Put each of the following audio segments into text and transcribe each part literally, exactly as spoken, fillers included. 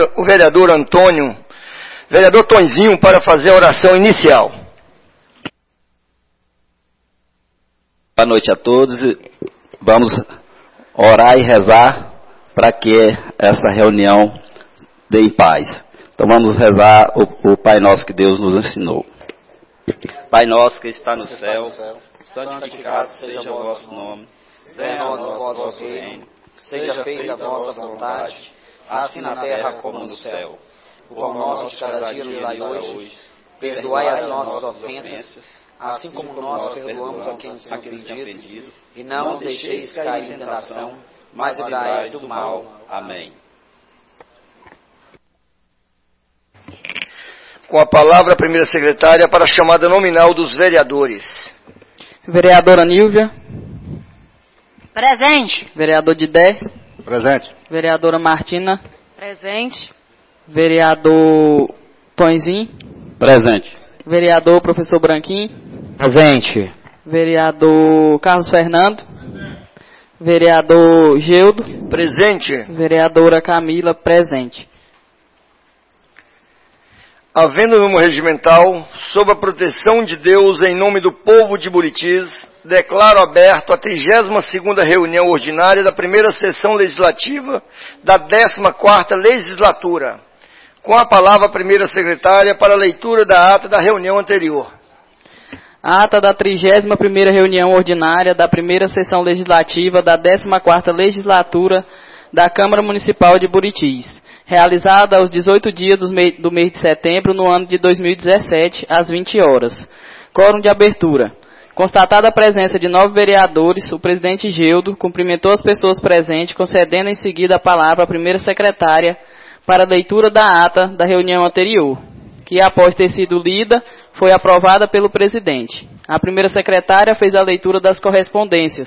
O vereador Antônio, vereador Tonzinho, para fazer a oração inicial. Boa noite a todos. Vamos orar e rezar para que essa reunião dê em paz. Então vamos rezar o, o Pai Nosso que Deus nos ensinou. Pai nosso que está no céu, santificado seja o vosso nome. Venha a nós o vosso reino. Seja feita a vossa vontade, assim na terra como no céu. O pão nosso de cada dia nos dai hoje. Perdoai as nossas ofensas, assim como nós perdoamos a quem nos tem ofendido. E não nos deixeis cair em tentação, mas livrai do mal. Amém. Com a palavra, a primeira secretária para a chamada nominal dos vereadores. Vereadora Nílvia. Presente. Vereador Didé. Presente. Vereadora Martina. Presente. Vereador Tonzinho. Presente. Vereador Professor Branquinho. Presente. Vereador Carlos Fernando. Vereador Geudo. Presente. Vereadora Camila. Presente. Havendo norma regimental, sob a proteção de Deus, em nome do povo de Buritis, declaro aberto a trigésima segunda reunião ordinária da primeira sessão legislativa da décima quarta legislatura. Com a palavra a primeira secretária para a leitura da ata da reunião anterior. Ata da trigésima primeira reunião ordinária da primeira sessão legislativa da décima quarta legislatura da Câmara Municipal de Buritis, realizada aos dezoito dias do mês de setembro, no ano de dois mil e dezessete, às vinte horas. Quórum de abertura. Constatada a presença de nove vereadores, o presidente Geudo cumprimentou as pessoas presentes, concedendo em seguida a palavra à primeira secretária para a leitura da ata da reunião anterior, que, após ter sido lida, foi aprovada pelo presidente. A primeira secretária fez a leitura das correspondências.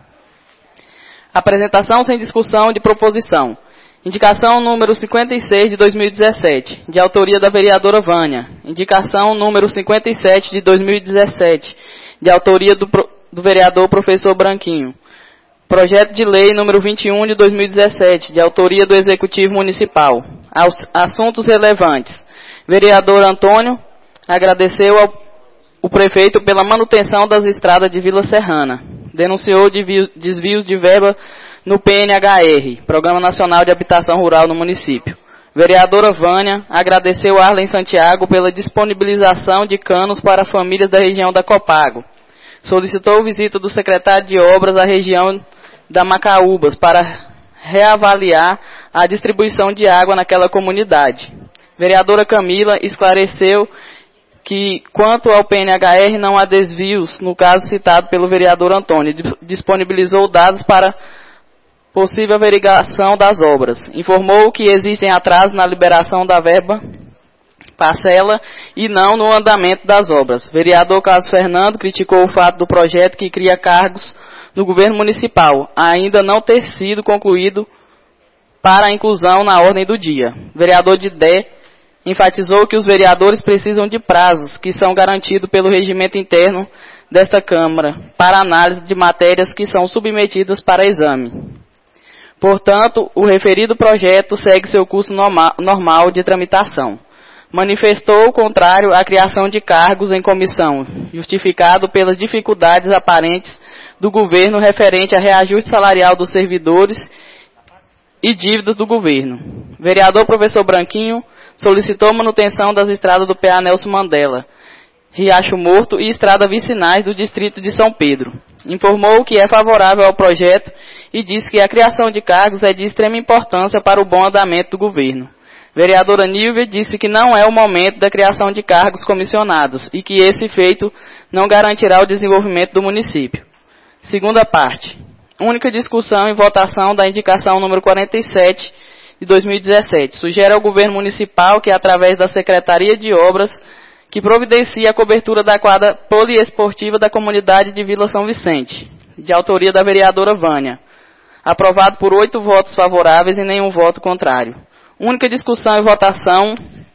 Apresentação sem discussão de proposição. Indicação número cinquenta e seis de dois mil e dezessete, de autoria da vereadora Vânia. Indicação número cinquenta e sete de dois mil e dezessete, de autoria do, do vereador Professor Branquinho. Projeto de lei número vinte e um de dois mil e dezessete, de autoria do Executivo Municipal. Aos assuntos relevantes. Vereador Antônio agradeceu ao o prefeito pela manutenção das estradas de Vila Serrana. Denunciou desvios de verba no P N H R, Programa Nacional de Habitação Rural no município. Vereadora Vânia agradeceu a Arlen Santiago pela disponibilização de canos para famílias da região da Copago. Solicitou visita do secretário de Obras à região da Macaúbas para reavaliar a distribuição de água naquela comunidade. Vereadora Camila esclareceu que, quanto ao P N H R, não há desvios, no caso citado pelo vereador Antônio. Disponibilizou dados para possível averiguação das obras. Informou que existem atrasos na liberação da verba parcela e não no andamento das obras. Vereador Carlos Fernando criticou o fato do projeto que cria cargos no governo municipal ainda não ter sido concluído para a inclusão na ordem do dia. Vereador Didé enfatizou que os vereadores precisam de prazos que são garantidos pelo regimento interno desta Câmara para análise de matérias que são submetidas para exame. Portanto, o referido projeto segue seu curso normal de tramitação. Manifestou o contrário à criação de cargos em comissão, justificado pelas dificuldades aparentes do governo referente a reajuste salarial dos servidores e dívidas do governo. Vereador Professor Branquinho solicitou manutenção das estradas do P A Nelson Mandela, Riacho Morto e estrada vicinais do distrito de São Pedro. Informou que é favorável ao projeto e disse que a criação de cargos é de extrema importância para o bom andamento do governo. Vereadora Nílvia disse que não é o momento da criação de cargos comissionados e que esse feito não garantirá o desenvolvimento do município. Segunda parte. Única discussão e votação da indicação número quarenta e sete de dois mil e dezessete. Sugere ao governo municipal que, através da Secretaria de Obras, que providencie a cobertura da quadra poliesportiva da comunidade de Vila São Vicente, de autoria da vereadora Vânia. Aprovado por oito votos favoráveis e nenhum voto contrário. Única discussão e votação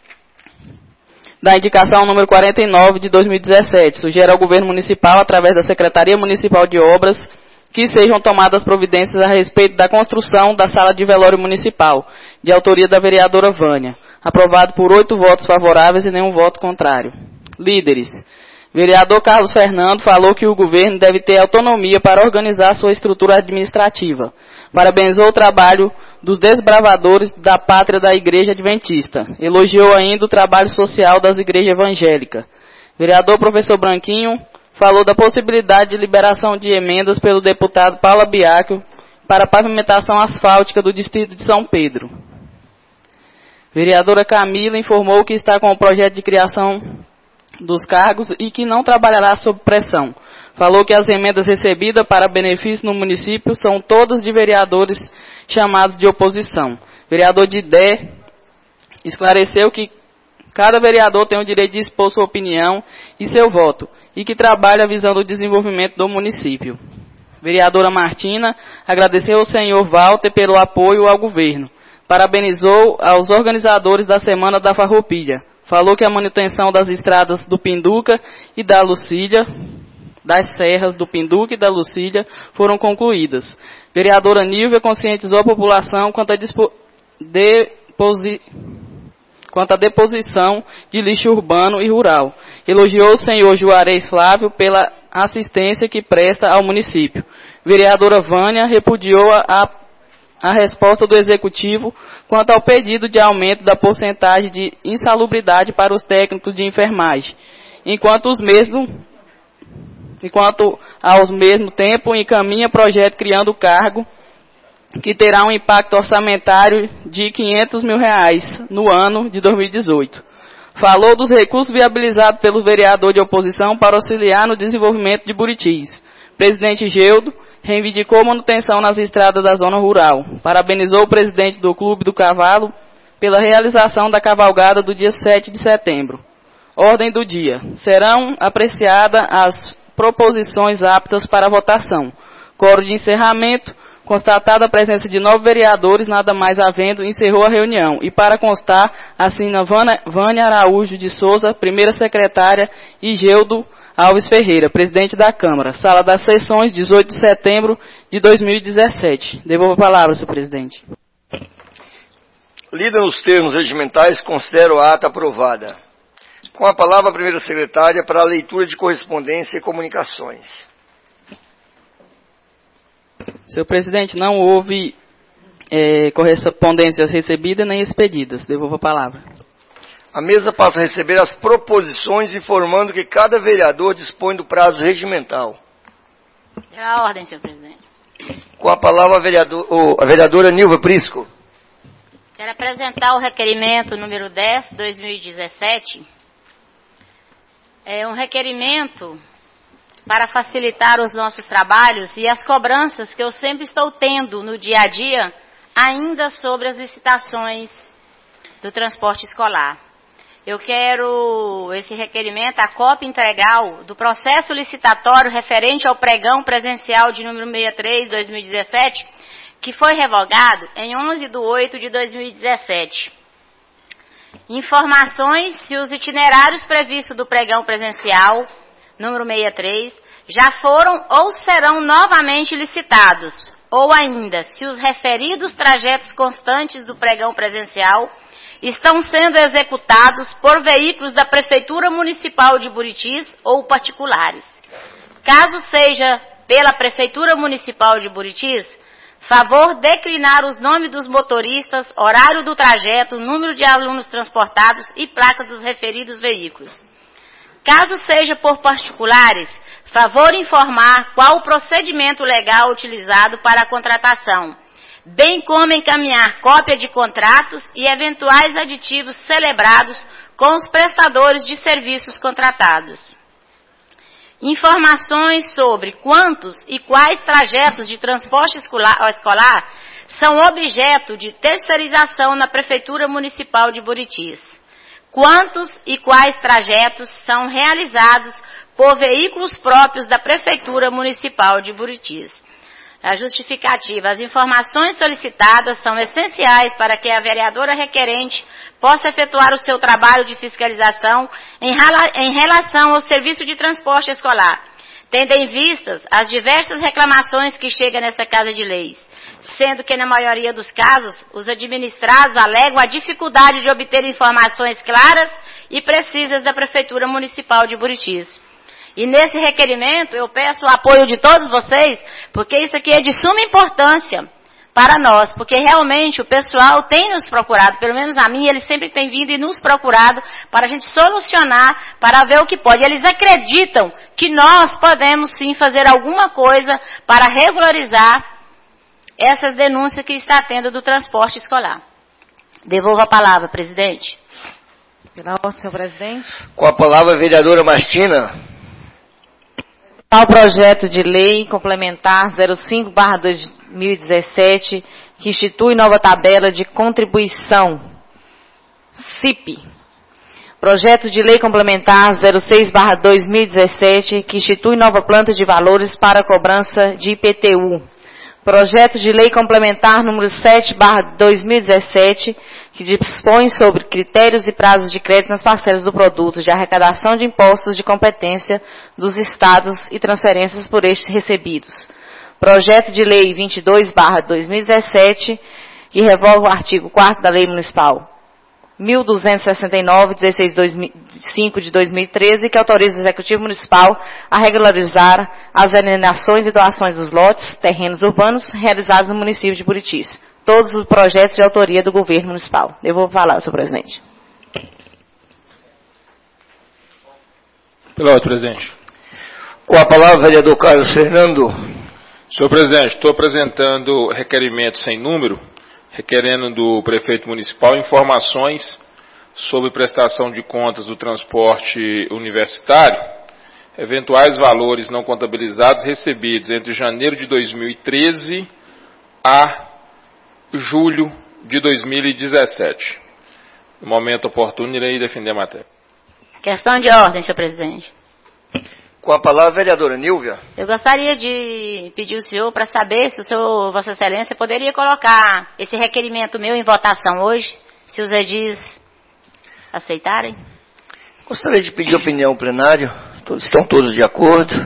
da indicação número quarenta e nove de dois mil e dezessete. Sugere ao governo municipal, através da Secretaria Municipal de Obras, que sejam tomadas providências a respeito da construção da sala de velório municipal, de autoria da vereadora Vânia. Aprovado por oito votos favoráveis e nenhum voto contrário. Líderes. Vereador Carlos Fernando falou que o governo deve ter autonomia para organizar sua estrutura administrativa. Parabenizou o trabalho dos desbravadores da pátria da Igreja Adventista. Elogiou ainda o trabalho social das igrejas evangélicas. Vereador Professor Branquinho falou da possibilidade de liberação de emendas pelo deputado Paula Biacchio para a pavimentação asfáltica do distrito de São Pedro. Vereadora Camila informou que está com o projeto de criação dos cargos e que não trabalhará sob pressão. Falou que as emendas recebidas para benefício no município são todas de vereadores chamados de oposição. Vereador Didé esclareceu que cada vereador tem o direito de expor sua opinião e seu voto, e que trabalha visando o desenvolvimento do município. Vereadora Martina agradeceu ao senhor Walter pelo apoio ao governo. Parabenizou aos organizadores da Semana da Farroupilha. Falou que a manutenção das estradas do Pinduca e da Lucília, das serras do Pinduca e da Lucília, foram concluídas. Vereadora Nívia conscientizou a população quanto à, dispo, deposi, quanto à deposição de lixo urbano e rural. Elogiou o senhor Juarez Flávio pela assistência que presta ao município. Vereadora Vânia repudiou a a resposta do Executivo quanto ao pedido de aumento da porcentagem de insalubridade para os técnicos de enfermagem, enquanto, os mesmos, enquanto aos mesmo tempo encaminha projeto criando o cargo que terá um impacto orçamentário de quinhentos mil reais no ano de dois mil e dezoito. Falou dos recursos viabilizados pelo vereador de oposição para auxiliar no desenvolvimento de Buritis. Presidente Geudo reivindicou manutenção nas estradas da zona rural. Parabenizou o presidente do Clube do Cavalo pela realização da cavalgada do dia sete de setembro. Ordem do dia. Serão apreciadas as proposições aptas para votação. Coro de encerramento. Constatada a presença de nove vereadores, nada mais havendo, encerrou a reunião. E para constar, assina Vânia Araújo de Souza, primeira secretária, e Geudo Alves Ferreira, presidente da Câmara. Sala das Sessões, dezoito de setembro de dois mil e dezessete. Devolvo a palavra, senhor presidente. Lida nos termos regimentais, considero a ata aprovada. Com a palavra a primeira secretária para a leitura de correspondência e comunicações. Senhor presidente, não houve é, correspondências recebidas nem expedidas. Devolvo a palavra. A mesa passa a receber as proposições, informando que cada vereador dispõe do prazo regimental. Pela ordem, senhor presidente. Com a palavra a, vereador, oh, a vereadora Nilva Prisco. Quero apresentar o requerimento número dez, dois mil e dezessete. É um requerimento para facilitar os nossos trabalhos e as cobranças que eu sempre estou tendo no dia a dia, ainda sobre as licitações do transporte escolar. Eu quero esse requerimento, a cópia integral do processo licitatório referente ao pregão presencial de número sessenta e três, dois mil e dezessete, que foi revogado em onze de oito de dois mil e dezessete. Informações se os itinerários previstos do pregão presencial, número sessenta e três, já foram ou serão novamente licitados, ou ainda, se os referidos trajetos constantes do pregão presencial estão sendo executados por veículos da Prefeitura Municipal de Buritis ou particulares. Caso seja pela Prefeitura Municipal de Buritis, favor declinar os nomes dos motoristas, horário do trajeto, número de alunos transportados e placa dos referidos veículos. Caso seja por particulares, favor informar qual o procedimento legal utilizado para a contratação, bem como encaminhar cópia de contratos e eventuais aditivos celebrados com os prestadores de serviços contratados. Informações sobre quantos e quais trajetos de transporte escolar são objeto de terceirização na Prefeitura Municipal de Buritis. Quantos e quais trajetos são realizados por veículos próprios da Prefeitura Municipal de Buritis. A justificativa. As informações solicitadas são essenciais para que a vereadora requerente possa efetuar o seu trabalho de fiscalização em relação ao serviço de transporte escolar, tendo em vistas as diversas reclamações que chegam nessa Casa de Leis, sendo que na maioria dos casos os administrados alegam a dificuldade de obter informações claras e precisas da Prefeitura Municipal de Buritis. E nesse requerimento eu peço o apoio de todos vocês, porque isso aqui é de suma importância para nós, porque realmente o pessoal tem nos procurado, pelo menos a mim, eles sempre têm vindo e nos procurado para a gente solucionar, para ver o que pode. Eles acreditam que nós podemos sim fazer alguma coisa para regularizar essas denúncias que está tendo do transporte escolar. Devolvo a palavra, presidente. Pela ordem, senhor presidente. Com a palavra, a vereadora Martina. Ao projeto de lei complementar zero cinco barra dois mil e dezessete, que institui nova tabela de contribuição, C I P. Projeto de lei complementar zero seis barra dois mil e dezessete, que institui nova planta de valores para cobrança de I P T U. Projeto de lei complementar número sete barra dois mil e dezessete, que dispõe sobre critérios e prazos de crédito nas parcelas do produto de arrecadação de impostos de competência dos estados e transferências por estes recebidos. Projeto de lei vinte e dois barra dois mil e dezessete, que revoga o artigo quarto da Lei Municipal mil duzentos e sessenta e nove, dezesseis de cinco de dois mil e treze, que autoriza o Executivo Municipal a regularizar as alienações e doações dos lotes, terrenos urbanos realizados no município de Buritis. Todos os projetos de autoria do Governo Municipal. Eu vou falar, senhor presidente. Pela ordem, presidente. Com a palavra, vereador Carlos Fernando. Senhor presidente, estou apresentando requerimento sem número, requerendo do prefeito municipal informações sobre prestação de contas do transporte universitário, eventuais valores não contabilizados recebidos entre janeiro de dois mil e treze a julho de dois mil e dezessete. No momento oportuno, irei defender a matéria. Questão de ordem, senhor presidente. Com a palavra, a vereadora Nílvia. Eu gostaria de pedir ao senhor para saber se o senhor, Vossa Excelência, poderia colocar esse requerimento meu em votação hoje, se os edis aceitarem. Gostaria de pedir opinião ao plenário. Todos, estão todos de acordo?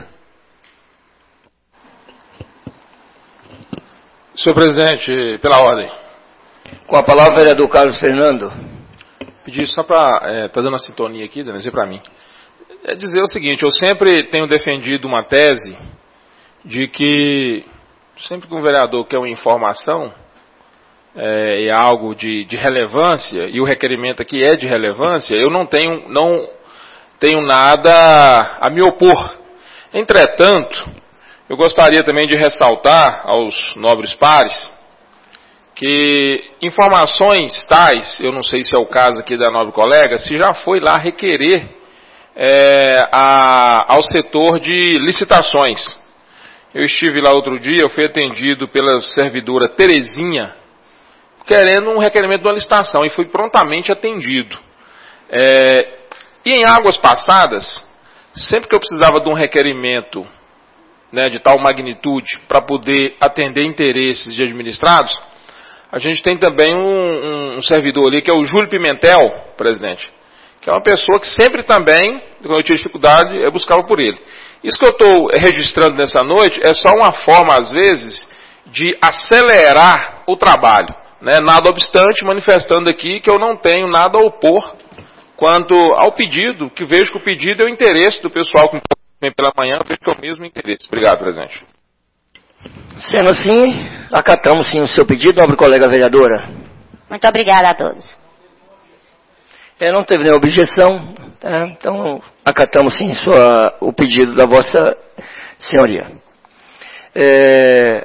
Senhor presidente, pela ordem. Com a palavra, vereador Carlos Fernando. Pedir só para... É, tá dando uma sintonia aqui, dando dizer para mim. É dizer o seguinte, eu sempre tenho defendido uma tese de que sempre que um vereador quer uma informação, é, é algo de, de relevância, e o requerimento aqui é de relevância, eu não tenho, não tenho nada a me opor. Entretanto, eu gostaria também de ressaltar aos nobres pares que informações tais, eu não sei se é o caso aqui da nobre colega, se já foi lá requerer É, a, ao setor de licitações. Eu estive lá outro dia, eu fui atendido pela servidora Terezinha, querendo um requerimento de uma licitação, e fui prontamente atendido. É, e em águas passadas, sempre que eu precisava de um requerimento, né, de tal magnitude para poder atender interesses de administrados, a gente tem também um, um, um servidor ali, que é o Júlio Pimentel, presidente, que é uma pessoa que sempre também, quando eu tinha dificuldade, eu buscava por ele. Isso que eu estou registrando nessa noite é só uma forma, às vezes, de acelerar o trabalho, né? Nada obstante, manifestando aqui que eu não tenho nada a opor quanto ao pedido, que vejo que o pedido é o interesse do pessoal que vem pela manhã, vejo que é o mesmo interesse. Obrigado, presidente. Sendo assim, acatamos sim o seu pedido, nobre colega vereadora. Muito obrigada a todos. É, não teve nenhuma objeção, tá? Então acatamos sim sua, o pedido da vossa senhoria. É,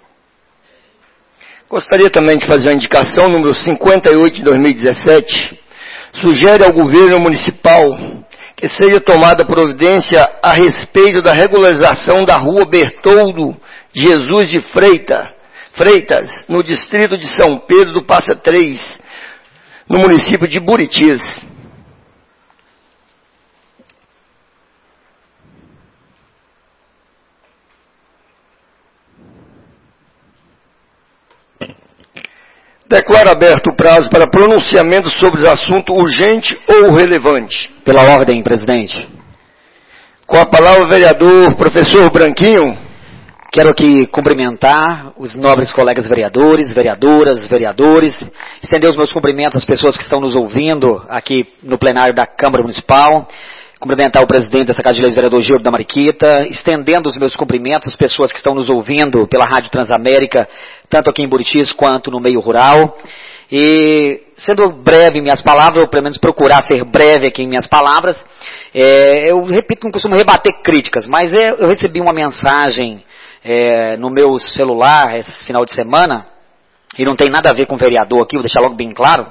gostaria também de fazer uma indicação, número cinquenta e oito de dois mil e dezessete, sugere ao governo municipal que seja tomada providência a respeito da regularização da rua Bertoldo Jesus de Freita, Freitas, no distrito de São Pedro do Passa Três, no município de Buritis. Declaro aberto o prazo para pronunciamento sobre assunto urgente ou relevante. Pela ordem, presidente. Com a palavra o vereador professor Branquinho. Quero aqui cumprimentar os nobres colegas vereadores, vereadoras, vereadores, estender os meus cumprimentos às pessoas que estão nos ouvindo aqui no plenário da Câmara Municipal, cumprimentar o presidente dessa Casa de Leis, vereador Gildo da Mariquita, estendendo os meus cumprimentos às pessoas que estão nos ouvindo pela Rádio Transamérica, tanto aqui em Buritis quanto no meio rural. E, sendo breve em minhas palavras, ou pelo menos procurar ser breve aqui em minhas palavras, é, eu repito que não costumo rebater críticas, mas é, eu recebi uma mensagem é, no meu celular esse final de semana, e não tem nada a ver com o vereador aqui, vou deixar logo bem claro,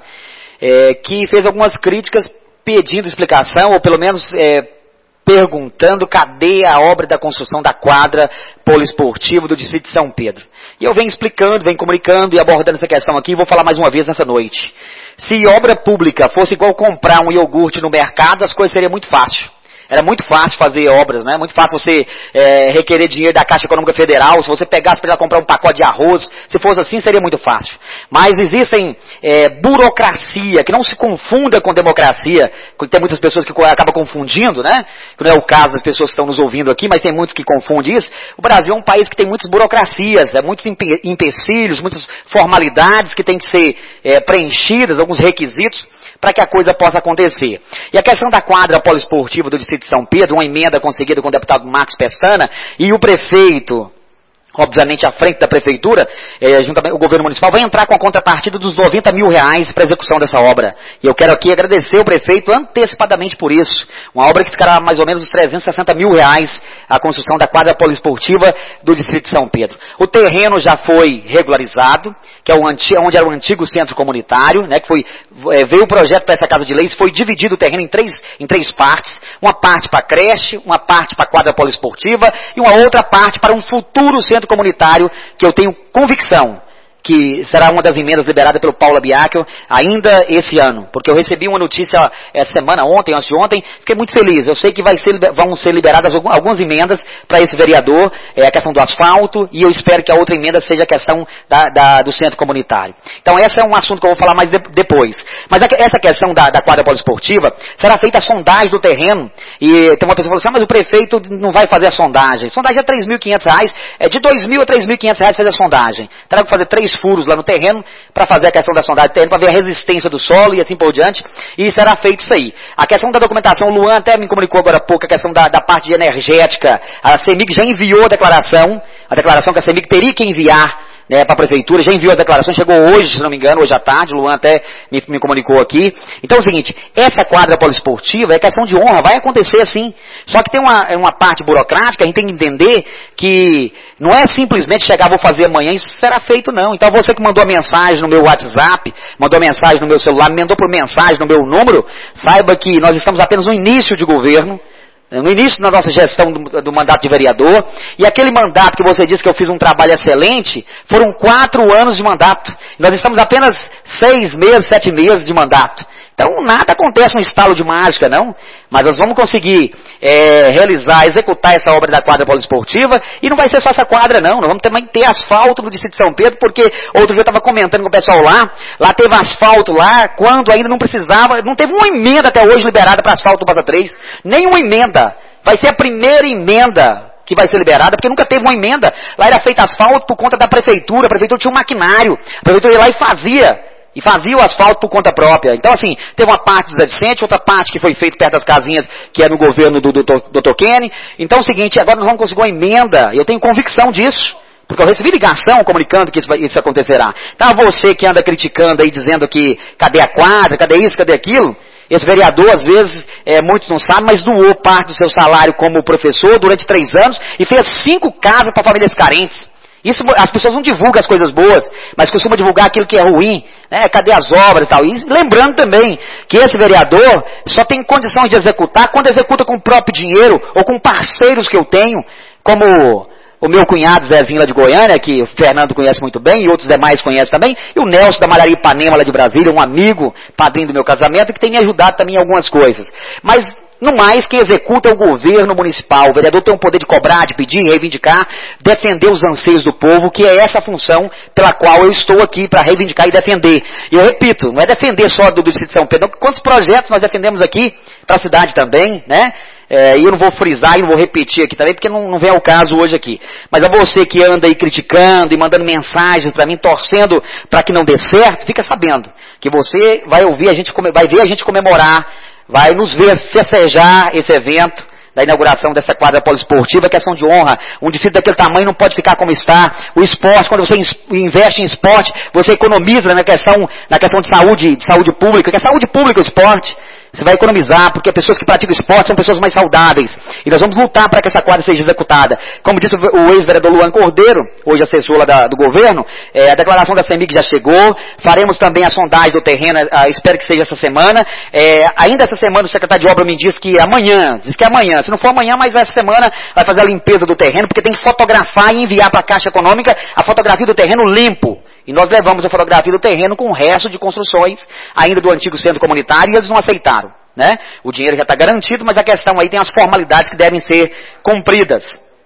é, que fez algumas críticas pedindo explicação, ou pelo menos é, perguntando cadê a obra da construção da quadra poliesportiva do distrito de São Pedro. E eu venho explicando, venho comunicando e abordando essa questão aqui, e vou falar mais uma vez nessa noite. Se obra pública fosse igual comprar um iogurte no mercado, as coisas seriam muito fáceis. Era muito fácil fazer obras, né? Muito fácil você é, requerer dinheiro da Caixa Econômica Federal, se você pegasse para comprar um pacote de arroz, se fosse assim seria muito fácil. Mas existem é, burocracia, que não se confunda com democracia, tem muitas pessoas que acabam confundindo, né? Que não é o caso das pessoas que estão nos ouvindo aqui, mas tem muitos que confundem isso. O Brasil é um país que tem muitas burocracias, né? Muitos empecilhos, muitas formalidades que têm que ser é, preenchidas, alguns requisitos, para que a coisa possa acontecer. E a questão da quadra poliesportiva do distrito de São Pedro, uma emenda conseguida com o deputado Marcos Pestana, e o prefeito, obviamente à frente da prefeitura, eh, juntamente, o governo municipal vai entrar com a contrapartida dos noventa mil reais para a execução dessa obra. E eu quero aqui agradecer o prefeito antecipadamente por isso. Uma obra que ficará mais ou menos uns trezentos e sessenta mil reais a construção da quadra poliesportiva do distrito de São Pedro. O terreno já foi regularizado, que é o antigo, onde era o antigo centro comunitário, né, que foi, é, veio o projeto para essa Casa de Leis, foi dividido o terreno em três, em três partes, uma parte para a creche, uma parte para a quadra poliesportiva e uma outra parte para um futuro centro comunitário que eu tenho convicção que será uma das emendas liberadas pelo Paulo Biacchio ainda esse ano, porque eu recebi uma notícia essa semana, ontem, antes de ontem, fiquei muito feliz. Eu sei que vai ser, vão ser liberadas algumas emendas para esse vereador, é a questão do asfalto, e eu espero que a outra emenda seja a questão da, da, do centro comunitário. Então esse é um assunto que eu vou falar mais de, depois. Mas a, essa questão da, da quadra poliesportiva, será feita a sondagem do terreno, e tem uma pessoa que falou assim, ah, mas o prefeito não vai fazer a sondagem. A sondagem é três mil e quinhentos reais, é de dois mil a três mil e quinhentos reais fazer a sondagem. Terá que fazer três furos lá no terreno, para fazer a questão da sondagem do terreno, para ver a resistência do solo e assim por diante, e será feito isso aí. A questão da documentação, o Luan até me comunicou agora há pouco, a questão da, da parte energética, a CEMIG já enviou a declaração, a declaração que a CEMIG teria que enviar, né, para a prefeitura, já enviou a declaração, chegou hoje, se não me engano, hoje à tarde, o Luan até me, me comunicou aqui. Então é o seguinte, essa quadra poliesportiva é questão de honra, vai acontecer assim. Só que tem uma, uma parte burocrática, a gente tem que entender que não é simplesmente chegar, vou fazer amanhã, isso será feito não. Então você que mandou a mensagem no meu WhatsApp, mandou a mensagem no meu celular, me mandou por mensagem no meu número, saiba que nós estamos apenas no início de governo, no início da nossa gestão do, do mandato de vereador, e aquele mandato que você disse que eu fiz um trabalho excelente, foram quatro anos de mandato. Nós estamos apenas seis meses, sete meses de mandato. Então nada acontece no estalo de mágica, não. Mas nós vamos conseguir é, realizar, executar essa obra da quadra poliesportiva, e não vai ser só essa quadra, não. Nós vamos também ter asfalto no distrito de São Pedro, porque outro dia eu estava comentando com o pessoal lá, lá teve asfalto lá, quando ainda não precisava, não teve uma emenda até hoje liberada para asfalto do Passa três, nenhuma emenda. Vai ser a primeira emenda que vai ser liberada, porque nunca teve uma emenda. Lá era feito asfalto por conta da prefeitura, a prefeitura tinha um maquinário, a prefeitura ia lá e fazia. E fazia o asfalto por conta própria. Então, assim, teve uma parte dos adjacentes, outra parte que foi feita perto das casinhas, que é no governo do doutor Kenny. Então, é o seguinte, agora nós vamos conseguir uma emenda, eu tenho convicção disso, porque eu recebi ligação comunicando que isso, isso acontecerá. Então, você que anda criticando aí, dizendo que cadê a quadra, cadê isso, cadê aquilo, esse vereador, às vezes, é, muitos não sabem, mas doou parte do seu salário como professor durante três anos e fez cinco casas para famílias carentes. Isso, as pessoas não divulgam as coisas boas, mas costumam divulgar aquilo que é ruim, né? Cadê as obras e tal. E lembrando também que esse vereador só tem condição de executar quando executa com o próprio dinheiro ou com parceiros que eu tenho, como o meu cunhado Zezinho lá de Goiânia, que o Fernando conhece muito bem, e outros demais conhecem também, e o Nelson da Malharia Ipanema lá de Brasília, um amigo, padrinho do meu casamento, que tem me ajudado também em algumas coisas. Mas no mais, quem executa é o governo municipal. O vereador tem o poder de cobrar, de pedir, reivindicar, defender os anseios do povo, que é essa a função pela qual eu estou aqui, para reivindicar e defender. E eu repito, não é defender só do, do Distrito de São Pedro, quantos projetos nós defendemos aqui para a cidade também, né? É, e eu não vou frisar e não vou repetir aqui também, porque não, não vem ao caso hoje aqui. Mas a você que anda aí criticando e mandando mensagens para mim, torcendo para que não dê certo, fica sabendo que você vai ouvir a gente, vai ver a gente comemorar, vai nos ver festejar esse evento da inauguração dessa quadra poliesportiva, que é ação de honra. Um distrito daquele tamanho não pode ficar como está. O esporte, quando você investe em esporte, você economiza na questão, na questão de saúde, de saúde pública, que é saúde pública o esporte. Você vai economizar, porque pessoas que praticam esporte são pessoas mais saudáveis. E nós vamos lutar para que essa quadra seja executada. Como disse o ex-vereador Luan Cordeiro, hoje assessor lá da, do governo, é, a declaração da CEMIG já chegou. Faremos também a sondagem do terreno, a, espero que seja essa semana. É, ainda essa semana o secretário de obra me disse que amanhã, diz que é amanhã, se não for amanhã, mas essa semana vai fazer a limpeza do terreno, porque tem que fotografar e enviar para a Caixa Econômica a fotografia do terreno limpo. E nós levamos a fotografia do terreno com o resto de construções ainda do antigo centro comunitário e eles não aceitaram, né? O dinheiro já está garantido, mas a questão aí tem as formalidades que devem ser cumpridas.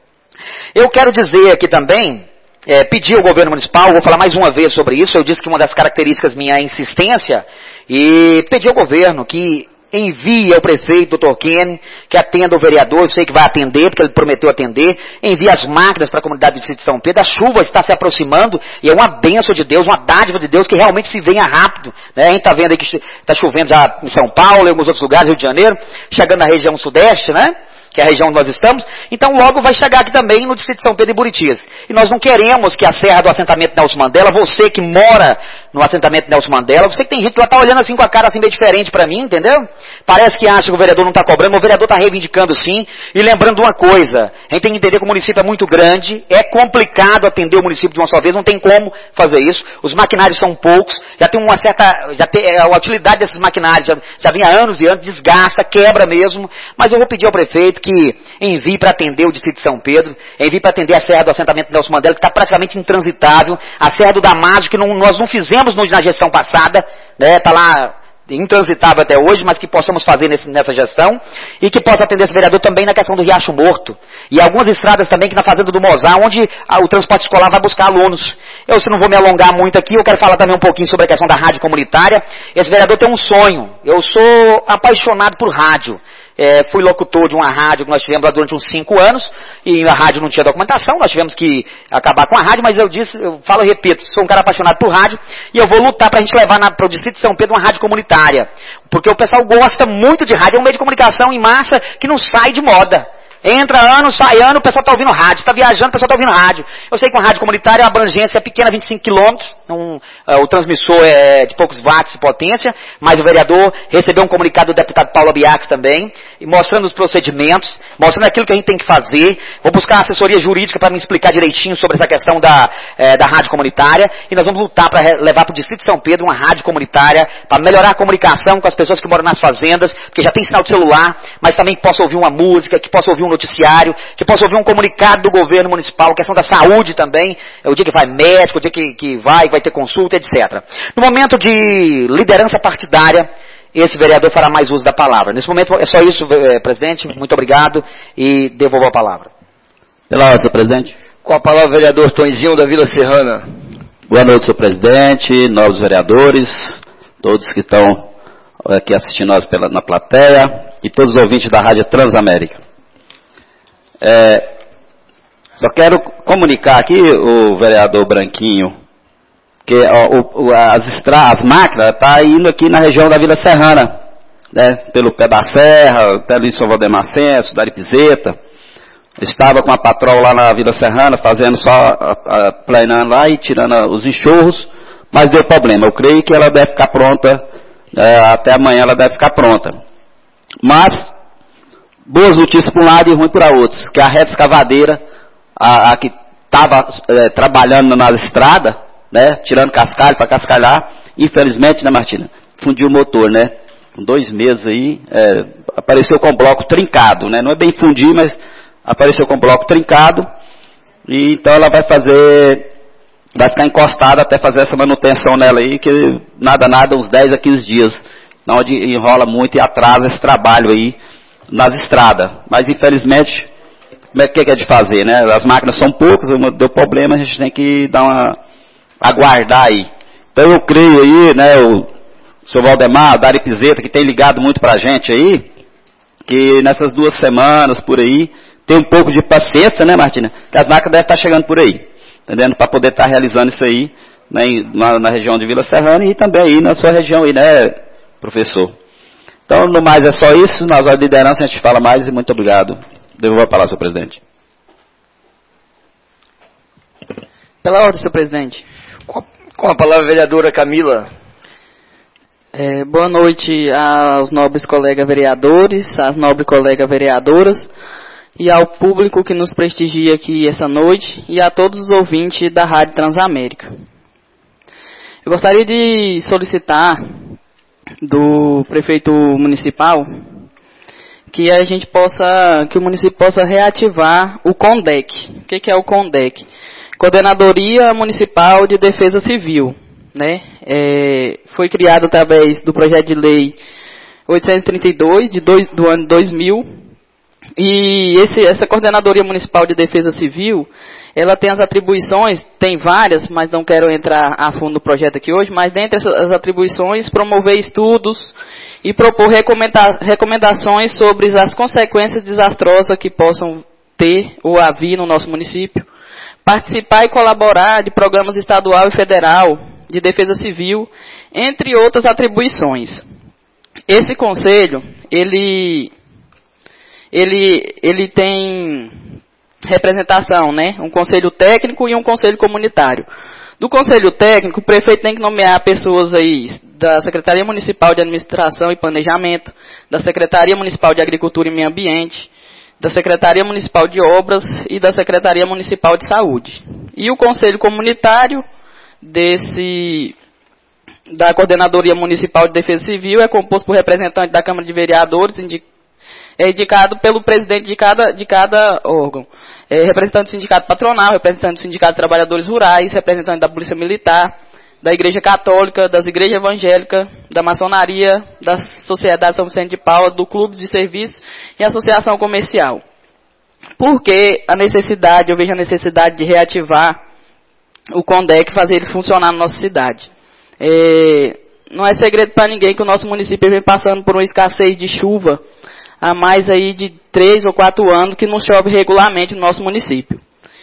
Eu quero dizer aqui também, é, pedir ao governo municipal, vou falar mais uma vez sobre isso, eu disse que uma das características minha é a insistência, e pedir ao governo que envie ao prefeito, doutor Kenny, que atenda o vereador, eu sei que vai atender, porque ele prometeu atender, envie as máquinas para a comunidade do distrito de São Pedro, a chuva está se aproximando, e é uma bênção de Deus, uma dádiva de Deus, que realmente se venha rápido, né? A gente está vendo aí que está chovendo já em São Paulo, em alguns outros lugares, Rio de Janeiro, chegando na região sudeste, né? Que é a região onde nós estamos, então logo vai chegar aqui também no distrito de São Pedro e Buritis. E nós não queremos que a serra do assentamento Nelson Mandela, você que mora no assentamento Nelson Mandela, você que tem gente que lá está olhando assim com a cara assim meio diferente para mim, entendeu? Parece que acha que o vereador não está cobrando, mas o vereador está reivindicando sim. E lembrando uma coisa, a gente tem que entender que o município é muito grande, é complicado atender o município de uma só vez, não tem como fazer isso. Os maquinários são poucos, já tem uma certa, já tem, a utilidade desses maquinários já, já vem há anos e anos, desgasta, quebra mesmo, mas eu vou pedir ao prefeito que envie para atender o distrito de São Pedro, envie para atender a serra do assentamento Nelson Mandela, que está praticamente intransitável, a serra do Damásio, que não, nós não fizemos no, na gestão passada, né, está lá intransitável até hoje, mas que possamos fazer nesse, nessa gestão, e que possa atender esse vereador também na questão do Riacho Morto, e algumas estradas também que na Fazenda do Mozar, onde a, o transporte escolar vai buscar alunos. Eu, se não vou me alongar muito aqui, eu quero falar também um pouquinho sobre a questão da rádio comunitária. Esse vereador tem um sonho, eu sou apaixonado por rádio. É, fui locutor de uma rádio que nós tivemos lá durante uns cinco anos, e a rádio não tinha documentação, nós tivemos que acabar com a rádio, mas eu disse, eu falo e repito, sou um cara apaixonado por rádio, e eu vou lutar para a gente levar para o distrito de São Pedro uma rádio comunitária, porque o pessoal gosta muito de rádio, é um meio de comunicação em massa que não sai de moda. Entra ano, sai ano, o pessoal está ouvindo rádio. Está viajando, o pessoal está ouvindo rádio. Eu sei que uma rádio comunitária, a abrangência é pequena, vinte e cinco quilômetros. Um, uh, o transmissor é de poucos watts de potência. Mas o vereador recebeu um comunicado do deputado Paulo Abiaco também, e mostrando os procedimentos, mostrando aquilo que a gente tem que fazer. Vou buscar assessoria jurídica para me explicar direitinho sobre essa questão da, eh, da rádio comunitária. E nós vamos lutar para levar para o distrito de São Pedro uma rádio comunitária, para melhorar a comunicação com as pessoas que moram nas fazendas, porque já tem sinal de celular, mas também que possa ouvir uma música, que possa ouvir um noticiário, que possa ouvir um comunicado do governo municipal, questão da saúde também, é o dia que vai médico, o dia que, que vai, que vai ter consulta, etcétera. No momento de liderança partidária, esse vereador fará mais uso da palavra. Nesse momento é só isso, presidente, muito obrigado e devolvo a palavra. Pela ordem, senhor presidente. Com a palavra, vereador Tonzinho da Vila Serrana. Boa noite, senhor presidente, novos vereadores, todos que estão aqui assistindo nós pela, na plateia e todos os ouvintes da Rádio Transamérica. É, só quero comunicar aqui, o vereador Branquinho, que ó, o, as, estra, as máquinas estão tá indo aqui na região da Vila Serrana, né, pelo pé da serra, até ali em São Valdemar Censo, da Aripizeta. Estava com a patrol lá na Vila Serrana, fazendo só, a, a, planando lá e tirando os enxurros, mas deu problema. Eu creio que ela deve ficar pronta, é, até amanhã ela deve ficar pronta. Mas boas notícias para um lado e ruim para outros, que a reta escavadeira, a, a que estava é, trabalhando nas estradas, né, tirando cascalho para cascalhar, infelizmente, né, Martina, fundiu o motor, né, com dois meses aí, é, apareceu com o bloco trincado, né, não é bem fundir, mas apareceu com o bloco trincado, e então ela vai fazer, vai ficar encostada até fazer essa manutenção nela aí, que nada, nada, uns dez a quinze dias, onde enrola muito e atrasa esse trabalho aí, nas estradas, mas infelizmente, como é que é de fazer, né? As máquinas são poucas, deu problema, a gente tem que dar uma, aguardar aí. Então eu creio aí, né, o senhor Valdemar, da Aripizeta, que tem ligado muito pra gente aí, que nessas duas semanas, por aí, ter um pouco de paciência, né, Martina? Que as máquinas devem estar chegando por aí, entendendo? Para poder estar realizando isso aí, né, na, na região de Vila Serrana e também aí na sua região aí, né, professor? Então, no mais é só isso. Nas horas de liderança a gente fala mais e muito obrigado. Devolvo a palavra, senhor presidente. Pela ordem, senhor presidente. Com a, com a palavra, a vereadora Camila. É, boa noite aos nobres colegas vereadores, às nobres colegas vereadoras e ao público que nos prestigia aqui essa noite e a todos os ouvintes da Rádio Transamérica. Eu gostaria de solicitar do prefeito municipal que a gente possa, que o município possa reativar o CONDEC. O que, que é o CONDEC? Coordenadoria Municipal de Defesa Civil, né? É, foi criado através do projeto de lei oitocentos e trinta e dois de dois, do ano dois mil, e esse, essa Coordenadoria Municipal de Defesa Civil, ela tem as atribuições, tem várias, mas não quero entrar a fundo no projeto aqui hoje, mas dentre essas atribuições, promover estudos e propor recomenda, recomendações sobre as consequências desastrosas que possam ter ou haver no nosso município, participar e colaborar de programas estadual e federal de defesa civil, entre outras atribuições. Esse conselho, ele, ele, ele tem representação, né? Um conselho técnico e um conselho comunitário. Do conselho técnico, o prefeito tem que nomear pessoas aí da Secretaria Municipal de Administração e Planejamento, da Secretaria Municipal de Agricultura e Meio Ambiente, da Secretaria Municipal de Obras e da Secretaria Municipal de Saúde. E o conselho comunitário desse, da Coordenadoria Municipal de Defesa Civil é composto por representantes da Câmara de Vereadores, é indicado pelo presidente de cada, de cada órgão. É, representante do Sindicato Patronal, representante do Sindicato de Trabalhadores Rurais, representante da Polícia Militar, da Igreja Católica, das Igrejas Evangélicas, da Maçonaria, da Sociedade São Vicente de Paula, do Clube de Serviço e Associação Comercial. Por que a necessidade, eu vejo a necessidade de reativar o CONDEC e fazer ele funcionar na nossa cidade? É, não é segredo para ninguém que o nosso município vem passando por uma escassez de chuva há mais aí de três ou quatro anos que não chove regularmente no nosso município.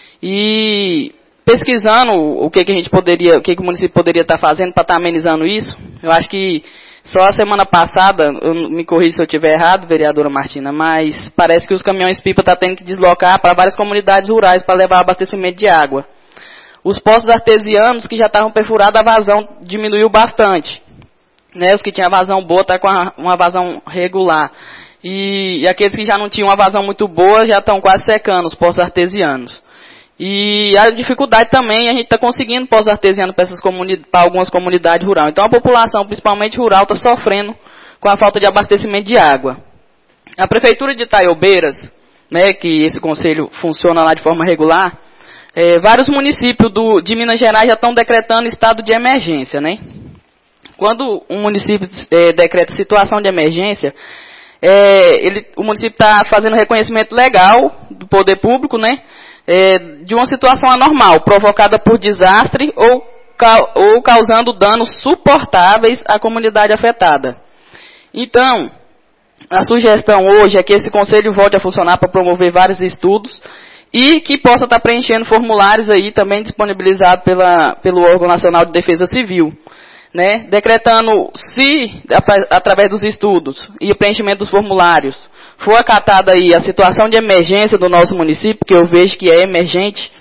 E pesquisando o que, que a gente poderia, o que, que o município poderia estar fazendo para estar amenizando isso, eu acho que só a semana passada, eu, me corrija se eu estiver errado, vereadora Martina, mas parece que os caminhões-pipa estão tendo que deslocar para várias comunidades rurais para levar abastecimento de água. Os poços artesianos que já estavam perfurados, a vazão diminuiu bastante. Né? Os que tinham vazão boa estão com uma vazão regular. E, e aqueles que já não tinham uma vazão muito boa já estão quase secando, os poços artesianos. E a dificuldade também, a gente está conseguindo poços artesianos para, essas comuni- para algumas comunidades rurais. Então a população, principalmente rural, está sofrendo com a falta de abastecimento de água. A Prefeitura de Itaiobeiras, né, que esse conselho funciona lá de forma regular, é, vários municípios do, de Minas Gerais já estão decretando estado de emergência. Né? Quando um município é, decreta situação de emergência, É, ele, o município está fazendo reconhecimento legal do poder público, né, é, de uma situação anormal, provocada por desastre ou, ou causando danos suportáveis à comunidade afetada. Então, a sugestão hoje é que esse conselho volte a funcionar para promover vários estudos e que possa estar preenchendo formulários aí também disponibilizados pela, pelo órgão nacional de defesa civil. Né, decretando, se, através dos estudos e preenchimento dos formulários, for acatada aí a situação de emergência do nosso município, que eu vejo que é emergente,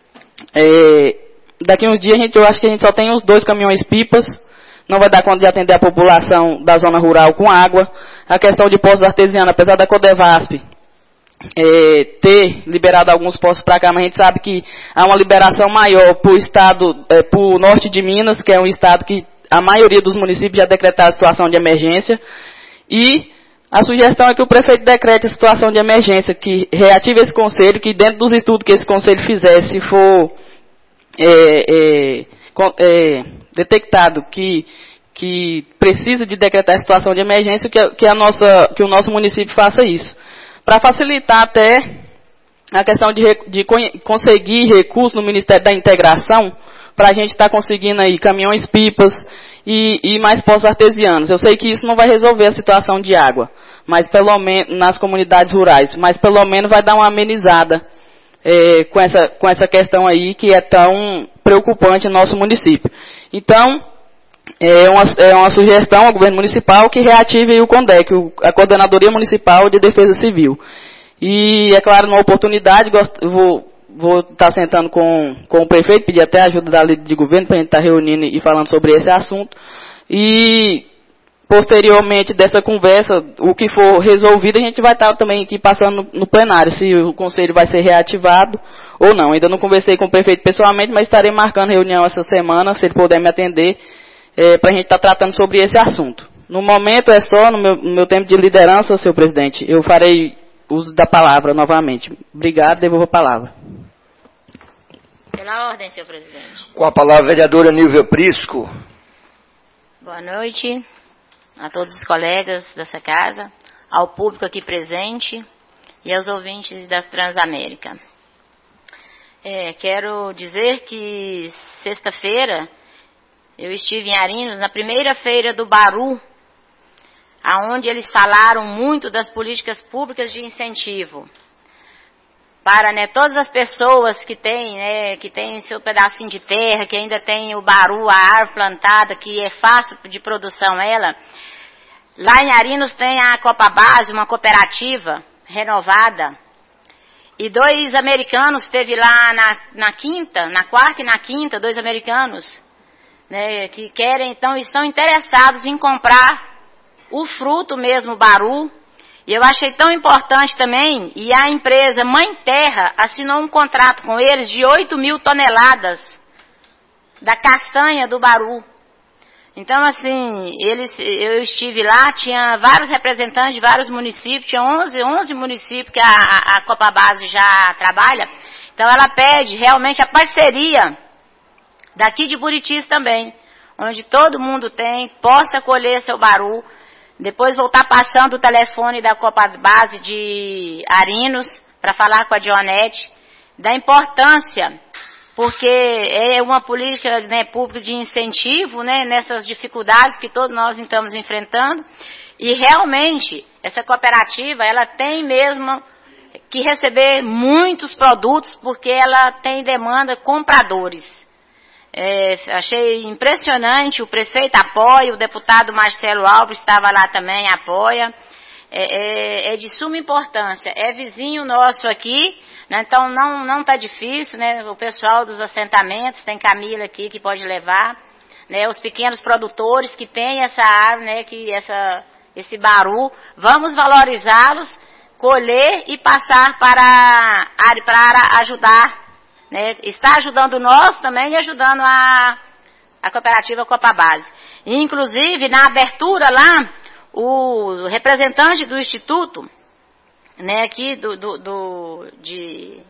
é, daqui a uns dias a gente, eu acho que a gente só tem uns dois caminhões-pipas, não vai dar conta de atender a população da zona rural com água. A questão de poços artesianos, apesar da Codevasp é, ter liberado alguns poços para cá, mas a gente sabe que há uma liberação maior para o estado, é, para o norte de Minas, que é um estado que a maioria dos municípios já decretaram a situação de emergência, e a sugestão é que o prefeito decrete a situação de emergência, que reative esse conselho, que dentro dos estudos que esse conselho fizer, se for é, é, é, detectado que, que precisa de decretar a situação de emergência, que, que, a nossa, que o nosso município faça isso. Para facilitar até a questão de, de conseguir recursos no Ministério da Integração, para a gente estar tá conseguindo aí caminhões-pipas e, e mais poços artesianos. Eu sei que isso não vai resolver a situação de água, mas pelo menos nas comunidades rurais, mas pelo menos vai dar uma amenizada é, com, essa, com essa questão aí que é tão preocupante no nosso município. Então, é uma, é uma sugestão ao governo municipal que reative o CONDEC, a Coordenadoria Municipal de Defesa Civil. E, é claro, numa oportunidade, gost, vou vou estar sentando com, com o prefeito, pedir até a ajuda da líder de governo para a gente estar reunindo e falando sobre esse assunto. E, posteriormente dessa conversa, o que for resolvido, a gente vai estar também aqui passando no, no plenário, se o conselho vai ser reativado ou não. Ainda não conversei com o prefeito pessoalmente, mas estarei marcando reunião essa semana, se ele puder me atender, é, para a gente estar tratando sobre esse assunto. No momento é só, no meu, no meu tempo de liderança, senhor presidente, eu farei uso da palavra novamente. Obrigado, devolvo a palavra. Pela ordem, senhor presidente. Com a palavra, a vereadora Nívia Prisco. Boa noite a todos os colegas dessa casa, ao público aqui presente e aos ouvintes da Transamérica. É, quero dizer que sexta-feira eu estive em Arinos, na primeira feira do Baru, aonde eles falaram muito das políticas públicas de incentivo para, né, todas as pessoas que têm, né, que têm seu pedacinho de terra, que ainda tem o baru, a árvore plantada, que é fácil de produção ela. Lá em Arinos tem a Copa Base, uma cooperativa renovada, e dois americanos teve lá na, na quinta, na quarta e na quinta, dois americanos, né, que querem, então, estão interessados em comprar o fruto mesmo, o baru. E eu achei tão importante também, e a empresa Mãe Terra assinou um contrato com eles de oito mil toneladas da castanha do baru. Então, assim, eles, eu estive lá, tinha vários representantes de vários municípios, tinha onze, onze municípios que a, a Copa Base já trabalha. Então, ela pede realmente a parceria daqui de Buritis também, onde todo mundo tem, possa colher seu baru. Depois vou estar passando o telefone da Copa Base de Arinos para falar com a Dionete da importância, porque é uma política, né, pública de incentivo, né, nessas dificuldades que todos nós estamos enfrentando. E realmente essa cooperativa ela tem mesmo que receber muitos produtos porque ela tem demanda compradores. É, achei impressionante, o prefeito apoia, o deputado Marcelo Alves estava lá também, apoia, é, é, é de suma importância, é vizinho nosso aqui, né, então não não está difícil, né, o pessoal dos assentamentos, tem Camila aqui que pode levar, né, os pequenos produtores que têm essa árvore, né, que essa, esse baru, vamos valorizá-los, colher e passar para, para ajudar, né, está ajudando nós também e ajudando a, a cooperativa Copa Base. E, inclusive, na abertura lá, o representante do Instituto, né, aqui do, do, do, de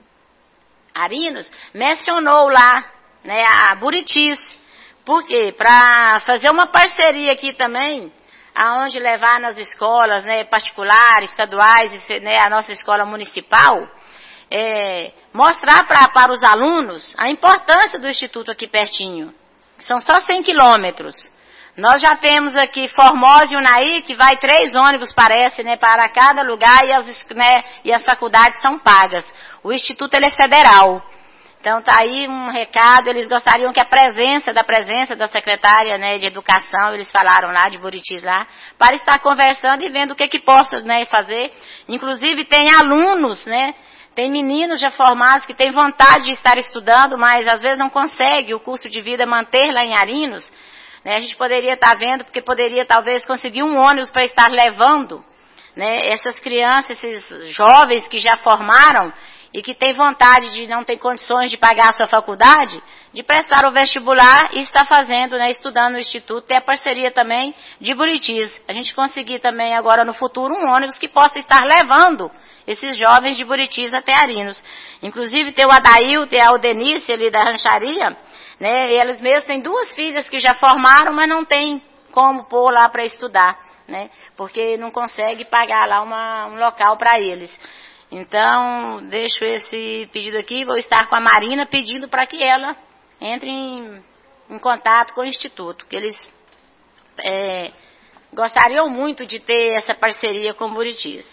Arinos, mencionou lá, né, a Buritis. Por quê? Para fazer uma parceria aqui também, aonde levar nas escolas, né, particulares, estaduais, né, a nossa escola municipal, É, mostrar pra, para os alunos a importância do Instituto aqui pertinho. São só cem quilômetros. Nós já temos aqui Formosa e Unaí, que vai três ônibus, parece, né, para cada lugar, e as, né, e as faculdades são pagas. O Instituto ele é federal. Então tá aí um recado, eles gostariam que a presença, da presença da secretária, né, de Educação, eles falaram lá, de Buritis lá, para estar conversando e vendo o que que possa, né, fazer. Inclusive tem alunos, né, tem meninos já formados que têm vontade de estar estudando, mas às vezes não consegue o custo de vida manter lá em Arinos. Né? A gente poderia estar vendo, porque poderia talvez conseguir um ônibus para estar levando, né, essas crianças, esses jovens que já formaram e que têm vontade de não ter condições de pagar a sua faculdade, de prestar o vestibular e estar fazendo, né, estudando no Instituto, ter a parceria também de Buritis. A gente conseguir também agora no futuro um ônibus que possa estar levando esses jovens de Buritis até Arinos. Inclusive tem o Adailton e a Aldenice ali da rancharia, né, e eles mesmos têm duas filhas que já formaram, mas não tem como pôr lá para estudar, né, porque não consegue pagar lá uma, um local para eles. Então, deixo esse pedido aqui, vou estar com a Marina pedindo para que ela entre em, em contato com o Instituto, que eles é, gostariam muito de ter essa parceria com o Buritis.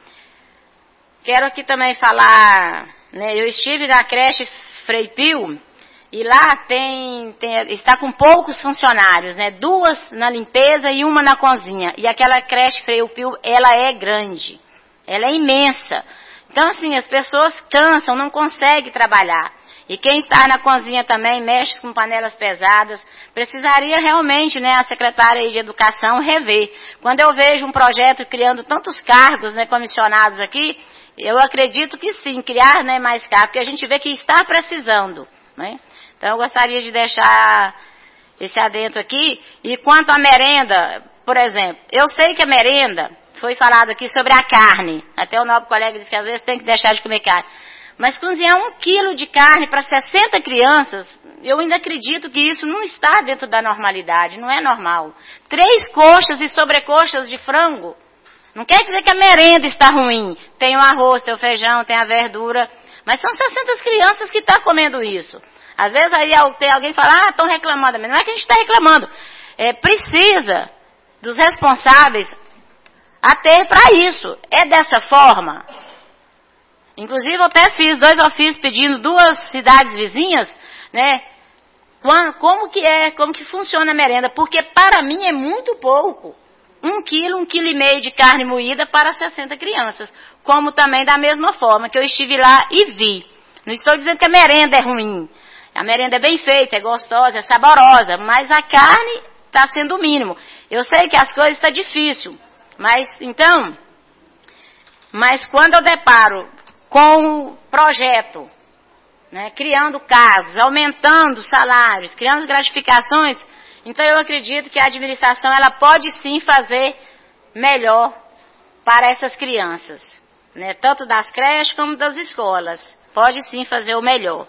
Quero aqui também falar, né, eu estive na creche Frei Pio, e lá tem, tem, está com poucos funcionários, né? Duas na limpeza e uma na cozinha. E aquela creche Frei Pio, ela é grande, ela é imensa. Então, assim, as pessoas cansam, não conseguem trabalhar. E quem está na cozinha também mexe com panelas pesadas. Precisaria realmente, né, a secretária de Educação rever. Quando eu vejo um projeto criando tantos cargos, né, comissionados aqui, eu acredito que sim, criar, né, mais cargos, porque a gente vê que está precisando, né? Então, eu gostaria de deixar esse adentro aqui. E quanto à merenda, por exemplo, eu sei que a merenda, foi falado aqui sobre a carne. Até o nobre colega disse que às vezes tem que deixar de comer carne. Mas cozinhar um quilo de carne para sessenta crianças, eu ainda acredito que isso não está dentro da normalidade, não é normal. Três coxas e sobrecoxas de frango. Não quer dizer que a merenda está ruim. Tem o arroz, tem o feijão, tem a verdura. Mas são sessenta crianças que estão comendo isso. Às vezes aí tem alguém que fala, ah, estão reclamando. Mas não é que a gente está reclamando. É, precisa dos responsáveis a ter para isso. É dessa forma. Inclusive eu até fiz dois ofícios pedindo duas cidades vizinhas, né? Como que é, como que funciona a merenda. Porque para mim é muito pouco. Um quilo, um quilo e meio de carne moída para sessenta crianças. Como também da mesma forma que eu estive lá e vi. Não estou dizendo que a merenda é ruim. A merenda é bem feita, é gostosa, é saborosa, mas a carne está sendo o mínimo. Eu sei que as coisas estão difíceis, mas então, mas quando eu deparo com o projeto, né, criando cargos, aumentando salários, criando gratificações, então eu acredito que a administração ela pode sim fazer melhor para essas crianças, né, tanto das creches como das escolas. Pode sim fazer o melhor.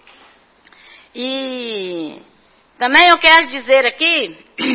E também eu quero dizer aqui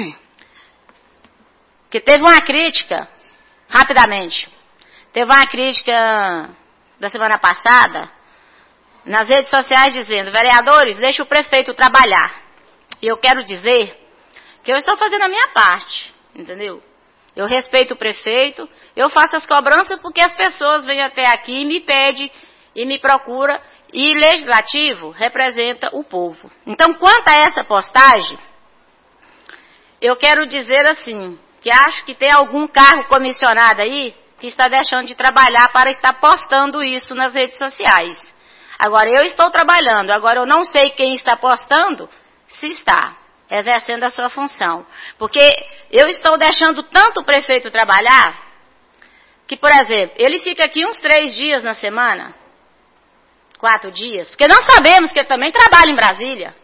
que teve uma crítica, rapidamente, teve uma crítica da semana passada nas redes sociais dizendo, vereadores, deixa o prefeito trabalhar. E eu quero dizer que eu estou fazendo a minha parte, entendeu? Eu respeito o prefeito, eu faço as cobranças porque as pessoas vêm até aqui e me pedem e me procuram. E legislativo representa o povo. Então, quanto a essa postagem, eu quero dizer assim, que acho que tem algum cargo comissionado aí que está deixando de trabalhar para estar postando isso nas redes sociais. Agora, eu estou trabalhando, agora eu não sei quem está postando, se está exercendo a sua função. Porque eu estou deixando tanto o prefeito trabalhar, que, por exemplo, ele fica aqui uns três dias na semana, quatro dias, porque nós sabemos que ele também trabalha em Brasília.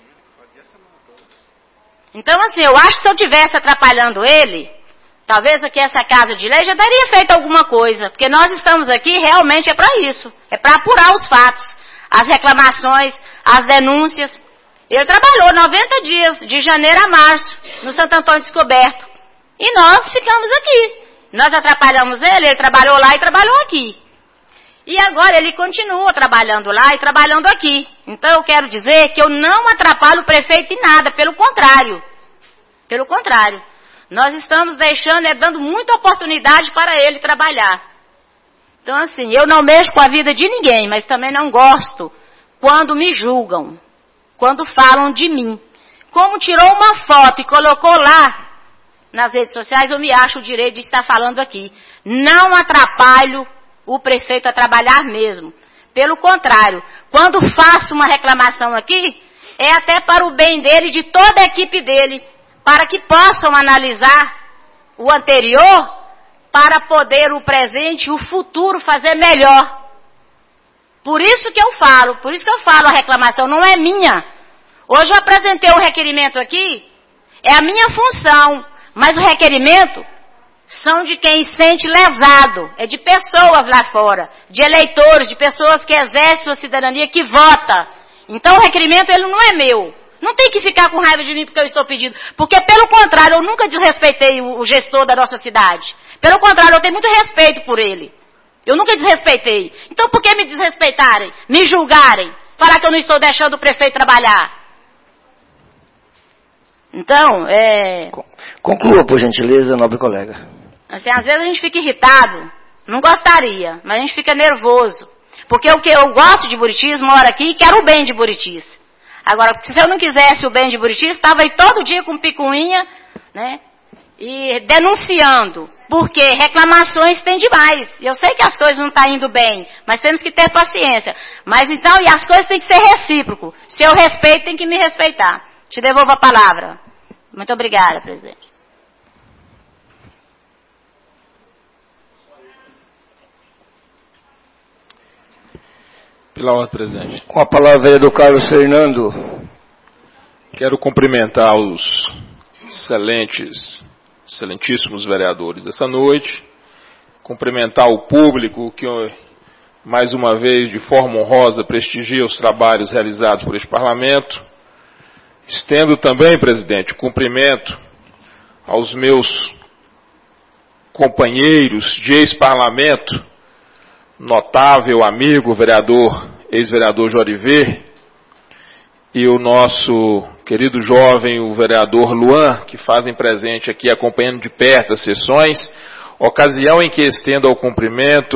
Então, assim, eu acho que se eu estivesse atrapalhando ele, talvez aqui essa casa de lei já teria feito alguma coisa, porque nós estamos aqui realmente é para isso, é para apurar os fatos, as reclamações, as denúncias. Ele trabalhou noventa dias, de janeiro a março, no Santo Antônio Descoberto, e nós ficamos aqui. Nós atrapalhamos ele, ele trabalhou lá e trabalhou aqui. E agora ele continua trabalhando lá e trabalhando aqui. Então eu quero dizer que eu não atrapalho o prefeito em nada, pelo contrário. Pelo contrário. Nós estamos deixando, é dando muita oportunidade para ele trabalhar. Então assim, eu não mexo com a vida de ninguém, mas também não gosto quando me julgam, quando falam de mim. Como tirou uma foto e colocou lá nas redes sociais, eu me acho o direito de estar falando aqui. Não atrapalho o prefeito a trabalhar mesmo. Pelo contrário, quando faço uma reclamação aqui, é até para o bem dele e de toda a equipe dele, para que possam analisar o anterior, para poder o presente e o futuro fazer melhor. Por isso que eu falo, por isso que eu falo a reclamação, não é minha. Hoje eu apresentei um requerimento aqui, é a minha função, mas o requerimento são de quem se sente lesado, é de pessoas lá fora, de eleitores, de pessoas que exercem sua cidadania, que vota. Então o requerimento ele não é meu. Não tem que ficar com raiva de mim porque eu estou pedindo. Porque pelo contrário, eu nunca desrespeitei o, o gestor da nossa cidade. Pelo contrário, eu tenho muito respeito por ele. Eu nunca desrespeitei. Então por que me desrespeitarem? Me julgarem? Falar que eu não estou deixando o prefeito trabalhar? Então, é... Conclua, por gentileza, nobre colega. Assim, às vezes a gente fica irritado, não gostaria, mas a gente fica nervoso. Porque o que eu gosto de Buritis, moro aqui e quero o bem de Buritis. Agora, se eu não quisesse o bem de Buritis, estava aí todo dia com picuinha, né? E denunciando. Porque reclamações tem demais. Eu sei que as coisas não estão indo bem, mas temos que ter paciência. Mas então, e as coisas têm que ser recíproco. Se eu respeito, tem que me respeitar. Te devolvo a palavra. Muito obrigada, presidente. Pela ordem, presidente. Com a palavra do Carlos Fernando. Quero cumprimentar os excelentes, excelentíssimos vereadores dessa noite. Cumprimentar o público que, mais uma vez, de forma honrosa, prestigia os trabalhos realizados por este parlamento. Estendo também, presidente, cumprimento aos meus companheiros de ex-parlamento, notável amigo, vereador, ex-vereador Joriver, e o nosso querido jovem, o vereador Luan, que fazem presente aqui acompanhando de perto as sessões, ocasião em que estendo ao cumprimento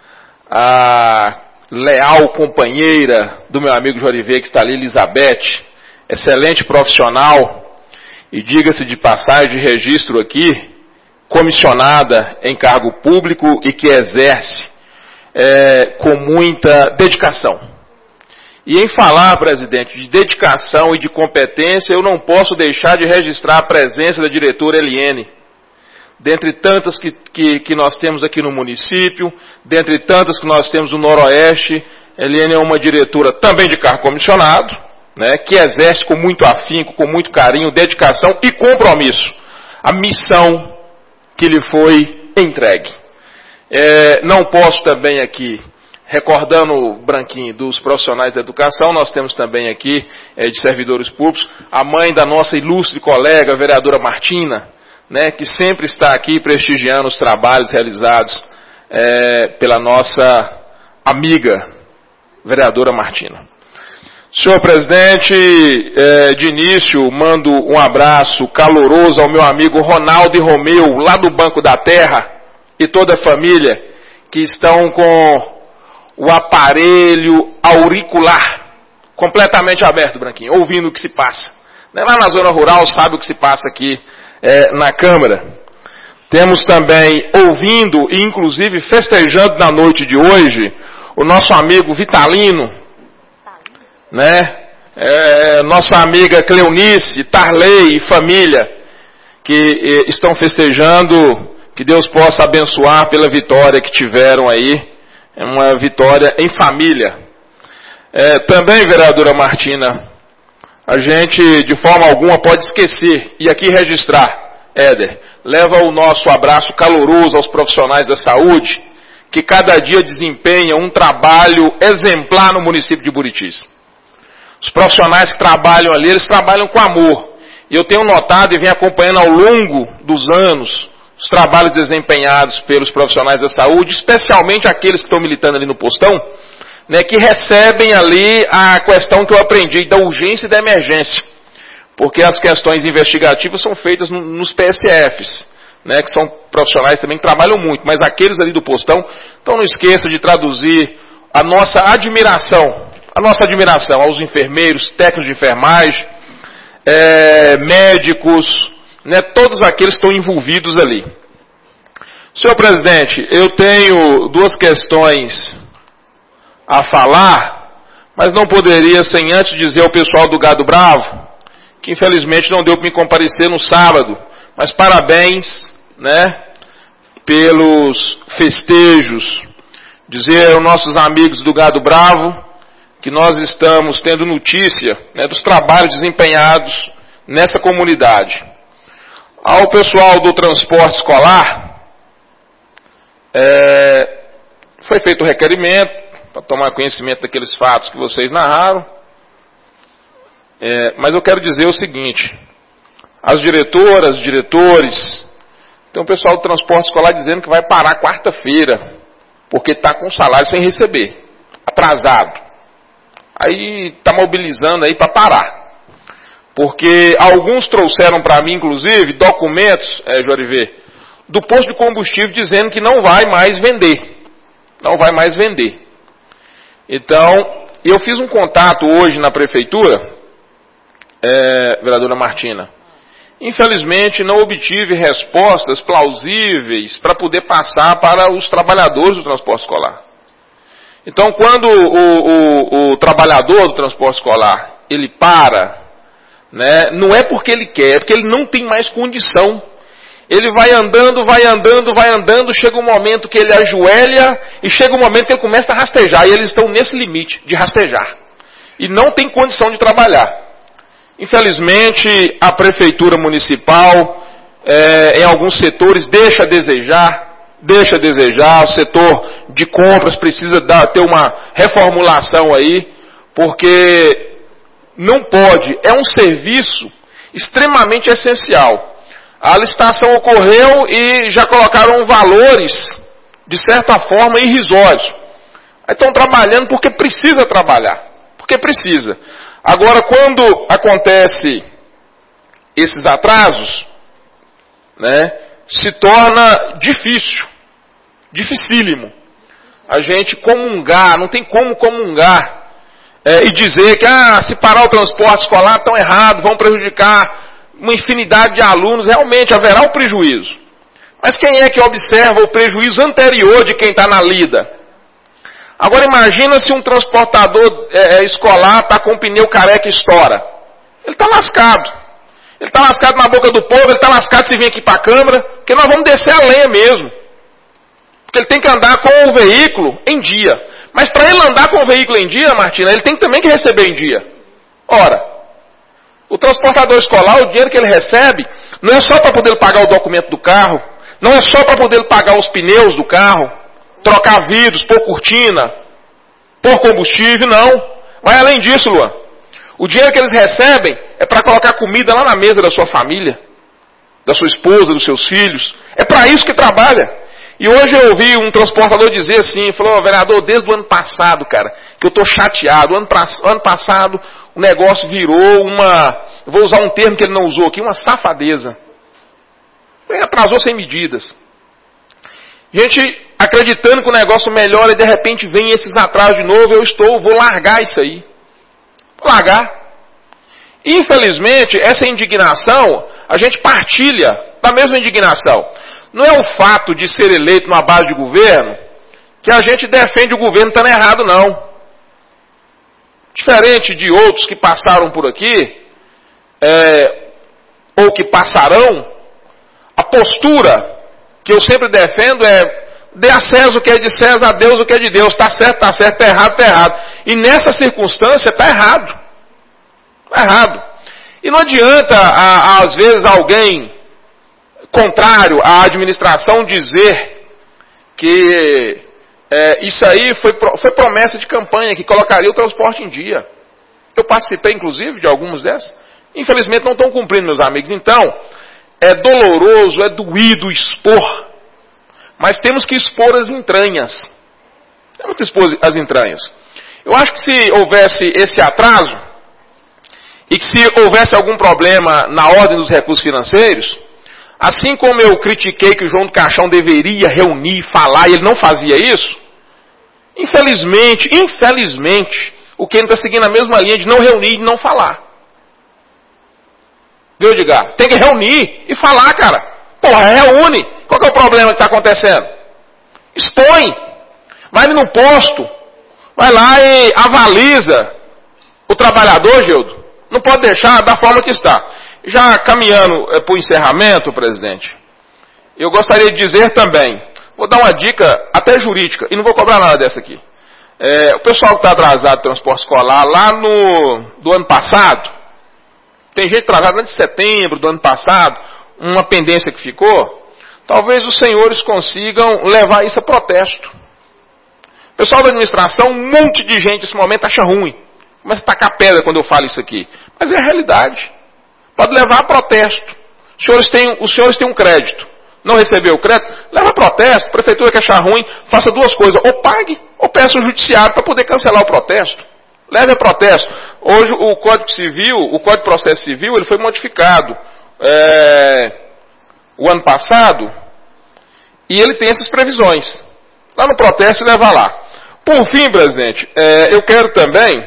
a leal companheira do meu amigo Joriver, que está ali, Elizabeth, excelente profissional, e diga-se de passagem de registro aqui, comissionada em cargo público e que exerce É, com muita dedicação. E em falar, presidente, de dedicação e de competência, eu não posso deixar de registrar a presença da diretora Eliene. Dentre tantas que, que, que nós temos aqui no município, dentre tantas que nós temos no Noroeste, Eliene é uma diretora também de cargo comissionado, né, que exerce com muito afinco, com muito carinho, dedicação e compromisso a missão que lhe foi entregue. É, não posso também aqui, recordando o branquinho dos profissionais da educação, nós temos também aqui, é, de servidores públicos, a mãe da nossa ilustre colega, a vereadora Martina, né, que sempre está aqui prestigiando os trabalhos realizados é, pela nossa amiga, vereadora Martina. Senhor presidente, é, de início, mando um abraço caloroso ao meu amigo Ronaldo e Romeu, lá do Banco da Terra, e toda a família que estão com o aparelho auricular completamente aberto, Branquinho, ouvindo o que se passa. Lá na zona rural sabe o que se passa aqui é, na Câmara. Temos também ouvindo e inclusive festejando na noite de hoje o nosso amigo Vitalino, né? É, nossa amiga Cleonice, Tarley e família que é, estão festejando. Que Deus possa abençoar pela vitória que tiveram aí, é uma vitória em família. É, também, vereadora Martina, a gente de forma alguma pode esquecer, e aqui registrar, Éder, leva o nosso abraço caloroso aos profissionais da saúde, que cada dia desempenham um trabalho exemplar no município de Buritis. Os profissionais que trabalham ali, eles trabalham com amor. E eu tenho notado e venho acompanhando ao longo dos anos, os trabalhos desempenhados pelos profissionais da saúde, especialmente aqueles que estão militando ali no postão, né, que recebem ali a questão que eu aprendi da urgência e da emergência. Porque as questões investigativas são feitas no, nos P S Fs, né, que são profissionais também que trabalham muito, mas aqueles ali do postão, então não esqueça de traduzir a nossa admiração, a nossa admiração aos enfermeiros, técnicos de enfermagem, é, médicos, né, todos aqueles que estão envolvidos ali. Senhor presidente, eu tenho duas questões a falar, mas não poderia sem antes dizer ao pessoal do Gado Bravo, que infelizmente não deu para me comparecer no sábado, mas parabéns, né, pelos festejos. Dizer aos nossos amigos do Gado Bravo que nós estamos tendo notícia, né, dos trabalhos desempenhados nessa comunidade. Ao pessoal do transporte escolar, é, foi feito o requerimento para tomar conhecimento daqueles fatos que vocês narraram. É, mas eu quero dizer o seguinte, as diretoras, diretores, tem um pessoal do transporte escolar dizendo que vai parar quarta-feira, porque está com o salário sem receber, atrasado. Aí está mobilizando aí para parar. Porque alguns trouxeram para mim, inclusive, documentos, é, Jorivê, do posto de combustível dizendo que não vai mais vender. Não vai mais vender. Então, eu fiz um contato hoje na prefeitura, é, vereadora Martina. Infelizmente, não obtive respostas plausíveis para poder passar para os trabalhadores do transporte escolar. Então, quando o, o, o trabalhador do transporte escolar, ele para, né, não é porque ele quer, é porque ele não tem mais condição. Ele vai andando, vai andando, vai andando, chega um momento que ele ajoelha e chega um momento que ele começa a rastejar. E eles estão nesse limite de rastejar. E não tem condição de trabalhar. Infelizmente, a prefeitura municipal, é, em alguns setores, deixa a desejar, deixa a desejar. O setor de compras precisa dar, ter uma reformulação aí, porque não pode, é um serviço extremamente essencial. A licitação ocorreu e já colocaram valores, de certa forma, irrisórios. Aí estão trabalhando porque precisa trabalhar, porque precisa. Agora, quando acontece esses atrasos, né, se torna difícil, dificílimo. A gente comungar, não tem como comungar é, e dizer que ah, se parar o transporte escolar estão errado, vão prejudicar uma infinidade de alunos, realmente haverá um prejuízo. Mas quem é que observa o prejuízo anterior de quem está na lida? Agora imagina se um transportador é, escolar está com o pneu careca e estoura. Ele está lascado. Ele está lascado na boca do povo, ele está lascado se vir aqui para a Câmara, porque nós vamos descer a lenha mesmo. Porque ele tem que andar com o veículo em dia. Mas para ele andar com o veículo em dia, Martina, ele tem também que receber em dia. Ora, o transportador escolar, o dinheiro que ele recebe, não é só para poder pagar o documento do carro, não é só para poder pagar os pneus do carro, trocar vidros, pôr cortina, pôr combustível, não. Vai além disso, Luan. O dinheiro que eles recebem é para colocar comida lá na mesa da sua família, da sua esposa, dos seus filhos. É para isso que trabalha. E hoje eu ouvi um transportador dizer assim, falou, oh, vereador, desde o ano passado, cara, que eu estou chateado. O ano, ano passado o negócio virou uma, eu vou usar um termo que ele não usou aqui, uma safadeza. Ele atrasou sem medidas. Gente acreditando que o negócio melhora e de repente vem esses atrasos de novo, eu estou, vou largar isso aí. Vou largar. Infelizmente, essa indignação, a gente partilha da mesma indignação. Não é o fato de ser eleito numa base de governo que a gente defende o governo estando errado, não. Diferente de outros que passaram por aqui, é, ou que passarão, a postura que eu sempre defendo é dê a César o que é de César, a Deus o que é de Deus. Está certo, está certo, está errado, está errado. E nessa circunstância está errado. Está errado. E não adianta, a, às vezes, alguém contrário à administração dizer que é, isso aí foi, foi promessa de campanha, que colocaria o transporte em dia. Eu participei, inclusive, de algumas dessas. Infelizmente não estão cumprindo, meus amigos. Então, é doloroso, é doído expor. Mas temos que expor as entranhas. Temos que expor as entranhas. Eu acho que se houvesse esse atraso, e que se houvesse algum problema na ordem dos recursos financeiros, assim como eu critiquei que o João do Caixão deveria reunir, falar, e ele não fazia isso, infelizmente, infelizmente, o Kenny está seguindo a mesma linha de não reunir e de não falar. Viu, Edgar? Tem que reunir e falar, cara. Porra, reúne. Qual que é o problema que está acontecendo? Expõe. Vai num posto. Vai lá e avaliza o trabalhador, Gildo. Não pode deixar da forma que está. Já caminhando é, para o encerramento, presidente, eu gostaria de dizer também, vou dar uma dica até jurídica, e não vou cobrar nada dessa aqui. É, o pessoal que está atrasado do transporte escolar, lá no do ano passado, tem gente atrasada lá de setembro do ano passado, uma pendência que ficou, talvez os senhores consigam levar isso a protesto. O pessoal da administração, um monte de gente nesse momento acha ruim. Começa a tacar pedra quando eu falo isso aqui. Mas é a realidade. Pode levar a protesto. Os senhores têm, os senhores têm um crédito. Não recebeu o crédito? Leva a protesto. A prefeitura que achar ruim, faça duas coisas. Ou pague, ou peça o judiciário para poder cancelar o protesto. Leve a protesto. Hoje o Código Civil, o Código de Processo Civil, ele foi modificado é, o ano passado e ele tem essas previsões. Lá no protesto leva lá. Por fim, presidente, é, eu quero também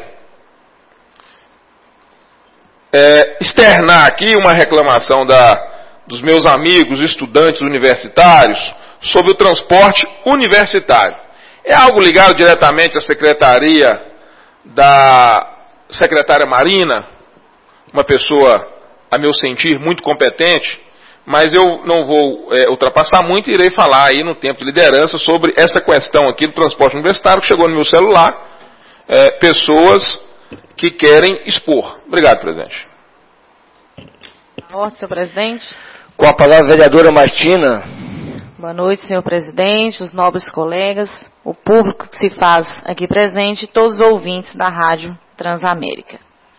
é, externar aqui uma reclamação da, dos meus amigos estudantes universitários sobre o transporte universitário. É algo ligado diretamente à Secretaria da secretária Marina, uma pessoa, a meu sentir, muito competente, mas eu não vou é, ultrapassar muito e irei falar aí no tempo de liderança sobre essa questão aqui do transporte universitário que chegou no meu celular, é, pessoas que querem expor. Obrigado, presidente. Boa noite, senhor presidente. Com a palavra a vereadora Martina. Boa noite, senhor presidente, os nobres colegas, o público que se faz aqui presente e todos os ouvintes da Rádio Transamérica.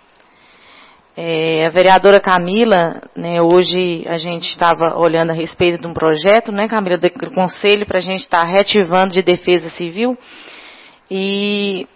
É, a vereadora Camila, né, hoje a gente estava olhando a respeito de um projeto, né, Camila, do Conselho para a gente estar reativando de defesa civil e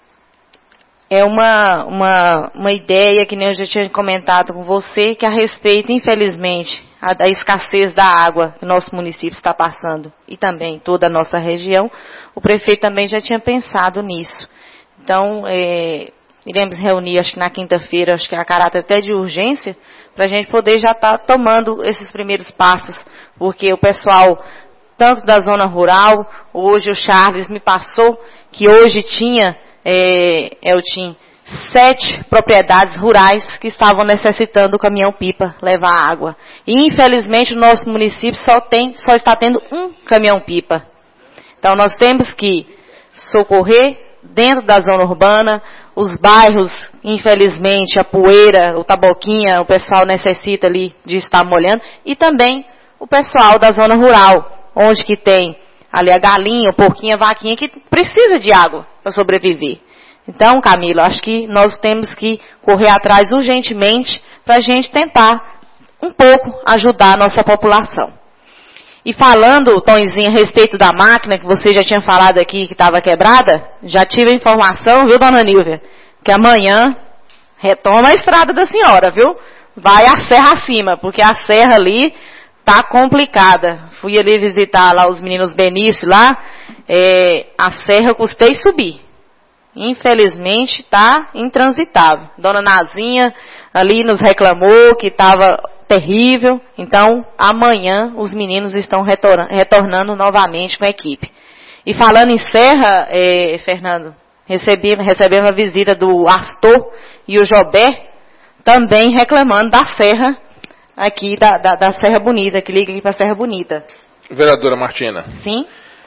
é uma, uma, uma ideia que nem eu já tinha comentado com você, que a respeito, infelizmente, a, a escassez da água que o nosso município está passando e também toda a nossa região, o prefeito também já tinha pensado nisso. Então, é, iremos reunir, acho que na quinta-feira, acho que é a caráter até de urgência, para a gente poder já estar tomando esses primeiros passos, porque o pessoal, tanto da zona rural, hoje o Charles me passou que hoje tinha, é, Eltim, sete propriedades rurais que estavam necessitando do caminhão-pipa levar água. E, infelizmente, o nosso município só, tem, só está tendo um caminhão-pipa. Então, nós temos que socorrer dentro da zona urbana, os bairros, infelizmente, a poeira, o taboquinha, o pessoal necessita ali de estar molhando, e também o pessoal da zona rural, onde que tem ali a galinha, o porquinho, a vaquinha, que precisa de água para sobreviver. Então, Camila, acho que nós temos que correr atrás urgentemente para a gente tentar um pouco ajudar a nossa população. E falando, Tonzinho, a respeito da máquina, que você já tinha falado aqui que estava quebrada, já tive a informação, viu, dona Nilvia, que amanhã retoma a estrada da senhora, viu? Vai a serra acima, porque a serra ali tá complicada. Fui ali visitar lá os meninos Benício lá, é, a serra eu custei subir. Infelizmente está intransitável. Dona Nazinha ali nos reclamou que estava terrível. Então, amanhã os meninos estão retornando, retornando novamente com a equipe. E falando em serra, é, Fernando, recebi, recebemos a visita do Astor e o Jobé, também reclamando da serra aqui, da, da, da Serra Bonita, que liga aqui para a Serra Bonita. Vereadora Martina. Sim.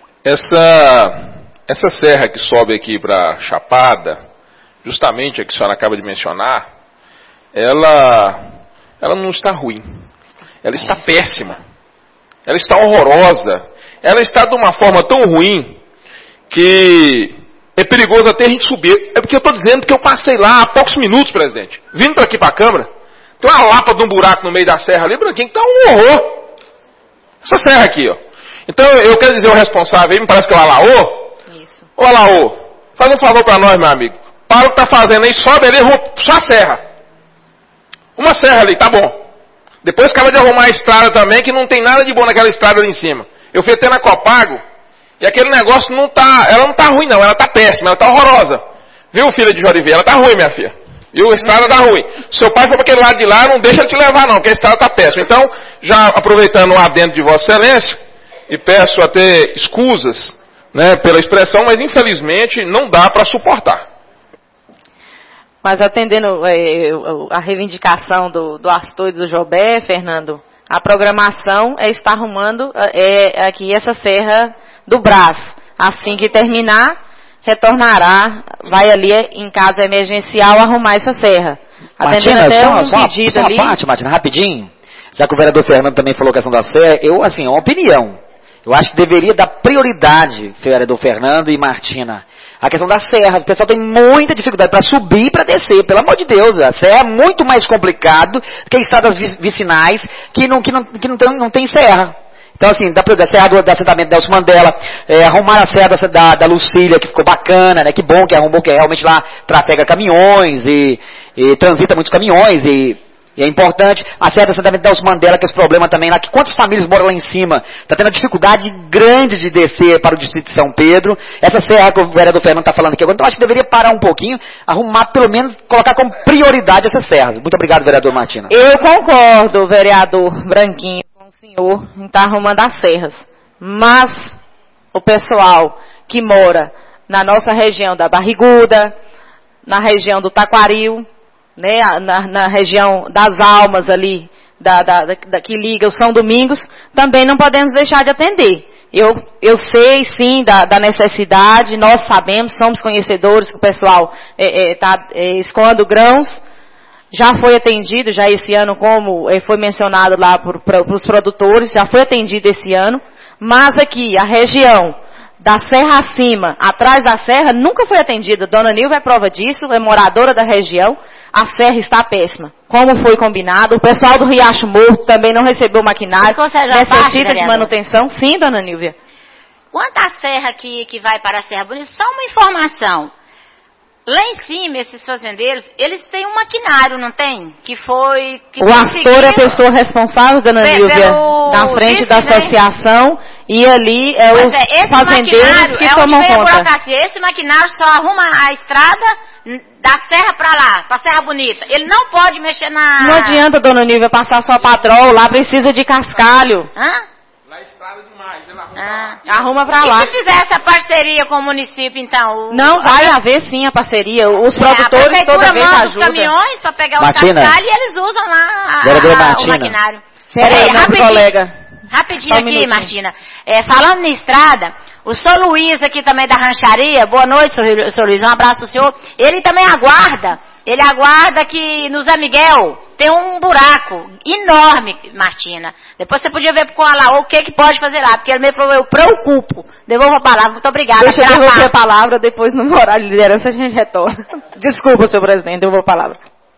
Essa... Essa serra que sobe aqui para Chapada, justamente a que a senhora acaba de mencionar, ela, ela não está ruim. Ela está péssima. Ela está horrorosa. Ela está de uma forma tão ruim que é perigoso até a gente subir. É porque eu estou dizendo que eu passei lá há poucos minutos, presidente. Vindo para aqui para a Câmara, tem uma lapa de um buraco no meio da serra ali, Branquinho, que está um horror. Essa serra aqui, ó. Então eu quero dizer o responsável aí, me parece que é o Alaô. Ô Alaô, faz um favor para nós, meu amigo. Para o que tá fazendo aí, sobe ali, só a serra. Uma serra ali, tá bom. Depois acaba de arrumar a estrada também, que não tem nada de bom naquela estrada ali em cima. Eu fui até na Copago, e aquele negócio não tá, ela não tá ruim não, ela tá péssima, ela tá horrorosa. Viu, filha de Joriveira? Ela tá ruim, minha filha. Viu, a estrada tá ruim. Seu pai foi para aquele lado de lá, não deixa ele te levar não, porque a estrada tá péssima. Então, já aproveitando o adendo de Vossa Excelência, e peço até escusas, né, pela expressão, mas infelizmente não dá para suportar. Mas atendendo é, a reivindicação do, do Astor e do Jobé, Fernando, a programação é estar arrumando é, aqui essa serra do Brás. Assim que terminar, retornará, vai ali em casa emergencial arrumar essa serra. Atendendo Martina, até só, um só, pedido só uma ali. parte, Martina, rapidinho. Já que o vereador Fernando também falou a questão da serra, eu, assim, é uma opinião. Eu acho que deveria dar prioridade, vereador Fernando e Martina, a questão das serras. O pessoal tem muita dificuldade para subir e para descer, pelo amor de Deus. A serra é muito mais complicado que estradas vicinais que não, que não, que não, tem, não tem serra. Então, assim, da, da serra do, do assentamento Nelson Mandela, é, arrumar a serra da, da, da Lucília, que ficou bacana, né? Que bom que arrumou, que realmente lá trafega caminhões e, e transita muitos caminhões e, e é importante. A serra do assentamento Nelson Mandela, que é esse problema também lá, que quantas famílias moram lá em cima, está tendo uma dificuldade grande de descer para o distrito de São Pedro. Essa serra que o vereador Fernando está falando aqui agora, então acho que deveria parar um pouquinho, arrumar pelo menos, colocar como prioridade essas serras. Muito obrigado, vereador Martina. Eu concordo, vereador Branquinho, com o senhor em estar arrumando as serras. Mas o pessoal que mora na nossa região da Barriguda, na região do Taquaril, né, na, na região das Almas ali, da, da, da, que liga o São Domingos, também não podemos deixar de atender. Eu, eu sei, sim, da, da necessidade, nós sabemos, somos conhecedores que o pessoal está é, é, é, escoando grãos. Já foi atendido, já esse ano, como é, foi mencionado lá para os produtores, já foi atendido esse ano. Mas aqui, a região da Serra Acima, atrás da serra, nunca foi atendida. Dona Nilva é prova disso, é moradora da região. A serra está péssima. Como foi combinado, o pessoal do Riacho Morto também não recebeu maquinário. Necessita de manutenção. Sim, dona Nilvia. Quanto à serra que, que vai para a Serra Bonita, só uma informação. Lá em cima, esses fazendeiros, eles têm um maquinário, não tem? Que foi... Que o Arthur é a pessoa responsável, dona Nilvia, na frente da associação, né? E ali é os é, fazendeiros que é tomam conta. Esse maquinário só arruma a estrada da serra para lá, para a Serra Bonita. Ele não pode mexer na... Não adianta, dona Nilvia, passar só patrol, lá precisa de cascalho. Hã? Lá é estrada demais, ele arruma ah. pra lá. Arruma pra lá. E se fizer essa parceria com o município, então? O... Não, vai a... haver sim a parceria. Os produtores é, toda vez ajudam. Os caminhões para pegar Martina. o cascalho e eles usam lá a, a, a, o maquinário. Peraí, rapidinho, colega. rapidinho aqui, um Martina. É, falando na estrada, o senhor Luiz aqui também da rancharia, boa noite, senhor Luiz, um abraço pro senhor. Ele também aguarda, ele aguarda que no Zé Miguel tem um buraco enorme, Martina. Depois você podia ver com a o que que pode fazer lá, porque ele me falou, eu preocupo. Devolvo a palavra, muito obrigada. Deixa eu devolver a palavra, depois no horário de liderança a gente retorna. Desculpa, senhor presidente, devolvo a palavra.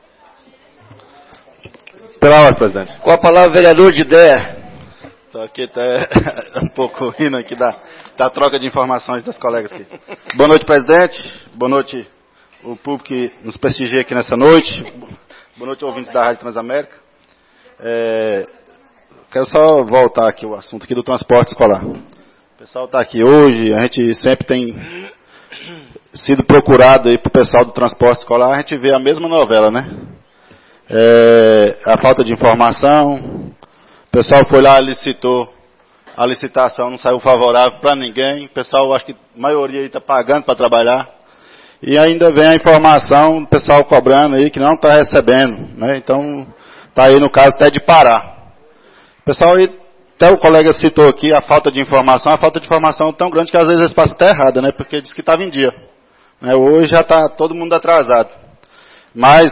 Pela ordem, presidente. Com a palavra, vereador de Dé. Estou aqui até um pouco rindo aqui da, da troca de informações das colegas aqui. Boa noite, presidente. Boa noite, o público que nos prestigia aqui nessa noite. Boa noite, ouvintes da Rádio Transamérica. É, quero só voltar aqui o assunto aqui do transporte escolar. O pessoal está aqui hoje, a gente sempre tem sido procurado aí para o pessoal do transporte escolar, a gente vê a mesma novela, né? É, a falta de informação. O pessoal foi lá, licitou, a licitação não saiu favorável para ninguém. O pessoal, acho que a maioria aí está pagando para trabalhar. E ainda vem a informação do pessoal cobrando aí que não está recebendo, né? Então, está aí no caso até de parar. O pessoal aí, até o colega citou aqui, a falta de informação, a falta de informação tão grande que às vezes eles passam até errada, né? Porque diz que estava em dia. Né? Hoje já está todo mundo atrasado. Mas...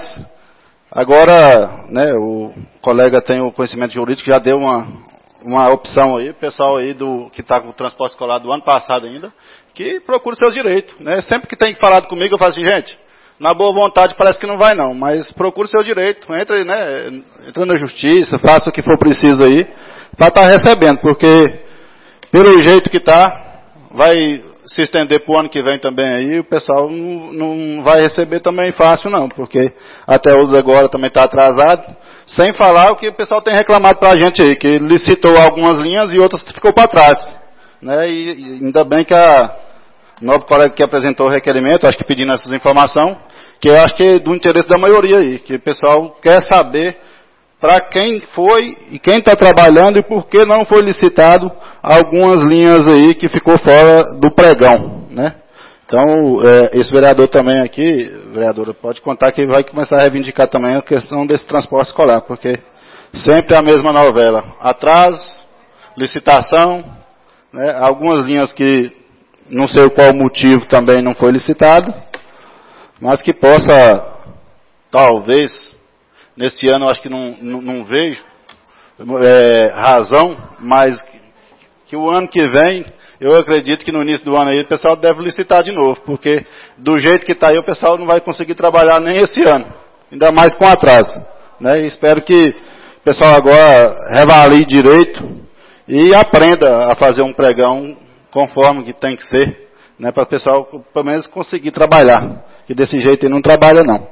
Agora, né, o colega tem o conhecimento jurídico, já deu uma, uma opção aí, o pessoal aí do, que está com o transporte escolar do ano passado ainda, que procura seus direitos, né? Sempre que tem falado comigo, eu falo assim, gente, na boa vontade parece que não vai não, mas procure seu direito, entre, né, entra na justiça, faça o que for preciso aí, para estar recebendo, porque pelo jeito que está, vai se estender para o ano que vem também aí, o pessoal não, não vai receber também fácil não, porque até hoje agora também está atrasado, sem falar o que o pessoal tem reclamado para a gente aí, que licitou algumas linhas e outras ficou para trás, né, e, e ainda bem que a nobre colega que apresentou o requerimento, acho que pedindo essas informações, que eu acho que é do interesse da maioria aí, que o pessoal quer saber para quem foi e quem está trabalhando e por que não foi licitado algumas linhas aí que ficou fora do pregão, né? Então, é, esse vereador também aqui, vereadora, pode contar que vai começar a reivindicar também a questão desse transporte escolar, porque sempre é a mesma novela. Atraso, licitação, né? Algumas linhas que não sei qual motivo também não foi licitado, mas que possa, talvez... Nesse ano eu acho que não, não, não vejo é, razão, mas que, que o ano que vem, eu acredito que no início do ano aí o pessoal deve licitar de novo, porque do jeito que está aí o pessoal não vai conseguir trabalhar nem esse ano, ainda mais com atraso. Né? E espero que o pessoal agora reavalie direito e aprenda a fazer um pregão conforme que tem que ser, né, para o pessoal pelo menos conseguir trabalhar, que desse jeito ele não trabalha não.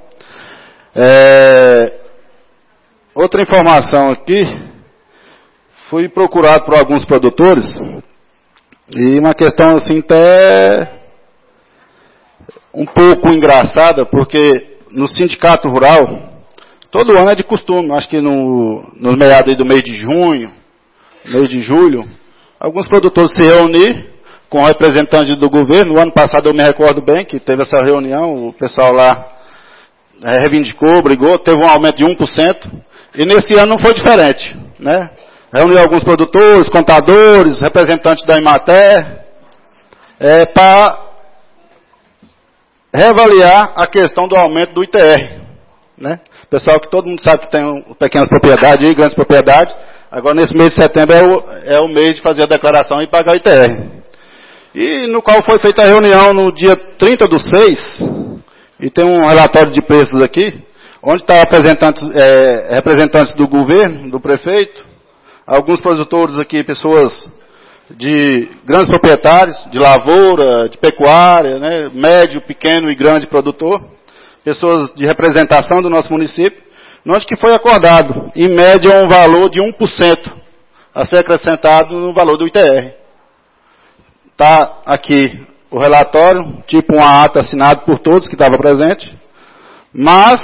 É, outra informação aqui, fui procurado por alguns produtores, e uma questão assim até um pouco engraçada, porque no sindicato rural, todo ano é de costume, acho que no, no meados do mês de junho, mês de julho, alguns produtores se reunir com representantes do governo. No ano passado eu me recordo bem que teve essa reunião, o pessoal lá é, reivindicou, brigou, teve um aumento de um por cento, e nesse ano não foi diferente, né? Reuniu alguns produtores, contadores, representantes da Emater, é, para reavaliar a questão do aumento do I T R, né? Pessoal que todo mundo sabe que tem um, pequenas propriedades e grandes propriedades, agora nesse mês de setembro é o, é o mês de fazer a declaração e pagar o I T R. E no qual foi feita a reunião no dia trinta do seis, e tem um relatório de preços aqui, onde está representantes, é, representantes do governo, do prefeito, alguns produtores aqui, pessoas de grandes proprietários, de lavoura, de pecuária, né, médio, pequeno e grande produtor, pessoas de representação do nosso município, onde que foi acordado, em média, um valor de um por cento a ser acrescentado no valor do I T R. Está aqui o relatório, tipo uma ata assinada por todos que estavam presentes, mas,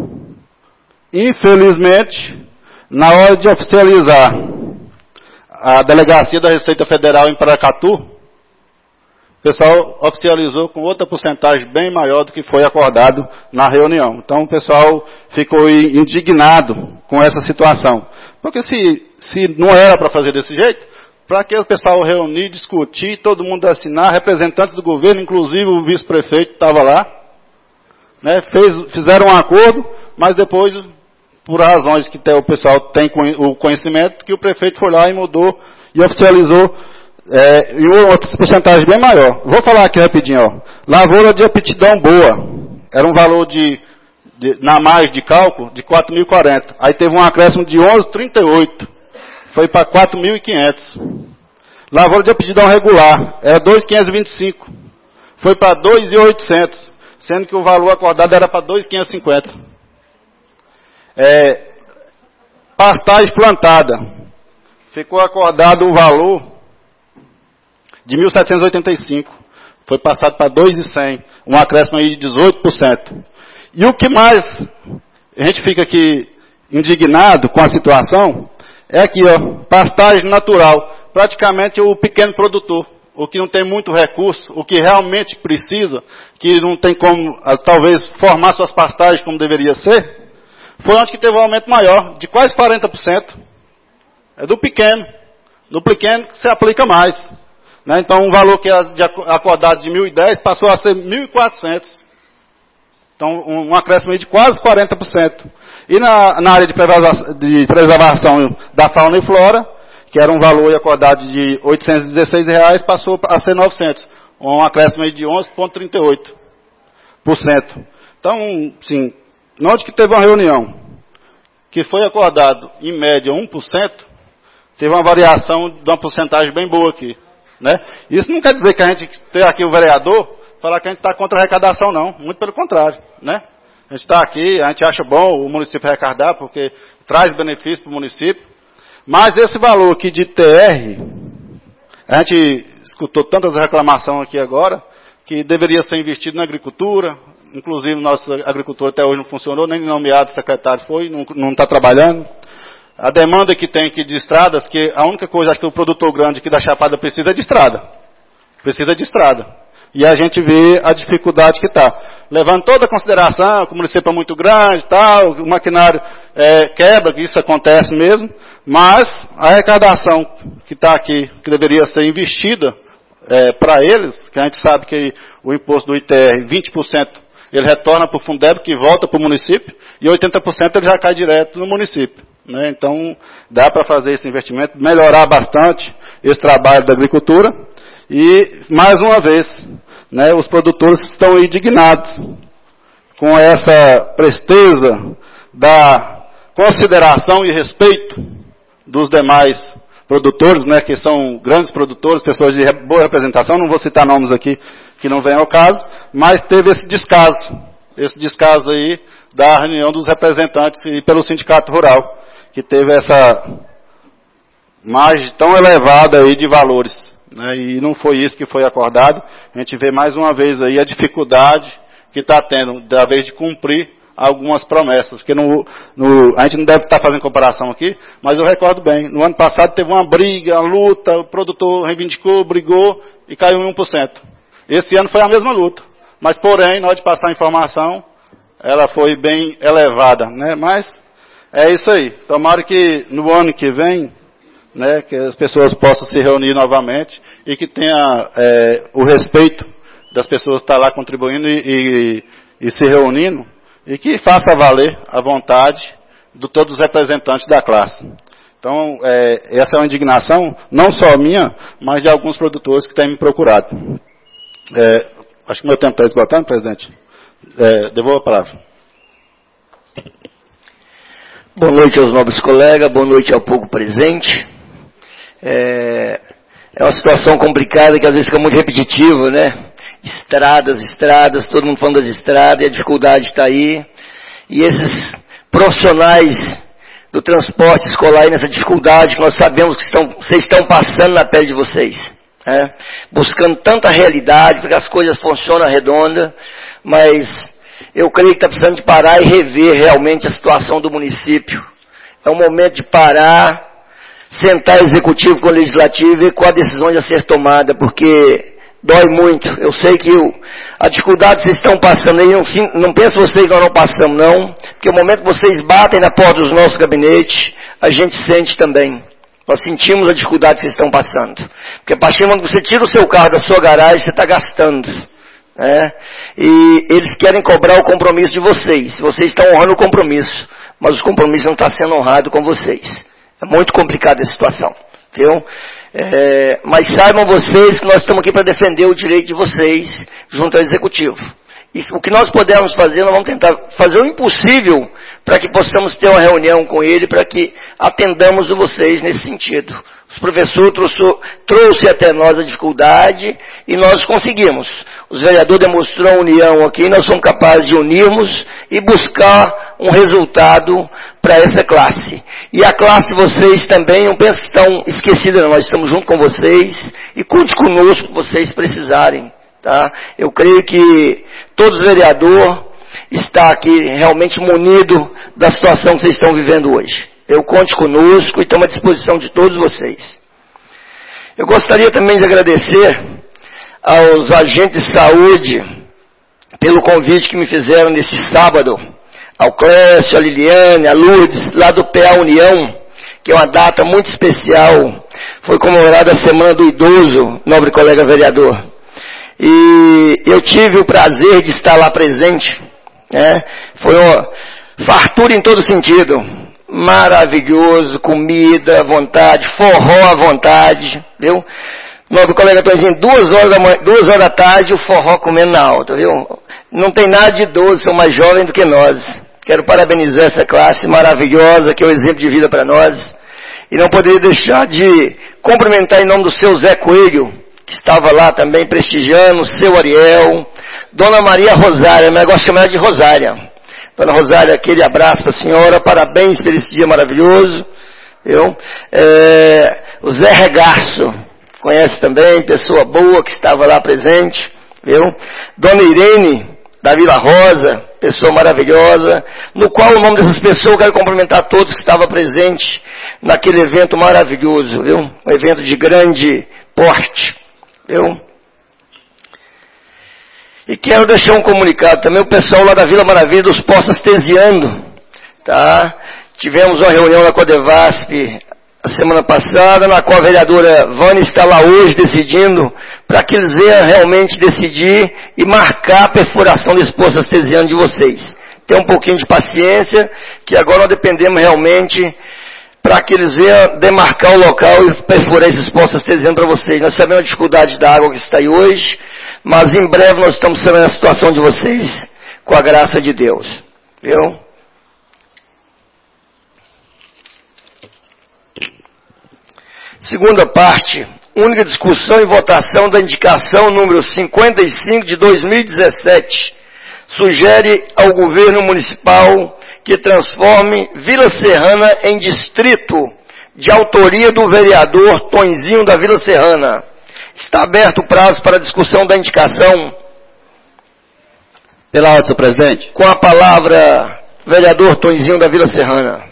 infelizmente, na hora de oficializar a delegacia da Receita Federal em Paracatu, o pessoal oficializou com outra porcentagem bem maior do que foi acordado na reunião. Então o pessoal ficou indignado com essa situação. Porque se, se não era para fazer desse jeito, para que o pessoal reunir, discutir, todo mundo assinar, representantes do governo, inclusive o vice-prefeito estava lá, né, fez, fizeram um acordo, mas depois, por razões que o pessoal tem o conhecimento, que o prefeito foi lá e mudou e oficializou é, em outras porcentagens bem maior. Vou falar aqui rapidinho, ó. Lavoura de aptidão boa. Era um valor de, de na mais de cálculo de quatro mil e quarenta. Aí teve um acréscimo de onze vírgula trinta e oito. Foi para quatro mil e quinhentos. Lavoura de aptidão regular. Era dois mil quinhentos e vinte e cinco. Foi para dois mil e oitocentos. Sendo que o valor acordado era para dois mil quinhentos e cinquenta. É, pastagem plantada. Ficou acordado o valor de mil setecentos e oitenta e cinco. Foi passado para dois mil e cem. Um acréscimo aí de dezoito por cento. E o que mais a gente fica aqui indignado com a situação é aqui, ó, pastagem natural. Praticamente o pequeno produtor, o que não tem muito recurso, o que realmente precisa, que não tem como, talvez, formar suas pastagens como deveria ser, foi onde que teve um aumento maior, de quase quarenta por cento. É do pequeno. No pequeno que se aplica mais. Né? Então, um valor que era de acordado de mil e dez passou a ser mil e quatrocentos. Então, um acréscimo aí de quase quarenta por cento. E na, na área de preservação, de preservação da fauna e flora, que era um valor acordado de oitocentos e dezesseis reais, passou a ser novecentos. Um acréscimo aí de onze vírgula trinta e oito por cento. Então, sim, onde que teve uma reunião que foi acordado, em média, um por cento, teve uma variação de uma porcentagem bem boa aqui. Né? Isso não quer dizer que a gente tem aqui o vereador falar que a gente está contra a arrecadação, não. Muito pelo contrário. Né? A gente está aqui, a gente acha bom o município arrecadar, porque traz benefício para o município. Mas esse valor aqui de T R, a gente escutou tantas reclamações aqui agora, que deveria ser investido na agricultura. Inclusive, nossa agricultura até hoje não funcionou, nem nomeado secretário foi, não está trabalhando. A demanda que tem aqui de estradas, que a única coisa acho que o produtor grande aqui da Chapada precisa é de estrada. Precisa de estrada. E a gente vê a dificuldade que está. Levando toda a consideração, que o município é muito grande, tal, o maquinário é, quebra, que isso acontece mesmo, mas a arrecadação que está aqui, que deveria ser investida é, para eles, que a gente sabe que o imposto do I T R, vinte por cento, ele retorna para o Fundeb, que volta para o município, e oitenta por cento ele já cai direto no município. Né? Então, dá para fazer esse investimento, melhorar bastante esse trabalho da agricultura. E, mais uma vez, né, os produtores estão indignados com essa presteza da consideração e respeito dos demais produtores, né, que são grandes produtores, pessoas de boa representação, não vou citar nomes aqui que não vem ao caso, mas teve esse descaso, esse descaso aí da reunião dos representantes e pelo Sindicato Rural, que teve essa margem tão elevada aí de valores, né, e não foi isso que foi acordado. A gente vê mais uma vez aí a dificuldade que está tendo, da vez de cumprir algumas promessas, que no, no, a gente não deve estar fazendo comparação aqui, mas eu recordo bem, no ano passado teve uma briga, uma luta, o produtor reivindicou, brigou e caiu em um por cento. Esse ano foi a mesma luta, mas porém, na hora de passar a informação, ela foi bem elevada, né? Mas é isso aí. Tomara que no ano que vem, né, que as pessoas possam se reunir novamente e que tenha é, o respeito das pessoas estar lá contribuindo e, e, e se reunindo, e que faça valer a vontade de todos os representantes da classe. Então, é, essa é uma indignação, não só minha, mas de alguns produtores que têm me procurado. É, acho que meu tempo está esgotando, presidente. É, devolvo a palavra. Boa noite aos nobres colegas, boa noite ao povo presente. É, é uma situação complicada que às vezes fica muito repetitiva, né? Estradas, estradas, todo mundo falando das estradas, e a dificuldade está aí. E esses profissionais do transporte escolar aí nessa dificuldade que nós sabemos que estão, vocês estão passando na pele de vocês. Né? Buscando tanta realidade, porque as coisas funcionam redonda, mas eu creio que está precisando de parar e rever realmente a situação do município. É um momento de parar, sentar o executivo com o legislativo e ver qual a decisão a ser tomada, porque dói muito. Eu sei que o, a dificuldade que vocês estão passando aí, não, não penso vocês que nós não passamos não, porque o momento que vocês batem na porta dos nossos gabinetes, a gente sente também. Nós sentimos a dificuldade que vocês estão passando. Porque a partir do momento que você tira o seu carro da sua garagem, você está gastando. Né? E eles querem cobrar o compromisso de vocês. Vocês estão honrando o compromisso, mas o compromisso não está sendo honrado com vocês. É muito complicada a situação. Viu? É, mas saibam vocês que nós estamos aqui para defender o direito de vocês junto ao executivo. E o que nós pudermos fazer, nós vamos tentar fazer o impossível para que possamos ter uma reunião com ele, para que atendamos vocês nesse sentido. Os professores trouxe, trouxe até nós a dificuldade e nós conseguimos. Os vereadores demonstraram união aqui, nós somos capazes de unirmos e buscar um resultado para essa classe. E a classe vocês também, não pensem que estão esquecidas, não. Nós estamos junto com vocês e conte conosco que vocês precisarem. Tá? Eu creio que todos os vereadores estão aqui realmente munidos da situação que vocês estão vivendo hoje. Eu conte conosco e estou à disposição de todos vocês. Eu gostaria também de agradecer aos agentes de saúde pelo convite que me fizeram nesse sábado, ao Clécio, a Liliane, a Lourdes, lá do P A União, que é uma data muito especial. Foi comemorada a Semana do Idoso, nobre colega vereador. E eu tive o prazer de estar lá presente, né? Foi uma fartura em todo sentido, maravilhoso, comida à vontade, forró à vontade, viu? Nobre colega Tonzinho, duas horas da manhã, duas horas da tarde, o forró comendo na alta, viu? Não tem nada de idoso, são mais jovens do que nós. Quero parabenizar essa classe maravilhosa, que é um exemplo de vida para nós. E não poderia deixar de cumprimentar em nome do seu Zé Coelho, que estava lá também prestigiando, seu Ariel, Dona Maria Rosária, o negócio chamada de Rosária. Dona Rosária, aquele abraço para a senhora, parabéns por esse dia maravilhoso. Viu? É, o Zé Regaço, conhece também, pessoa boa que estava lá presente. Viu? Dona Irene, da Vila Rosa, pessoa maravilhosa, no qual o nome dessas pessoas eu quero cumprimentar todos que estavam presentes naquele evento maravilhoso, viu? Um evento de grande porte. Eu. E quero deixar um comunicado também, o pessoal lá da Vila Maravilha dos Poços Artesiano, tá? Tivemos uma reunião na Codevasp a semana passada, na qual a vereadora Vânia está lá hoje decidindo, para que eles venham realmente decidir e marcar a perfuração desse poço artesiano de vocês. Tenha um pouquinho de paciência, que agora nós dependemos realmente para que eles venham demarcar o local e perfurar esses poços artesianos para vocês. Nós sabemos a dificuldade da água que está aí hoje, mas em breve nós estamos sabendo a situação de vocês, com a graça de Deus. Viu? Segunda parte, única discussão e votação da indicação número cinquenta e cinco de dois mil e dezessete. Sugere ao governo municipal que transforme Vila Serrana em distrito, de autoria do vereador Tonzinho da Vila Serrana. Está aberto o prazo para discussão da indicação. Pela ordem, senhor presidente. Com a palavra, vereador Tonzinho da Vila Serrana.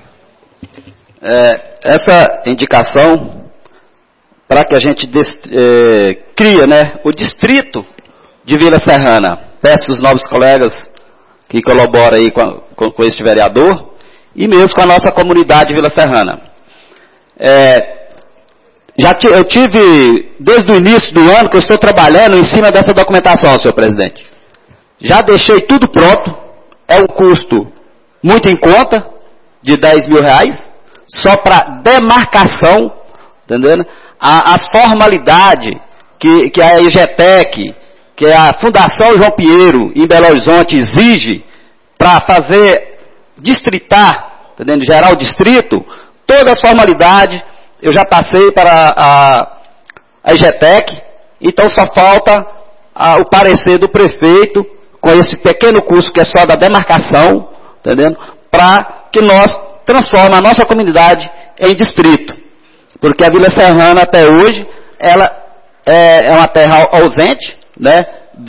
É, essa indicação, para que a gente dest, é, cria, né, o distrito de Vila Serrana. Peço os novos colegas que colaboram aí com, a, com, com este vereador e mesmo com a nossa comunidade Vila Serrana. É, já t, eu tive, desde o início do ano, que eu estou trabalhando em cima dessa documentação, senhor presidente. Já deixei tudo pronto, é um custo muito em conta, de dez mil reais, só para demarcação, entendendo? A, as formalidades que, que a EGETEC, que a Fundação João Pinheiro, em Belo Horizonte, exige para fazer distritar, entendendo? Gerar o distrito, todas as formalidades, eu já passei para a, a EGETEC, então só falta a, o parecer do prefeito, com esse pequeno curso que é só da demarcação, entendendo? Para que nós transformemos a nossa comunidade em distrito. Porque a Vila Serrana, até hoje, ela é, é uma terra ausente, né,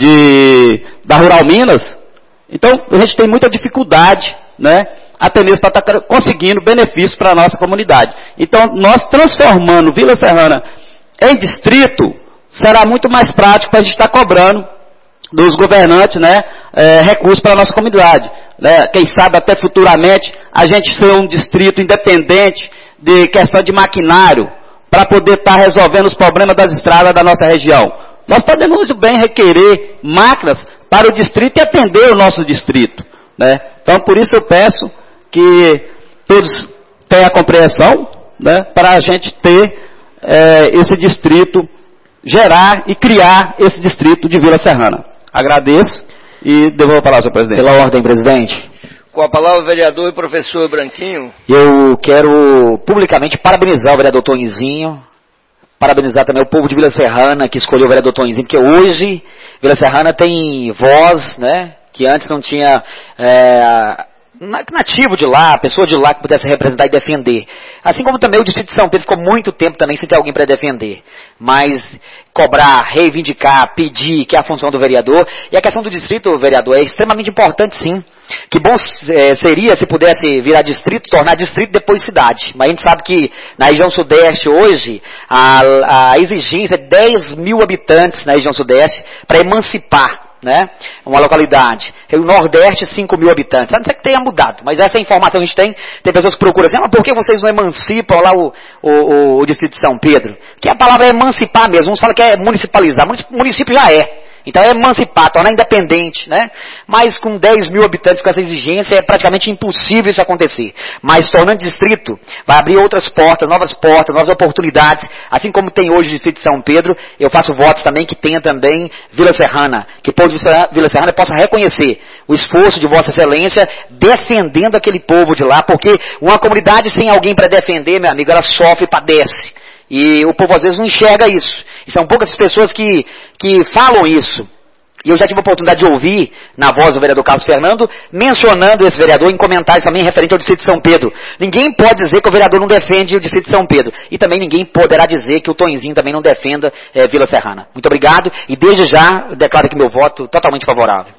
de, da Rural Minas. Então, a gente tem muita dificuldade, né, até mesmo para estar conseguindo benefícios para a nossa comunidade. Então, nós transformando Vila Serrana em distrito, será muito mais prático para a gente estar cobrando dos governantes, né, é, recursos para a nossa comunidade. Né? Quem sabe até futuramente a gente ser um distrito independente de questão de maquinário para poder estar resolvendo os problemas das estradas da nossa região. Nós podemos muito bem requerer máquinas para o distrito e atender o nosso distrito. Né? Então, por isso eu peço que todos tenham a compreensão, né, para a gente ter é, esse distrito, gerar e criar esse distrito de Vila Serrana. Agradeço e devolvo a palavra, senhor presidente. Pela ordem, presidente. Com a palavra, vereador e professor Branquinho. Eu quero publicamente parabenizar o vereador Tonzinho, parabenizar também o povo de Vila Serrana que escolheu o vereador Tonzinho, porque hoje Vila Serrana tem voz, né, que antes não tinha é, nativo de lá, pessoa de lá que pudesse representar e defender. Assim como também o distrito de São Pedro ficou muito tempo também sem ter alguém para defender. Mas cobrar, reivindicar, pedir, que é a função do vereador. E a questão do distrito, vereador, é extremamente importante, sim. Que bom é, seria se pudesse virar distrito, tornar distrito depois cidade. Mas a gente sabe que na região sudeste hoje, a, a exigência é dez mil habitantes na região sudeste para emancipar, né, uma localidade. O Nordeste, cinco mil habitantes. A não ser que tenha mudado, mas essa é a informação que a gente tem. Tem pessoas que procuram assim, ah, mas por que vocês não emancipam lá o, o, o, o distrito de São Pedro? Que a palavra é emancipar mesmo. Uns falam que é municipalizar. O município já é. Então é emancipar, tornar independente, né? Mas com dez mil habitantes com essa exigência é praticamente impossível isso acontecer. Mas tornando distrito, vai abrir outras portas, novas portas, novas oportunidades. Assim como tem hoje o distrito de São Pedro, eu faço votos também que tenha também Vila Serrana. Que o povo de Vila Serrana possa reconhecer o esforço de Vossa Excelência defendendo aquele povo de lá. Porque uma comunidade sem alguém para defender, meu amigo, ela sofre e padece. E o povo às vezes não enxerga isso. E são poucas pessoas que, que falam isso. E eu já tive a oportunidade de ouvir, na voz do vereador Carlos Fernando, mencionando esse vereador em comentários também referente ao distrito de São Pedro. Ninguém pode dizer que o vereador não defende o distrito de São Pedro. E também ninguém poderá dizer que o Tonzinho também não defenda é, Vila Serrana. Muito obrigado. E desde já, declaro aqui meu voto totalmente favorável.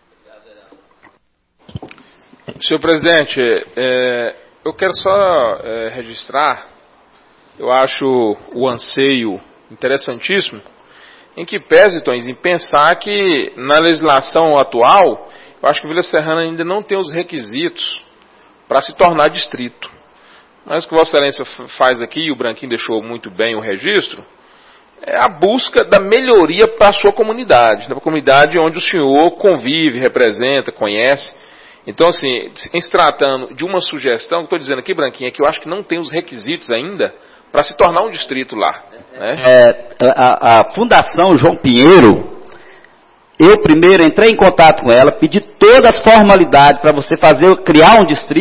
Senhor presidente, é, eu quero só é, registrar, eu acho o anseio interessantíssimo, em que pese, Tonzinho, em pensar que na legislação atual, eu acho que Vila Serrana ainda não tem os requisitos para se tornar distrito. Mas o que Vossa Excelência faz aqui, e o Branquinho deixou muito bem o registro, é a busca da melhoria para a sua comunidade, para a comunidade onde o senhor convive, representa, conhece. Então, assim, em se tratando de uma sugestão, que estou dizendo aqui, Branquinho, é que eu acho que não tem os requisitos ainda para se tornar um distrito lá. Né? É, a, a Fundação João Pinheiro, eu primeiro entrei em contato com ela, pedi todas as formalidades para você fazer, criar um distrito,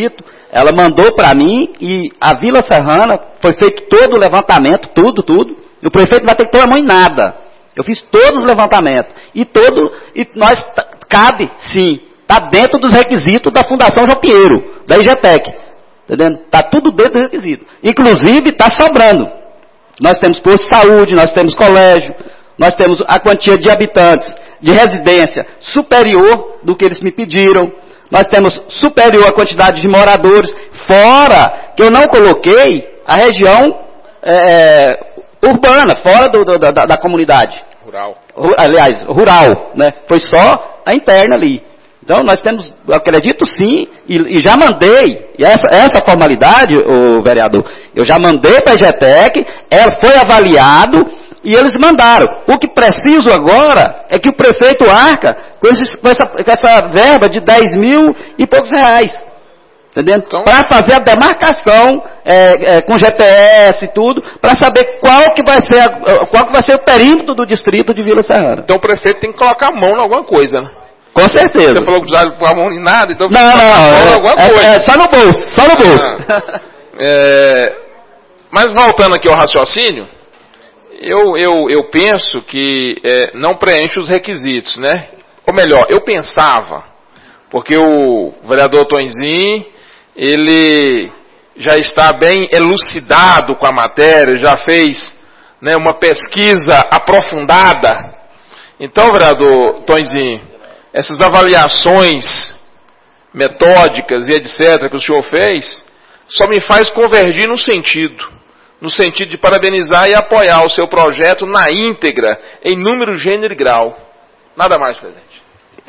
ela mandou para mim e a Vila Serrana foi feito todo o levantamento, tudo, tudo. E o prefeito não vai ter que pôr a mão em nada. Eu fiz todos os levantamentos. E todo, e nós, cabe, sim, está dentro dos requisitos da Fundação João Pinheiro, da I G T E C. Entendendo? Está tudo dentro do requisito. Inclusive, está sobrando. Nós temos posto de saúde, nós temos colégio, nós temos a quantia de habitantes, de residência superior do que eles me pediram. Nós temos superior a quantidade de moradores, fora que eu não coloquei a região é, urbana, fora do, do, da, da comunidade. Rural. Aliás, rural, né? Foi só a interna ali. Então nós temos, eu acredito sim, e, e já mandei, e essa, essa formalidade, o vereador, eu já mandei para a I G T E C, ela foi avaliado e eles mandaram. O que preciso agora é que o prefeito arca com, esses, com, essa, com essa verba de dez mil e poucos reais. Entendendo? Então, para fazer a demarcação é, é, com G P S e tudo, para saber qual que vai ser a, qual que vai ser o perímetro do distrito de Vila Serrana. Então o prefeito tem que colocar a mão em alguma coisa, né? Com certeza. Você falou que precisava pôr a mão em nada, então não, não, é, alguma é, coisa. É, só no bolso, só no bolso. Ah, é, mas voltando aqui ao raciocínio, eu, eu, eu penso que é, não preenche os requisitos, né? Ou melhor, eu pensava, porque o vereador Tonzinho, ele já está bem elucidado com a matéria, já fez, né, uma pesquisa aprofundada. Então, vereador Tonzinho, essas avaliações metódicas e etcétera que o senhor fez, só me faz convergir no sentido, no sentido de parabenizar e apoiar o seu projeto na íntegra, em número, gênero e grau. Nada mais, presidente.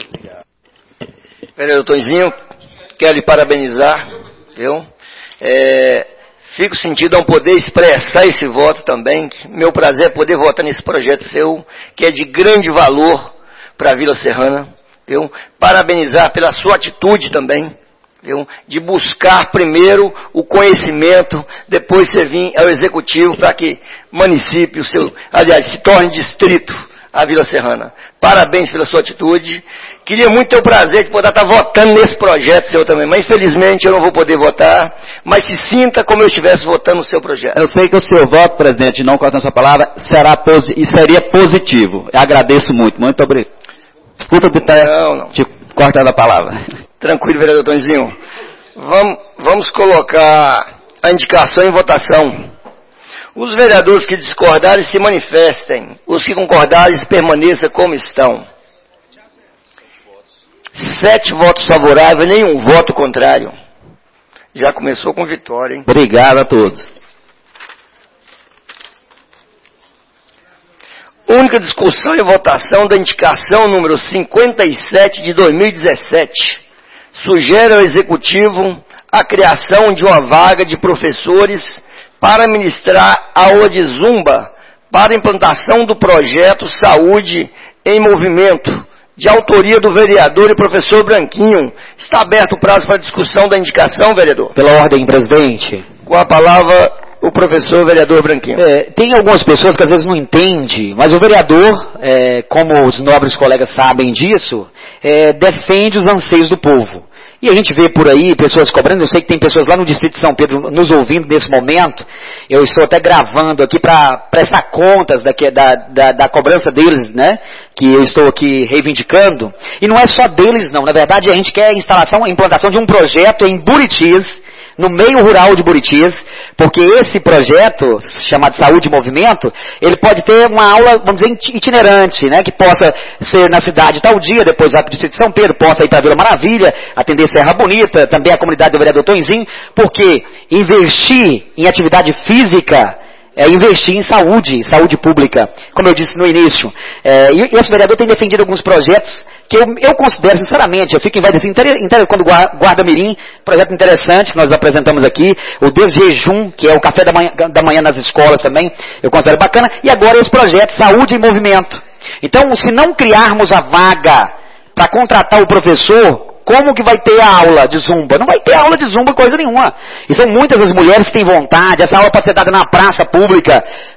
Vereador Tonzinho, quero lhe parabenizar, viu? É, fico sentido a poder expressar esse voto também. Meu prazer é poder votar nesse projeto seu, que é de grande valor para a Vila Serrana. Viu? Parabenizar pela sua atitude também, viu? De buscar primeiro o conhecimento, depois você vir ao executivo para que municipe o seu, aliás, se torne distrito a Vila Serrana. Parabéns pela sua atitude. Queria muito ter o prazer de poder estar votando nesse projeto seu também, mas infelizmente eu não vou poder votar, mas se sinta como eu estivesse votando no seu projeto. Eu sei que o seu voto, presidente, não cortando essa palavra, será posi- e seria positivo. Eu agradeço muito, muito obrigado. Desculpa de ter não, não. te cortado a palavra. Tranquilo, vereador Tonzinho. Vamos, vamos colocar a indicação em votação. Os vereadores que discordarem se manifestem. Os que concordarem permaneçam como estão. Sete votos favoráveis, nenhum voto contrário. Já começou com vitória, hein? Obrigado a todos. Única discussão e votação da indicação número cinquenta e sete de dois mil e dezessete. Sugere ao Executivo a criação de uma vaga de professores para ministrar aula de zumba para a implantação do projeto Saúde em Movimento, de autoria do vereador e professor Branquinho. Está aberto o prazo para discussão da indicação, vereador? Pela ordem, presidente. Com a palavra, o professor vereador Branquinho. É, tem algumas pessoas que às vezes não entendem, mas o vereador, é, como os nobres colegas sabem disso, é, defende os anseios do povo. E a gente vê por aí pessoas cobrando, eu sei que tem pessoas lá no Distrito de São Pedro nos ouvindo nesse momento, eu estou até gravando aqui para prestar contas daqui, da, da, da cobrança deles, né, que eu estou aqui reivindicando, e não é só deles não, na verdade a gente quer a instalação, a implantação de um projeto em Buritis, no meio rural de Buritis, porque esse projeto, chamado Saúde e Movimento, ele pode ter uma aula, vamos dizer, itinerante, né, que possa ser na cidade tal dia, depois vai para o Distrito de São Pedro, possa ir para a Vila Maravilha, atender Serra Bonita, também a comunidade do vereador Tonzinho, porque investir em atividade física é investir em saúde, saúde pública, como eu disse no início. É, e esse vereador tem defendido alguns projetos que eu, eu considero, sinceramente, eu fico envaidecido, quando Guarda Mirim, projeto interessante que nós apresentamos aqui, o Desjejum, que é o café da manhã, da manhã nas escolas também, eu considero bacana, e agora esse projeto Saúde em Movimento. Então, se não criarmos a vaga para contratar o professor, como que vai ter a aula de zumba? Não vai ter aula de zumba coisa nenhuma. E são muitas as mulheres que têm vontade, essa aula pode ser dada na praça pública,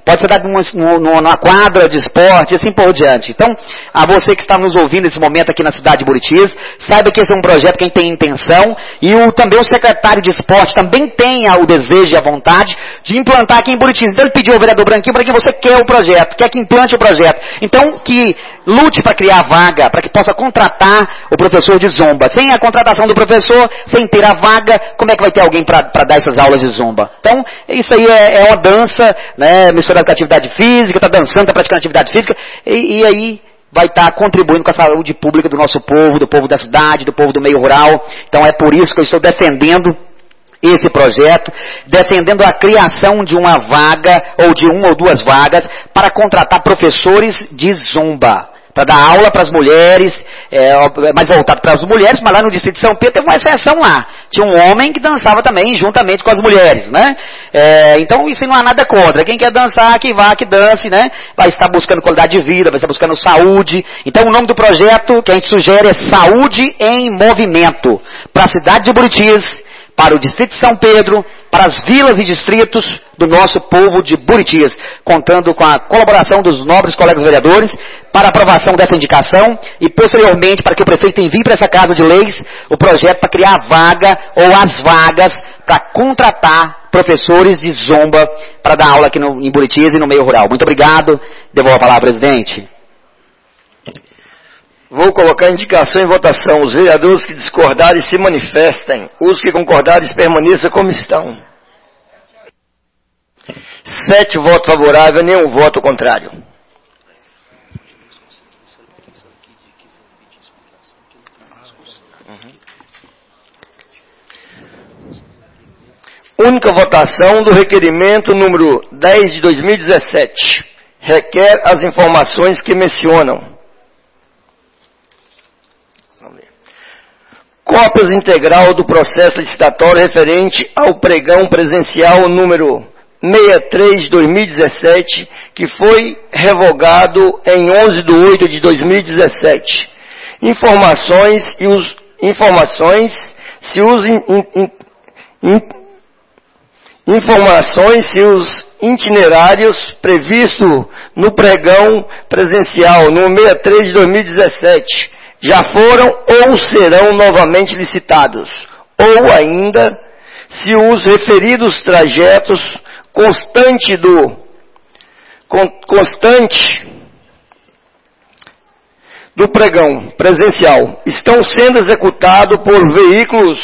pode ser dado numa, numa quadra de esporte e assim por diante. Então, a você que está nos ouvindo nesse momento aqui na cidade de Buritis, saiba que esse é um projeto que a gente tem intenção, e o, também o secretário de esporte também tem o desejo e a vontade de implantar aqui em Buritis. Então ele pediu ao vereador Branquinho para que você quer o projeto, quer que implante o projeto. Então, que lute para criar vaga, para que possa contratar o professor de zumba. Sem a contratação do professor, sem ter a vaga, como é que vai ter alguém para dar essas aulas de zumba? Então, isso aí é, é uma dança, né, misturada com atividade física, está dançando, está praticando atividade física, e, e aí vai estar tá contribuindo com a saúde pública do nosso povo, do povo da cidade, do povo do meio rural. Então é por isso que eu estou defendendo esse projeto, defendendo a criação de uma vaga, ou de uma ou duas vagas, para contratar professores de zumba, para dar aula para as mulheres, é, mais voltado para as mulheres, mas lá no distrito de São Pedro teve uma exceção lá. Tinha um homem que dançava também, juntamente com as mulheres, né? É, então isso não há nada contra. Quem quer dançar, que vá, que dance, né? Vai estar buscando qualidade de vida, vai estar buscando saúde. Então o nome do projeto que a gente sugere é Saúde em Movimento, para a cidade de Buritis, para o distrito de São Pedro, para as vilas e distritos do nosso povo de Buritis, contando com a colaboração dos nobres colegas vereadores para a aprovação dessa indicação e posteriormente para que o prefeito envie para essa Casa de Leis o projeto para criar a vaga ou as vagas para contratar professores de zumba para dar aula aqui no, em Buritis e no meio rural. Muito obrigado. Devolvo a palavra, presidente. Vou colocar a indicação em votação. Os vereadores que discordarem se manifestem. Os que concordarem permaneçam como estão. Sete votos favoráveis, nenhum voto contrário. Única votação do requerimento número dez de dois mil e dezessete. Requer as informações que mencionam. Cópias integral do processo licitatório referente ao pregão presencial número sessenta e três de dois mil e dezessete, que foi revogado em onze de oito de dois mil e dezessete. Informações e os informações se os in, in, in, informações se os itinerários previstos no pregão presencial número sessenta e três de dois mil e dezessete já foram ou serão novamente licitados, ou ainda, se os referidos trajetos constante do constante do pregão presencial estão sendo executados por veículos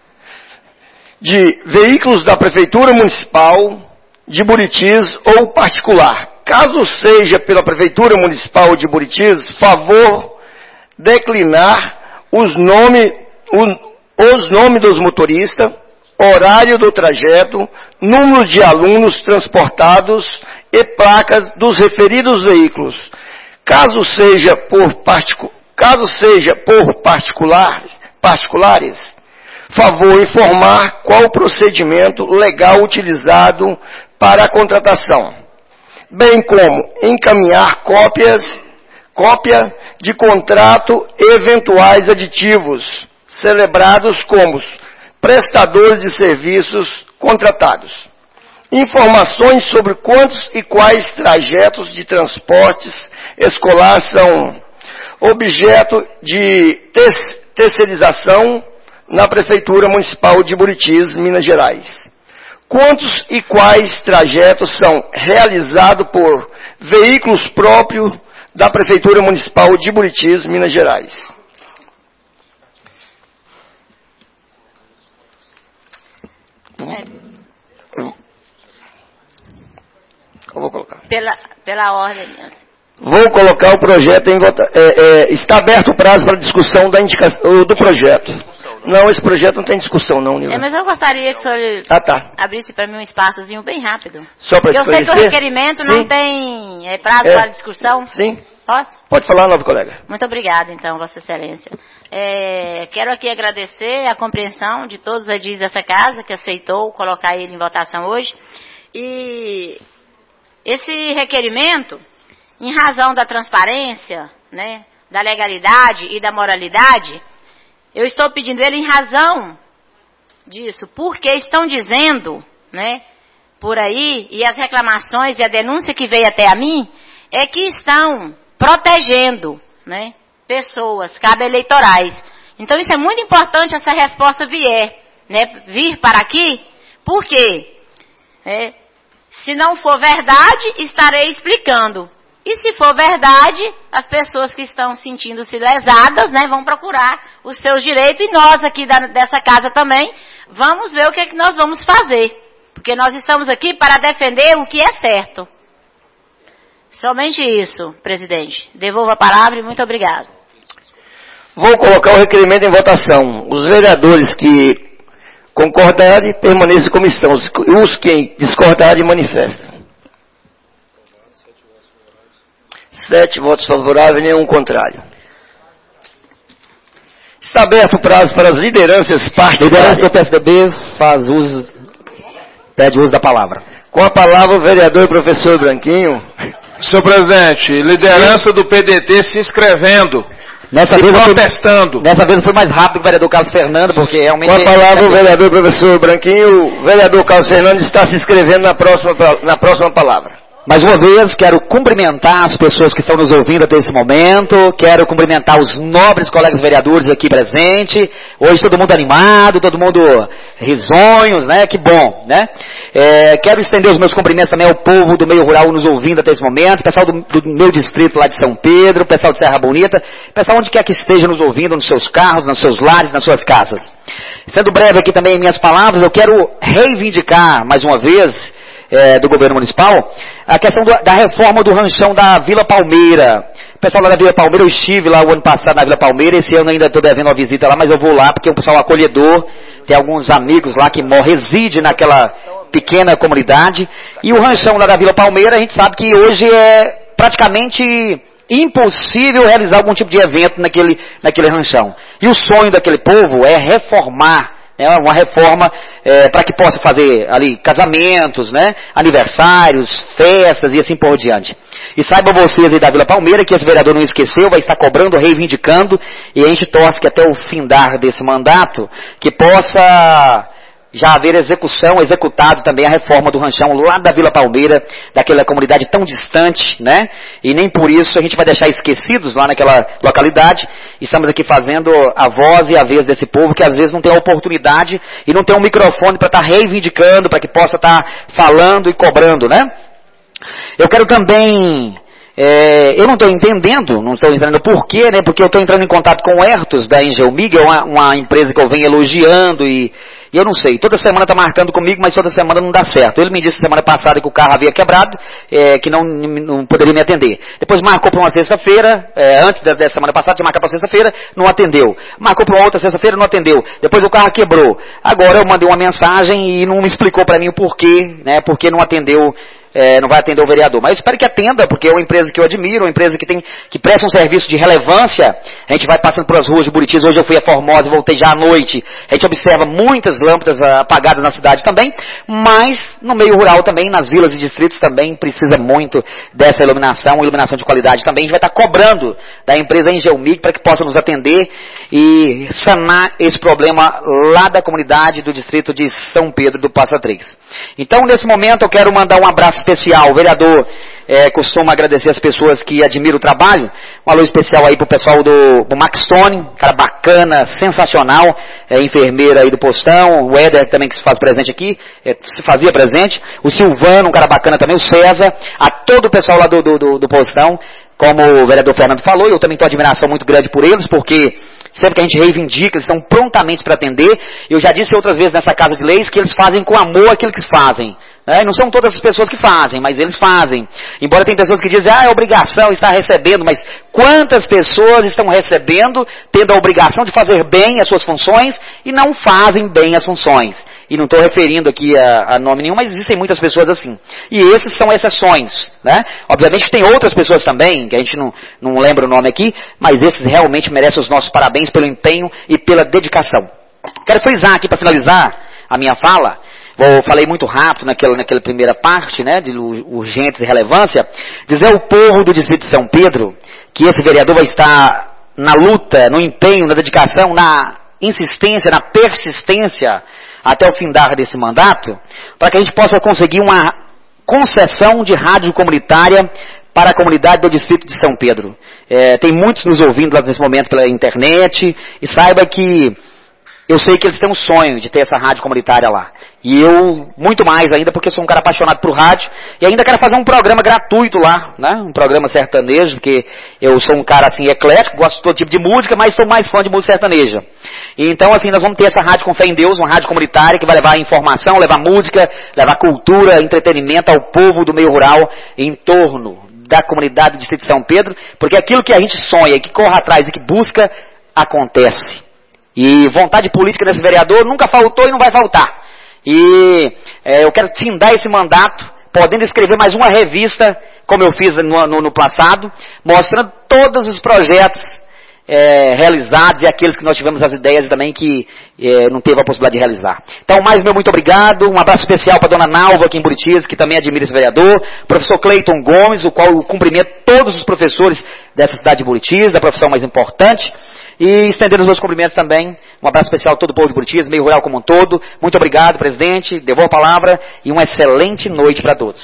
de veículos da Prefeitura Municipal de Buritis ou particular. Caso seja pela Prefeitura Municipal de Buritis, favor declinar os nomes os nomes dos motoristas, horário do trajeto, número de alunos transportados e placas dos referidos veículos. Caso seja por, particu, caso seja por particulares, particulares, favor informar qual o procedimento legal utilizado para a contratação, bem como encaminhar cópias cópia de contrato e eventuais aditivos celebrados como prestadores de serviços contratados. Informações sobre quantos e quais trajetos de transportes escolar são objeto de terceirização na Prefeitura Municipal de Buritis, Minas Gerais. Quantos e quais trajetos são realizados por veículos próprios da Prefeitura Municipal de Buritis, Minas Gerais. É. Eu vou colocar. Pela, pela ordem. Vou colocar o projeto em vota, é, é, está aberto o prazo para discussão da indicação, do projeto. Não, esse projeto não tem discussão não, Nilva. É, mas eu gostaria que o senhor ah, tá. abrisse para mim um espaçozinho bem rápido. Só para esclarecer? Eu sei que o requerimento Sim. não tem é, prazo é. para discussão. Sim. Pode? Pode falar, novo colega. Muito obrigada, então, Vossa Excelência. É, quero aqui agradecer a compreensão de todos os edis dessa casa, que aceitou colocar ele em votação hoje. E esse requerimento, em razão da transparência, né, da legalidade e da moralidade, eu estou pedindo ele em razão disso, porque estão dizendo, né, por aí, e as reclamações e a denúncia que veio até a mim, é que estão protegendo, né, pessoas, cabos eleitorais. Então isso é muito importante, essa resposta vier, né, vir para aqui, por quê? É, se não for verdade, estarei explicando. E se for verdade, as pessoas que estão sentindo-se lesadas, né, vão procurar os seus direitos, e nós aqui da, dessa casa também, vamos ver o que é que nós vamos fazer. Porque nós estamos aqui para defender o que é certo. Somente isso, presidente. Devolvo a palavra e muito obrigado. Vou colocar o requerimento em votação. Os vereadores que concordarem, permaneçam como estão. Os que discordarem, manifestam. Sete votos favoráveis e nenhum contrário. Está aberto o prazo para as lideranças partidárias. Liderança do P S D B faz uso, pede uso da palavra. Com a palavra o vereador professor Branquinho. Senhor presidente, liderança do P D T se inscrevendo. Nessa e vez protestando. Foi, nessa vez foi mais rápido que o vereador Carlos Fernando, porque realmente... Com a palavra o vereador professor Branquinho, o vereador Carlos Fernando está se inscrevendo na próxima, na próxima palavra. Mais uma vez, quero cumprimentar as pessoas que estão nos ouvindo até esse momento, quero cumprimentar os nobres colegas vereadores aqui presentes, hoje todo mundo animado, todo mundo risonhos, né, que bom, né. É, quero estender os meus cumprimentos também ao povo do meio rural nos ouvindo até esse momento, pessoal do, do meu distrito lá de São Pedro, pessoal de Serra Bonita, pessoal onde quer que esteja nos ouvindo, nos seus carros, nos seus lares, nas suas casas. Sendo breve aqui também em minhas palavras, eu quero reivindicar mais uma vez, É, do governo municipal, a questão do, da reforma do ranchão da Vila Palmeira. O pessoal lá da Vila Palmeira, eu estive lá o ano passado na Vila Palmeira, esse ano ainda estou devendo uma visita lá, mas eu vou lá porque é um pessoal acolhedor, tem alguns amigos lá que moram, residem naquela pequena comunidade, e o ranchão lá da Vila Palmeira, a gente sabe que hoje é praticamente impossível realizar algum tipo de evento naquele, naquele ranchão. E o sonho daquele povo é reformar, né, uma reforma é, para que possa fazer ali casamentos, né, aniversários, festas e assim por diante. E saibam vocês aí da Vila Palmeira que esse vereador não esqueceu, vai estar cobrando, reivindicando, e a gente torce que até o findar desse mandato, que possa já haver execução, executado também a reforma do ranchão lá da Vila Palmeira, daquela comunidade tão distante, né? E nem por isso a gente vai deixar esquecidos lá naquela localidade. Estamos aqui fazendo a voz e a vez desse povo que às vezes não tem a oportunidade e não tem um microfone para estar tá reivindicando, para que possa estar tá falando e cobrando, né? Eu quero também... É, eu não estou entendendo, não estou entendendo por quê, né? Porque eu estou entrando em contato com o Hertos da Engelmig, é uma, uma empresa que eu venho elogiando e, e eu não sei, toda semana está marcando comigo, mas toda semana não dá certo. Ele me disse semana passada que o carro havia quebrado, é, que não, não poderia me atender. Depois marcou para uma sexta-feira, é, antes da, da semana passada, tinha marcado para sexta-feira, não atendeu. Marcou para uma outra sexta-feira, não atendeu. Depois o carro quebrou. Agora eu mandei uma mensagem e não me explicou para mim o porquê, né? Porque não atendeu. É, não vai atender o vereador, mas eu espero que atenda, porque é uma empresa que eu admiro, uma empresa que tem, que presta um serviço de relevância. A gente vai passando pelas ruas de Buritis, hoje eu fui a Formosa, voltei já à noite, a gente observa muitas lâmpadas apagadas na cidade também, mas no meio rural também, nas vilas e distritos também, precisa muito dessa iluminação, iluminação de qualidade também. A gente vai estar cobrando da empresa Engelmig para que possa nos atender e sanar esse problema lá da comunidade do distrito de São Pedro do Passa Três. Então, nesse momento, eu quero mandar um abraço especial. O vereador é, costuma agradecer as pessoas que admiram o trabalho. Um alô especial aí pro pessoal do, do Max Tony, cara bacana, sensacional, é, enfermeira aí do postão, o Éder também que se faz presente aqui, é, se fazia presente, o Silvano, um cara bacana também, o César, a todo o pessoal lá do, do, do, do postão, como o vereador Fernando falou, eu também tenho admiração muito grande por eles, porque sempre que a gente reivindica, eles estão prontamente para atender. Eu já disse outras vezes nessa Casa de Leis que eles fazem com amor aquilo que fazem. Né? Não são todas as pessoas que fazem, mas eles fazem. Embora tem pessoas que dizem, ah, é obrigação estar recebendo, mas quantas pessoas estão recebendo, tendo a obrigação de fazer bem as suas funções e não fazem bem as funções? E não estou referindo aqui a, a nome nenhum, mas existem muitas pessoas assim. E esses são exceções, né? Obviamente que tem outras pessoas também, que a gente não, não lembra o nome aqui, mas esses realmente merecem os nossos parabéns pelo empenho e pela dedicação. Quero frisar aqui para finalizar a minha fala, eu falei muito rápido naquela, naquela primeira parte, né, de urgência e relevância, dizer ao povo do distrito de São Pedro que esse vereador vai estar na luta, no empenho, na dedicação, na insistência, na persistência, até o findar desse mandato, para que a gente possa conseguir uma concessão de rádio comunitária para a comunidade do Distrito de São Pedro. É, tem muitos nos ouvindo lá nesse momento pela internet, e saiba que eu sei que eles têm um sonho de ter essa rádio comunitária lá. E eu, muito mais ainda, porque sou um cara apaixonado por rádio, e ainda quero fazer um programa gratuito lá, né? Um programa sertanejo, porque eu sou um cara, assim, eclético, gosto de todo tipo de música, mas sou mais fã de música sertaneja. E então, assim, nós vamos ter essa rádio com fé em Deus, uma rádio comunitária que vai levar informação, levar música, levar cultura, entretenimento ao povo do meio rural em torno da comunidade do Distrito de São Pedro, porque aquilo que a gente sonha, que corre atrás e que busca, acontece. E vontade política nesse vereador nunca faltou e não vai faltar. E é, eu quero findar esse mandato, podendo escrever mais uma revista, como eu fiz no, no, no passado, mostrando todos os projetos é, realizados e aqueles que nós tivemos as ideias também que é, não teve a possibilidade de realizar. Então, mais meu muito obrigado, um abraço especial para a dona Nalva aqui em Buritis, que também admira esse vereador, professor Cleiton Gomes, o qual eu cumprimento todos os professores dessa cidade de Buritis, da profissão mais importante. E estendendo os meus cumprimentos também, um abraço especial a todo o povo de Buritis, meio rural como um todo. Muito obrigado, presidente, devolvo a palavra e uma excelente noite para todos.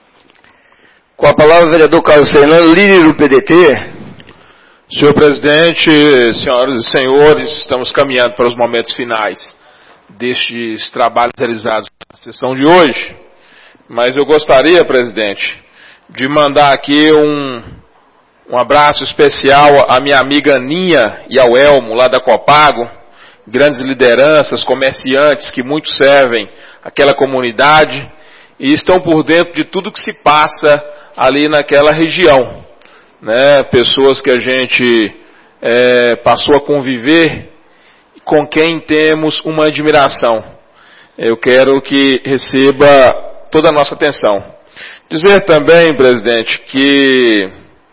Com a palavra o vereador Carlos Fernando, líder do P D T. Senhor presidente, senhoras e senhores, estamos caminhando para os momentos finais destes trabalhos realizados na sessão de hoje. Mas eu gostaria, presidente, de mandar aqui um... Um abraço especial à minha amiga Aninha e ao Elmo, lá da Copago, grandes lideranças, comerciantes que muito servem aquela comunidade e estão por dentro de tudo que se passa ali naquela região. Né? Pessoas que a gente é, passou a conviver, com quem temos uma admiração. Eu quero que receba toda a nossa atenção. Dizer também, presidente, que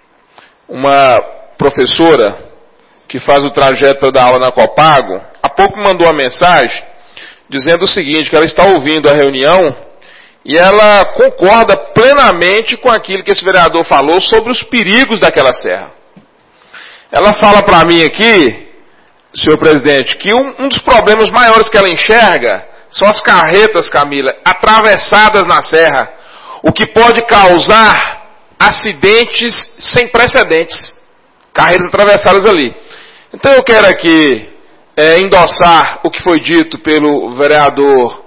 uma professora que faz o trajeto para dar aula na Copago, há pouco me mandou uma mensagem dizendo o seguinte, que ela está ouvindo a reunião e ela concorda plenamente com aquilo que esse vereador falou sobre os perigos daquela serra. Ela fala para mim aqui, senhor presidente, que um, um dos problemas maiores que ela enxerga são as carretas, Camila, atravessadas na serra, o que pode causar acidentes sem precedentes, carreiras atravessadas ali. Então eu quero aqui é, endossar o que foi dito pelo vereador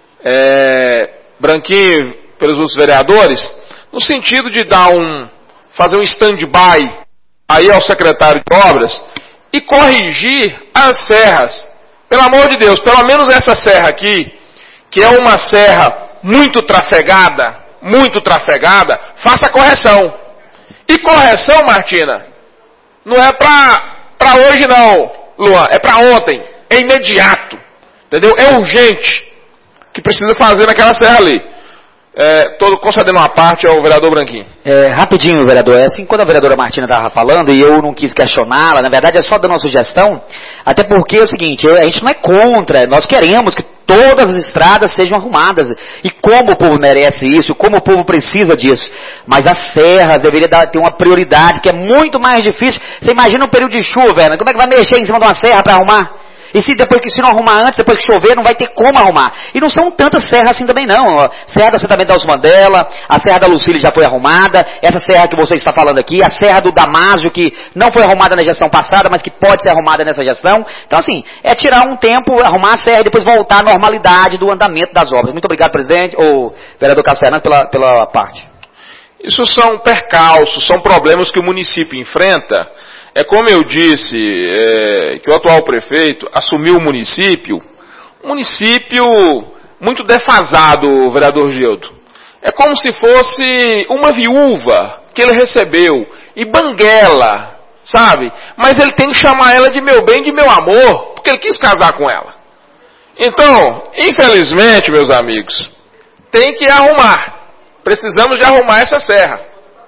é, Branquinho, pelos outros vereadores, no sentido de dar um, fazer um stand-by aí ao secretário de obras e corrigir as serras. Pelo amor de Deus, pelo menos essa serra aqui, que é uma serra muito trafegada, muito trafegada, faça a correção. E correção, Martina, não é para hoje não, Luan, é para ontem, é imediato, entendeu? É urgente, que precisa fazer naquela serra ali. É, todo concedendo uma parte ao vereador Branquinho. É, rapidinho, vereador, é assim, quando a vereadora Martina estava falando, e eu não quis questioná-la, na verdade é só dando uma sugestão, até porque é o seguinte, a gente não é contra, nós queremos que todas as estradas sejam arrumadas, e como o povo merece isso, como o povo precisa disso, mas as serras deveriam dar, ter uma prioridade, que é muito mais difícil. Você imagina um período de chuva, velho, como é que vai mexer em cima de uma serra para arrumar? E se depois que se não arrumar antes, depois que chover, não vai ter como arrumar. E não são tantas serras assim também não. Serra do assentamento da Osmandela, a Serra da Lucília já foi arrumada, essa serra que você está falando aqui, a Serra do Damásio, que não foi arrumada na gestão passada, mas que pode ser arrumada nessa gestão. Então assim, é tirar um tempo, arrumar a serra e depois voltar à normalidade do andamento das obras. Muito obrigado, presidente, ou vereador Carlos Fernando, pela, pela parte. Isso são percalços, são problemas que o município enfrenta. É como eu disse, é, que o atual prefeito assumiu o município, um município muito defasado, vereador Gildo. É como se fosse uma viúva que ele recebeu, e banguela, sabe? Mas ele tem que chamar ela de meu bem, de meu amor, porque ele quis casar com ela. Então, infelizmente, meus amigos, tem que arrumar. Precisamos de arrumar essa serra.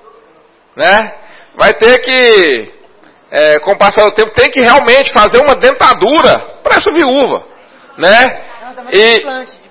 Né? Vai ter que... É, com o passar do tempo, tem que realmente fazer uma dentadura para essa viúva, né? E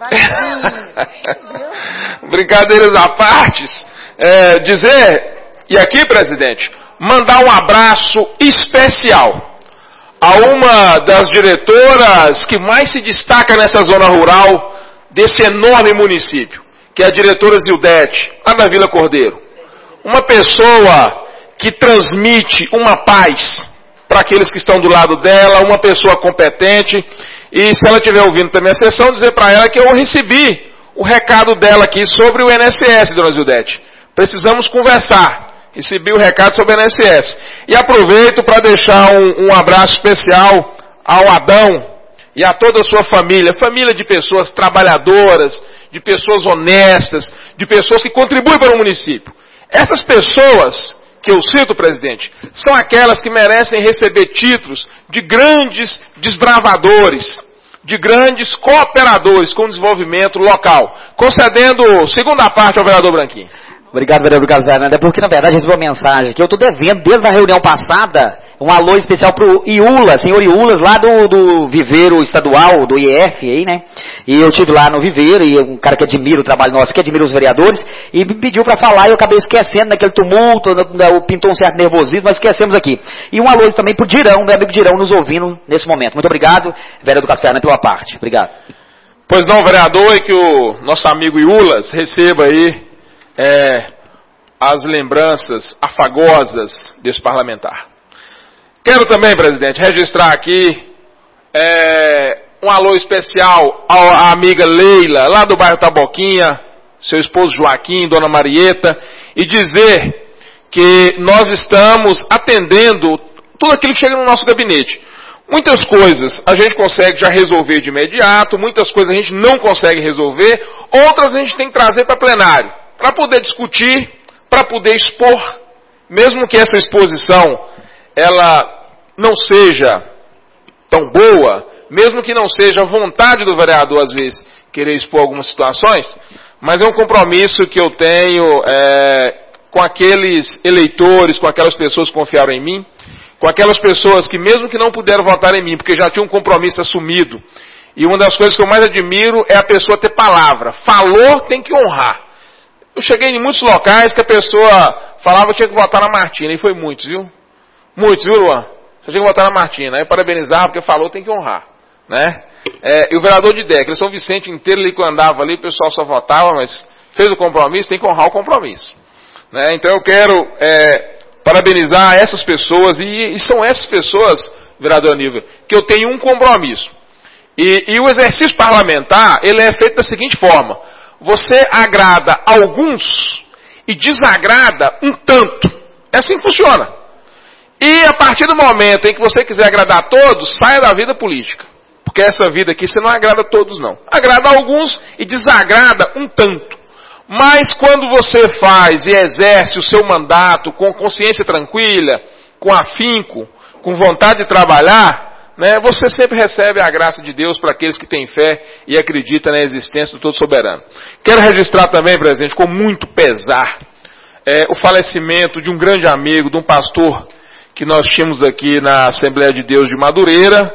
brincadeiras à parte, é, dizer, e aqui, presidente, mandar um abraço especial a uma das diretoras que mais se destaca nessa zona rural desse enorme município, que é a diretora Zildete, lá da Vila Cordeiro. Uma pessoa que transmite uma paz para aqueles que estão do lado dela, uma pessoa competente, e se ela estiver ouvindo também a sessão, dizer para ela que eu recebi o recado dela aqui sobre o I N S S, dona Zildete. Precisamos conversar. Recebi o recado sobre o I N S S. E aproveito para deixar um, um abraço especial ao Adão e a toda a sua família. Família de pessoas trabalhadoras, de pessoas honestas, de pessoas que contribuem para o município. Essas pessoas que eu cito, presidente, são aquelas que merecem receber títulos de grandes desbravadores, de grandes cooperadores com o desenvolvimento local. Concedendo segunda parte ao vereador Branquinho. Obrigado, vereador Carlos Fernando. É porque, na verdade, recebi uma mensagem que eu estou devendo desde a reunião passada, um alô especial para o Iula, senhor Iulas, lá do, do viveiro estadual, do I F aí, né? E eu estive lá no viveiro, e um cara que admira o trabalho nosso, que admira os vereadores, e me pediu para falar, e eu acabei esquecendo naquele tumulto, pintou um certo nervosismo, mas esquecemos aqui. E um alô também para o Dirão, meu amigo Dirão, nos ouvindo nesse momento. Muito obrigado, vereador Carlos Fernando, pela parte. Obrigado. Pois não, vereador, e que o nosso amigo Iulas receba aí é, as lembranças afagosas desse parlamentar. Quero também, presidente, registrar aqui é, um alô especial à amiga Leila, lá do bairro Taboquinha, seu esposo Joaquim, dona Marieta, e dizer que nós estamos atendendo tudo aquilo que chega no nosso gabinete. Muitas coisas a gente consegue já resolver de imediato, muitas coisas a gente não consegue resolver, outras a gente tem que trazer para plenário, para poder discutir, para poder expor, mesmo que essa exposição ela não seja tão boa, mesmo que não seja a vontade do vereador, às vezes, querer expor algumas situações, mas é um compromisso que eu tenho é, com aqueles eleitores, com aquelas pessoas que confiaram em mim, com aquelas pessoas que mesmo que não puderam votar em mim, porque já tinham um compromisso assumido, e uma das coisas que eu mais admiro é a pessoa ter palavra. Falou, tem que honrar. Eu cheguei em muitos locais que a pessoa falava que tinha que votar na Martina, e foi muitos, viu? Muitos, viu, Luan? Você tinha que votar na Martina. Aí parabenizar, porque falou, tem que honrar. Né? É, e o vereador de Deca, São Vicente inteiro ali que eu andava ali, o pessoal só votava, mas fez o compromisso, tem que honrar o compromisso. Né? Então eu quero é, parabenizar essas pessoas, e, e são essas pessoas, vereador Aníbal, que eu tenho um compromisso. E, e o exercício parlamentar, ele é feito da seguinte forma: você agrada alguns e desagrada um tanto. É assim que funciona. E a partir do momento em que você quiser agradar a todos, saia da vida política. Porque essa vida aqui você não agrada a todos, não. Agrada a alguns e desagrada um tanto. Mas quando você faz e exerce o seu mandato com consciência tranquila, com afinco, com vontade de trabalhar, né, você sempre recebe a graça de Deus para aqueles que têm fé e acreditam na existência do Todo Soberano. Quero registrar também, presidente, com muito pesar, é, o falecimento de um grande amigo, de um pastor que nós tínhamos aqui na Assembleia de Deus de Madureira,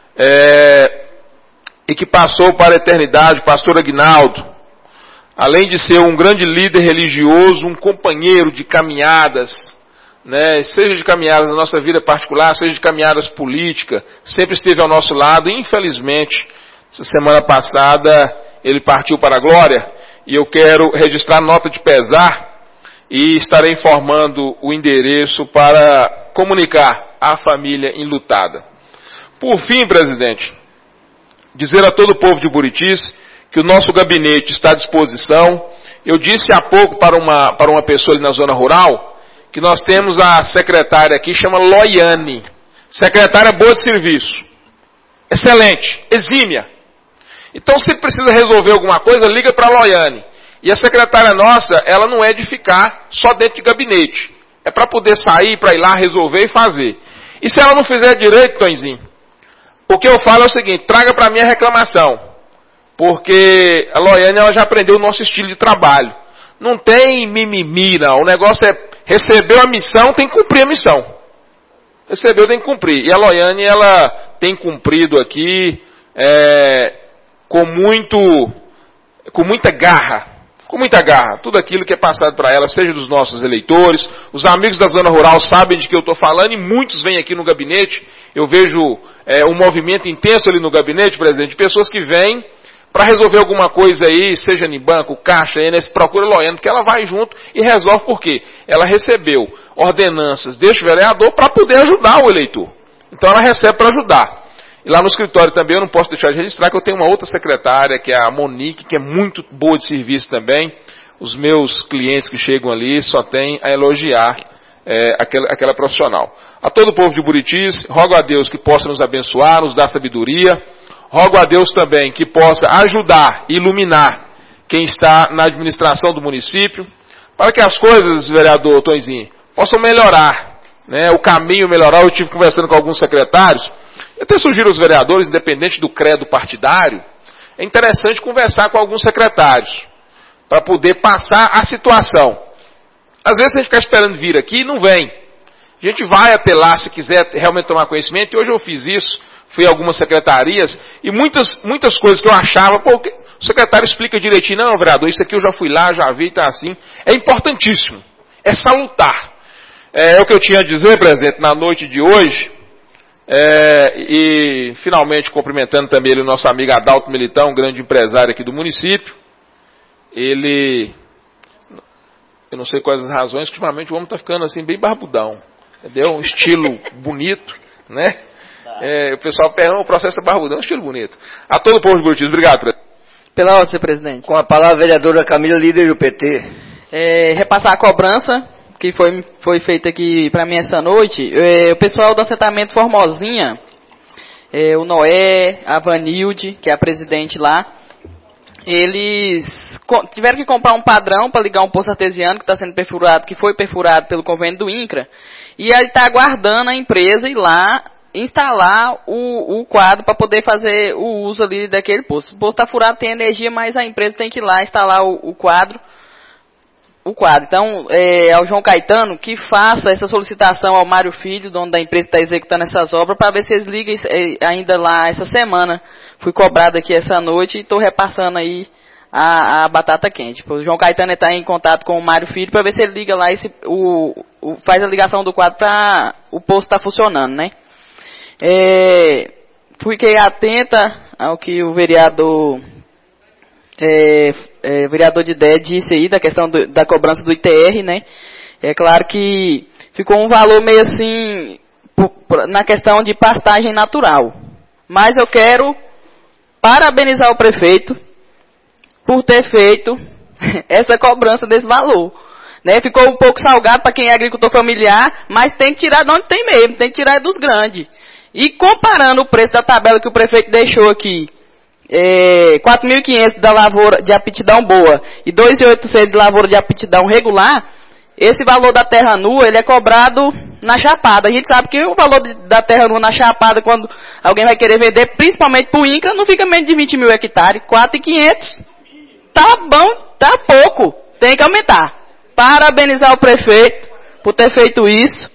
é, e que passou para a eternidade, o pastor Aguinaldo. Além de ser um grande líder religioso, um companheiro de caminhadas, né, seja de caminhadas na nossa vida particular, seja de caminhadas políticas, sempre esteve ao nosso lado. E, infelizmente, essa semana passada, ele partiu para a glória, e eu quero registrar nota de pesar, e estarei informando o endereço para comunicar à família enlutada. Por fim, presidente, dizer a todo o povo de Buritis que o nosso gabinete está à disposição. Eu disse há pouco para uma, para uma pessoa ali na zona rural que nós temos a secretária aqui, chama Loiane. Secretária boa de serviço. Excelente, exímia. Então, se precisa resolver alguma coisa, liga para a Loiane. E a secretária nossa, ela não é de ficar só dentro de gabinete. É para poder sair, para ir lá resolver e fazer. E se ela não fizer direito, Tonzinho, o que eu falo é o seguinte: traga para mim a reclamação. Porque a Loiane, ela já aprendeu o nosso estilo de trabalho. Não tem mimimi, não. O negócio é, recebeu a missão, tem que cumprir a missão. Recebeu, tem que cumprir. E a Loiane, ela tem cumprido aqui é, com muito, com muita garra. Com muita garra, tudo aquilo que é passado para ela, seja dos nossos eleitores, os amigos da zona rural sabem de que eu estou falando, e muitos vêm aqui no gabinete Eu vejo é, um movimento intenso ali no gabinete, presidente, de pessoas que vêm para resolver alguma coisa aí, seja em banco, caixa, Enes, procura Loena, porque ela vai junto e resolve por quê? Ela recebeu ordenanças deste vereador para poder ajudar o eleitor. Então ela recebe para ajudar. E lá no escritório também, eu não posso deixar de registrar que eu tenho uma outra secretária, que é a Monique, que é muito boa de serviço também. Os meus clientes que chegam ali só têm a elogiar é, aquela, aquela profissional. A todo o povo de Buritis, rogo a Deus que possa nos abençoar, nos dar sabedoria. Rogo a Deus também que possa ajudar e iluminar quem está na administração do município, para que as coisas, vereador Tonzinho, possam melhorar, né? O caminho melhorar. Eu estive conversando com alguns secretários, eu até sugiro aos vereadores, independente do credo partidário, é interessante conversar com alguns secretários, para poder passar a situação. Às vezes a gente fica esperando vir aqui e não vem. A gente vai até lá se quiser realmente tomar conhecimento, e hoje eu fiz isso. Fui a algumas secretarias e muitas, muitas coisas que eu achava, pô, o secretário explica direitinho, não, vereador, isso aqui eu já fui lá, já vi, tá assim. É importantíssimo, é salutar. É, é o que eu tinha a dizer, presidente, na noite de hoje, é, e finalmente cumprimentando também ele, o nosso amigo Adalto Militão, um grande empresário aqui do município. Ele, eu não sei quais as razões, que ultimamente o homem está ficando assim, bem barbudão, entendeu? Um estilo bonito, né? É, o pessoal pergunta, o processo é barbudão, um estilo bonito. A todo o povo de Buritis, obrigado, presidente. Pela ordem, senhor presidente. Com a palavra, a vereadora Camila, líder do P T. É, repassar a cobrança que foi, foi feita aqui para mim essa noite. É, o pessoal do assentamento Formosinha, é, o Noé, a Vanilde, que é a presidente lá, eles tiveram que comprar um padrão para ligar um poço artesiano que está sendo perfurado, que foi perfurado pelo convênio do INCRA, e ele está aguardando a empresa ir lá instalar o, o quadro para poder fazer o uso ali daquele poço. O poço está furado, tem energia, mas a empresa tem que ir lá instalar o, o quadro. O quadro. Então, é, ao João Caetano que faça essa solicitação ao Mário Filho, dono da empresa que está executando essas obras, para ver se eles ligam ainda lá essa semana. Fui cobrado aqui essa noite e estou repassando aí a, a batata quente. O João Caetano está em contato com o Mário Filho para ver se ele liga lá e se, o, o, faz a ligação do quadro para o poço estar tá funcionando, né? É, fiquei atenta ao que o vereador é, é, vereador de Dé disse aí da questão do, da cobrança do I T R, né? É claro que ficou um valor meio assim por, por, na questão de pastagem natural, mas eu quero parabenizar o prefeito por ter feito essa cobrança desse valor, né? Ficou um pouco salgado para quem é agricultor familiar, mas tem que tirar de onde tem mesmo, tem que tirar dos grandes. E comparando o preço da tabela que o prefeito deixou aqui, é, quatro mil e quinhentos da lavoura de aptidão boa e dois mil e oitocentos de lavoura de aptidão regular, esse valor da terra nua, ele é cobrado na chapada. A gente sabe que o valor de, da terra nua na chapada, quando alguém vai querer vender, principalmente para o INCRA, não fica menos de vinte mil hectares. quatro mil e quinhentos, tá bom, tá pouco, tem que aumentar. Parabenizar o prefeito por ter feito isso.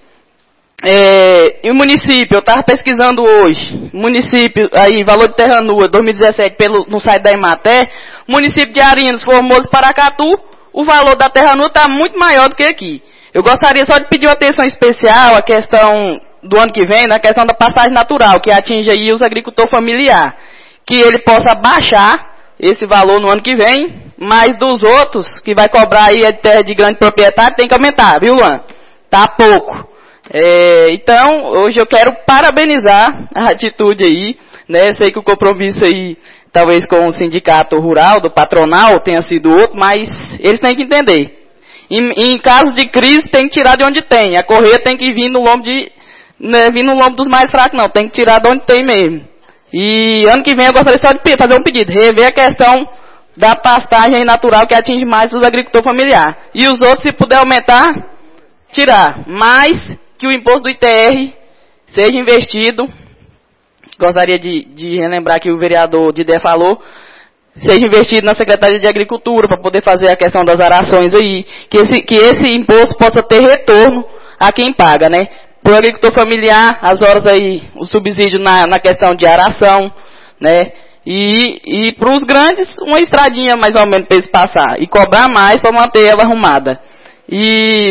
É, e o município, eu estava pesquisando hoje, município, aí, valor de terra nua, dois mil e dezessete, pelo, no site da Emater, município de Arinos, Formoso, Paracatu, o valor da terra nua está muito maior do que aqui. Eu gostaria só de pedir uma atenção especial à questão do ano que vem, na questão da pastagem natural, que atinge aí os agricultores familiares, que ele possa baixar esse valor no ano que vem, mas dos outros, que vai cobrar aí a terra de grande proprietário, tem que aumentar, viu, Luan? Tá pouco. É, então, hoje eu quero parabenizar a atitude aí, né? Sei que o compromisso aí, talvez com o sindicato rural, do patronal, tenha sido outro, mas eles têm que entender. Em, em casos de crise, tem que tirar de onde tem. A correia tem que vir no lombo de, né, vir no lombo dos mais fracos, não. Tem que tirar de onde tem mesmo. E ano que vem eu gostaria só de fazer um pedido, rever a questão da pastagem natural que atinge mais os agricultores familiares. E os outros, se puder aumentar, tirar. Mas que o imposto do I T R seja investido, gostaria de, de relembrar que o vereador Didé falou, seja investido na Secretaria de Agricultura, para poder fazer a questão das arações aí, que esse, que esse imposto possa ter retorno a quem paga, né? Para o agricultor familiar, as horas aí, o subsídio na, na questão de aração, né? E, e para os grandes, uma estradinha mais ou menos para eles passar, e cobrar mais para manter ela arrumada. E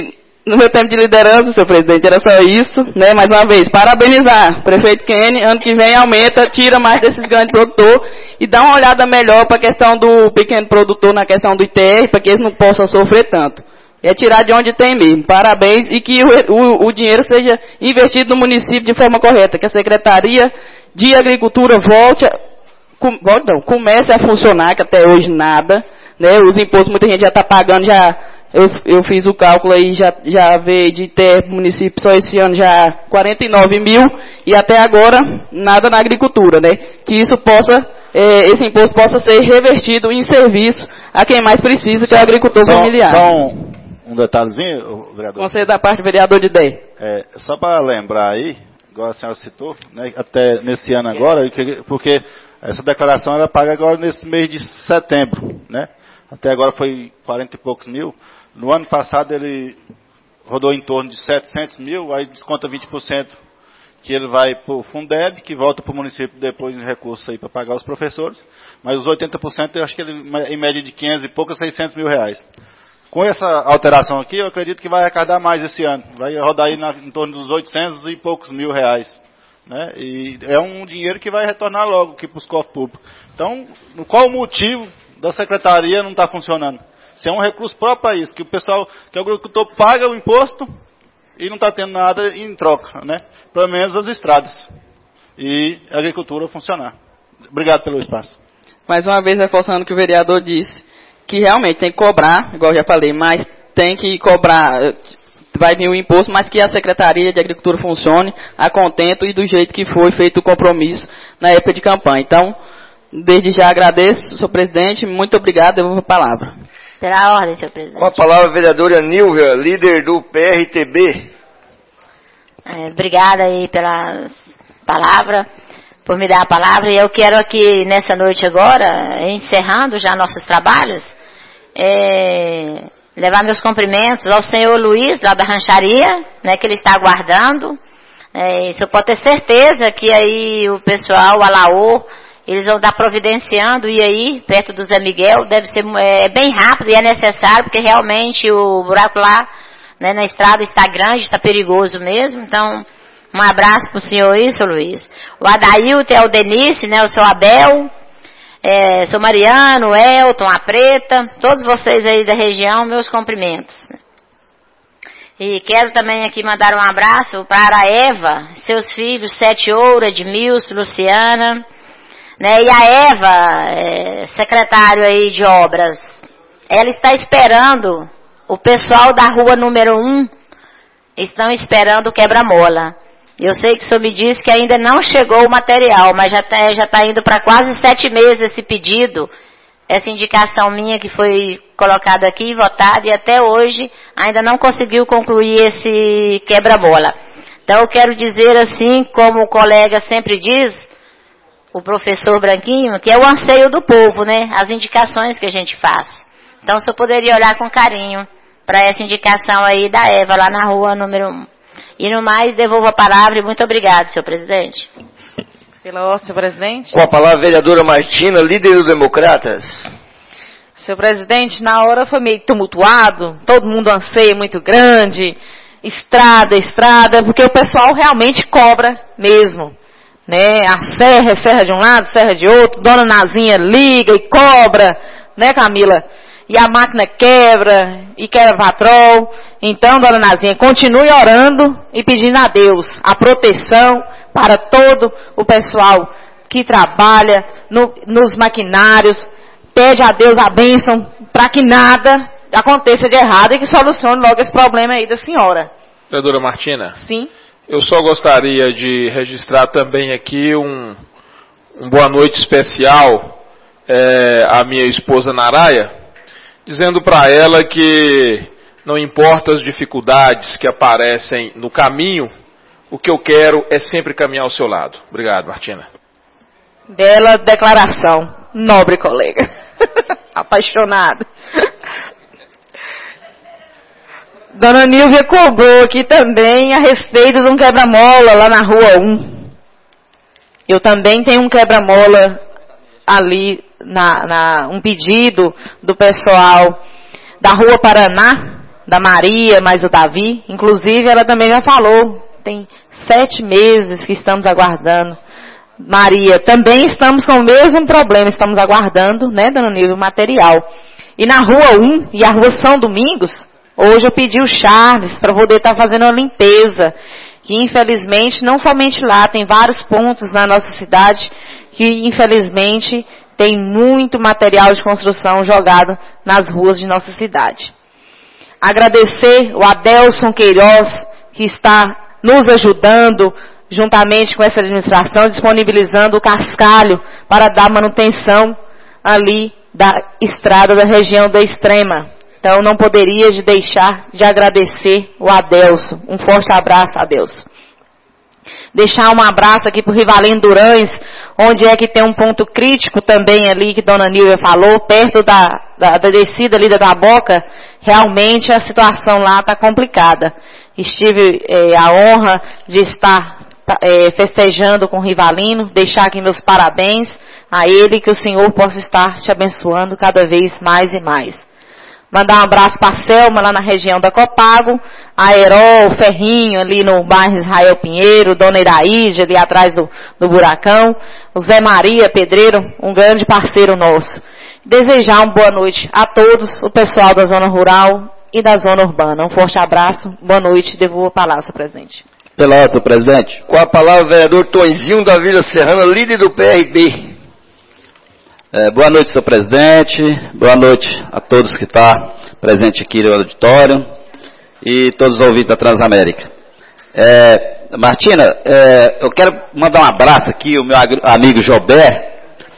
No meu tempo de liderança, senhor presidente, era só isso, né? Mais uma vez, parabenizar o prefeito Kenny, ano que vem aumenta, tira mais desses grandes produtores e dá uma olhada melhor para a questão do pequeno produtor, na questão do I T R, para que eles não possam sofrer tanto. É tirar de onde tem mesmo. Parabéns e que o, o, o dinheiro seja investido no município de forma correta, que a Secretaria de Agricultura volte, a, com, volte não, comece a funcionar, que até hoje nada, né? Os impostos muita gente já está pagando, já, eu, eu fiz o cálculo aí, já, já veio de ter município só esse ano já quarenta e nove mil e até agora nada na agricultura, né? Que isso possa, é, esse imposto possa ser revertido em serviço a quem mais precisa, que é o agricultor só, familiar. Só um, um detalhezinho, vereador. Conselho da parte, vereador de ideia. É, só para lembrar aí, igual a senhora citou, né, até nesse ano agora, porque essa declaração era paga agora nesse mês de setembro, né? Até agora foi quarenta e poucos mil. No ano passado ele rodou em torno de setecentos mil, aí desconta vinte por cento que ele vai para o Fundeb, que volta para o município depois em recurso aí para pagar os professores, mas os oitenta por cento eu acho que ele em média de quinhentos e poucos, seiscentos mil reais. Com essa alteração aqui, eu acredito que vai arrecadar mais esse ano. Vai rodar aí na, em torno dos oitocentos e poucos mil reais. Né? E é um dinheiro que vai retornar logo aqui para os cofres públicos. Então, qual o motivo da secretaria não estar funcionando? Se é um recurso próprio para isso, que o pessoal, que o agricultor paga o imposto e não está tendo nada em troca, né? Pelo menos as estradas. E a agricultura funcionar. Obrigado pelo espaço. Mais uma vez, reforçando o que o vereador disse, que realmente tem que cobrar, igual eu já falei, mas tem que cobrar, vai vir o imposto, mas que a Secretaria de Agricultura funcione a contento e do jeito que foi feito o compromisso na época de campanha. Então, desde já agradeço, senhor presidente, muito obrigado, devolvo a palavra. Pela ordem, senhor presidente. Com a palavra a vereadora Nilvia, líder do P R T B. É, obrigada aí pela palavra, por me dar a palavra. E eu quero aqui, nessa noite agora, encerrando já nossos trabalhos, é, levar meus cumprimentos ao senhor Luiz, lá da rancharia, né, que ele está aguardando. É, isso eu posso ter certeza que aí o pessoal, a Laô, eles vão estar providenciando, e aí, perto do Zé Miguel, deve ser é, bem rápido e é necessário, porque realmente o buraco lá, né, na estrada está grande, está perigoso mesmo. Então, um abraço para o senhor isso, Luiz. O Adailton, é o Denise, né, o seu Abel, é, seu Mariano, o Elton, a Preta, todos vocês aí da região, meus cumprimentos. E quero também aqui mandar um abraço para a Eva, seus filhos, Sete Ouro, Edmilson, Luciana, né, e a Eva, é, secretário aí de obras, ela está esperando, o pessoal da rua número um, estão esperando o quebra-mola. Eu sei que o senhor me disse que ainda não chegou o material, mas já está já tá indo para quase sete meses esse pedido, essa indicação minha que foi colocada aqui, votada, e até hoje ainda não conseguiu concluir esse quebra-mola. Então eu quero dizer assim, como o colega sempre diz, o professor Branquinho, que é o anseio do povo, né? As indicações que a gente faz. Então, se eu poderia olhar com carinho para essa indicação aí da Eva, lá na rua número um. E no mais, devolvo a palavra e muito obrigado, senhor presidente. Pela ordem, senhor presidente. Com a palavra a vereadora Martina, líder dos Democratas. Senhor presidente, na hora foi meio tumultuado, todo mundo anseia muito grande, estrada, estrada, porque o pessoal realmente cobra mesmo. Né, a serra é serra de um lado, serra de outro, dona Nazinha liga e cobra, né, Camila? E a máquina quebra, e quebra patrol. Então, dona Nazinha, continue orando e pedindo a Deus a proteção para todo o pessoal que trabalha no, nos maquinários. Pede a Deus a bênção para que nada aconteça de errado e que solucione logo esse problema aí da senhora. Vereadora Martina. Sim. Eu só gostaria de registrar também aqui um, um boa noite especial é, à minha esposa Naraia, dizendo para ela que não importa as dificuldades que aparecem no caminho, o que eu quero é sempre caminhar ao seu lado. Obrigado, Martina. Bela declaração, nobre colega. Apaixonado. Dona Nilvia cobrou aqui também a respeito de um quebra-mola lá na rua um. Eu também tenho um quebra-mola ali, na, na, um pedido do pessoal da rua Paraná, da Maria, mais o Davi. Inclusive, ela também já falou, tem sete meses que estamos aguardando. Maria, também estamos com o mesmo problema, estamos aguardando, né, dando nível material. E na Rua um e a Rua São Domingos, hoje eu pedi o Charles para poder estar fazendo uma limpeza, que infelizmente, não somente lá, tem vários pontos na nossa cidade que infelizmente tem muito material de construção jogado nas ruas de nossa cidade. Agradecer o Adelson Queiroz, que está nos ajudando, juntamente com essa administração, disponibilizando o cascalho para dar manutenção ali da estrada da região da Extrema. Então, não poderia de deixar de agradecer o Adelson. Um forte abraço, Adelson. Deixar um abraço aqui para o Rivalino Durães, onde é que tem um ponto crítico também ali, que Dona Nilvia falou, perto da, da, da descida ali da Taboca. Realmente a situação lá está complicada. Estive é, a honra de estar é, festejando com o Rivalino, deixar aqui meus parabéns a ele, que o Senhor possa estar te abençoando cada vez mais e mais. Mandar um abraço para a Selma, lá na região da Copago, a Herol, o Ferrinho, ali no bairro Israel Pinheiro, Dona Iraíde, ali atrás do, do Buracão, o Zé Maria Pedreiro, um grande parceiro nosso. Desejar uma boa noite a todos, o pessoal da zona rural e da zona urbana. Um forte abraço, boa noite, devolvo a palavra, senhor presidente. Pela ordem, senhor presidente. Com a palavra, o vereador Tonzinho da Vila Serrana, líder do P R B. É, boa noite, senhor presidente. Boa noite a todos que estão presentes aqui no auditório e todos os ouvintes da Transamérica. É, Martina, é, eu quero mandar um abraço aqui ao meu amigo Jobé.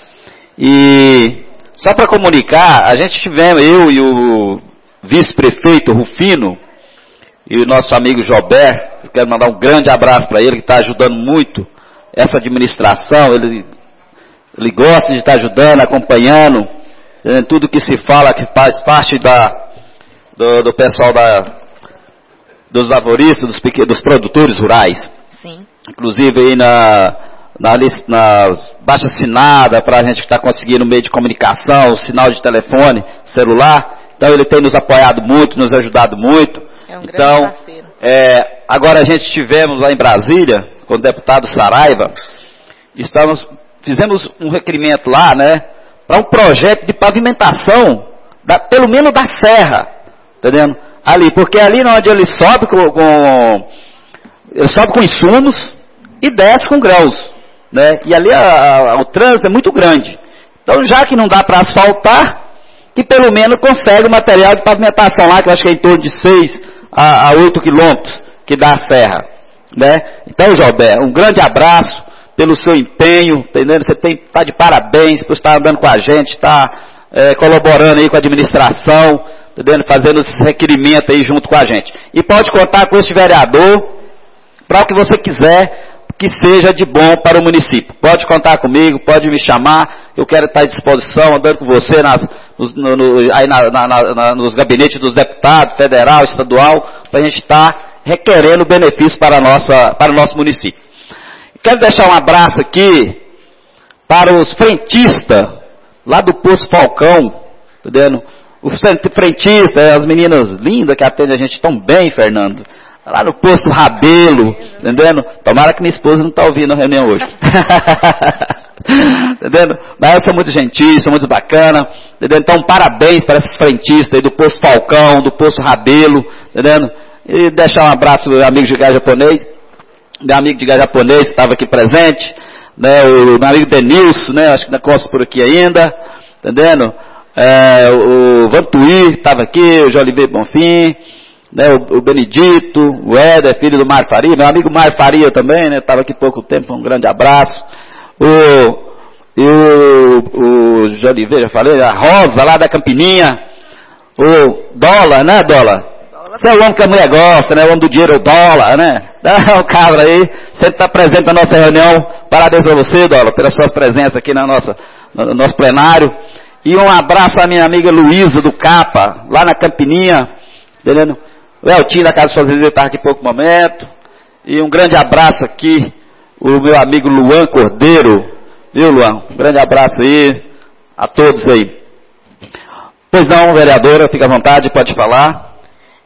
E só para comunicar, a gente tivemos, eu e o vice-prefeito Rufino e o nosso amigo Jobé, eu quero mandar um grande abraço para ele, que está ajudando muito essa administração. Ele Ele gosta de estar ajudando, acompanhando, eh, tudo que se fala, que faz parte da, do, do pessoal da, dos lavoristas, dos, pequenos, dos produtores rurais. Sim. Inclusive aí na, na nas baixas assinadas, para a gente estar conseguindo meio de comunicação, sinal de telefone, celular. Então ele tem nos apoiado muito, nos ajudado muito. É um grande então, parceiro. É, agora a gente estivemos lá em Brasília, com o deputado Saraiva, estamos... Fizemos um requerimento lá, né, para um projeto de pavimentação, da, pelo menos da serra, entendendo? Ali, porque ali onde ele sobe com, com ele sobe com insumos e desce com grãos, né? E ali a, a, o trânsito é muito grande. Então, já que não dá para asfaltar, que pelo menos consegue o material de pavimentação lá, que eu acho que é em torno de seis a oito quilômetros que dá a serra, né? Então, Jobé, um grande abraço pelo seu empenho, entendendo? Você está de parabéns por estar andando com a gente, está é, colaborando aí com a administração, entendendo? Fazendo esse requerimento aí junto com a gente. E pode contar com este vereador para o que você quiser que seja de bom para o município. Pode contar comigo, pode me chamar, eu quero estar à disposição, andando com você nas, nos, no, no, aí na, na, na, nos gabinetes dos deputados, federal, estadual, para a gente estar requerendo benefícios para, a nossa, para o nosso município. Quero deixar um abraço aqui para os frentistas lá do Poço Falcão, entendendo? Os frentistas, as meninas lindas que atendem a gente tão bem, Fernando. Lá no Poço Rabelo, entendendo? Tomara que minha esposa não está ouvindo a reunião hoje. Entendendo? Mas elas são muito gentis, são muito bacanas, entendendo? Então, parabéns para esses frentistas aí do Poço Falcão, do Poço Rabelo, entendendo? E deixar um abraço para o meu amigo de gás japonês. Meu amigo de gás japonês que estava aqui presente, né, o meu amigo Denilson, né, acho que ainda consta por aqui ainda, entendendo? É, o Vantuí estava aqui, o Joliveira Bonfim, né, o, o Benedito, o Éder, filho do Mário Faria, meu amigo Mário Faria também, né, estava aqui pouco tempo, um grande abraço. O, e o, o Joliveira, já falei, a Rosa lá da Campininha, o Dólar, né, Dólar? Você é o homem que a mulher gosta, né? O homem do dinheiro, o dólar, né? O cabra aí, sempre está presente na nossa reunião. Parabéns a você, Dólar, pelas suas presenças aqui na nossa, no nosso plenário. E um abraço à minha amiga Luísa do Capa, lá na Campininha, entendendo? O Eltinho da Casa de Fazendeiro está aqui por pouco momento. E um grande abraço aqui, o meu amigo Luan Cordeiro. Viu, Luan? Um grande abraço aí a todos aí. Pois não, vereadora, fica à vontade, pode falar.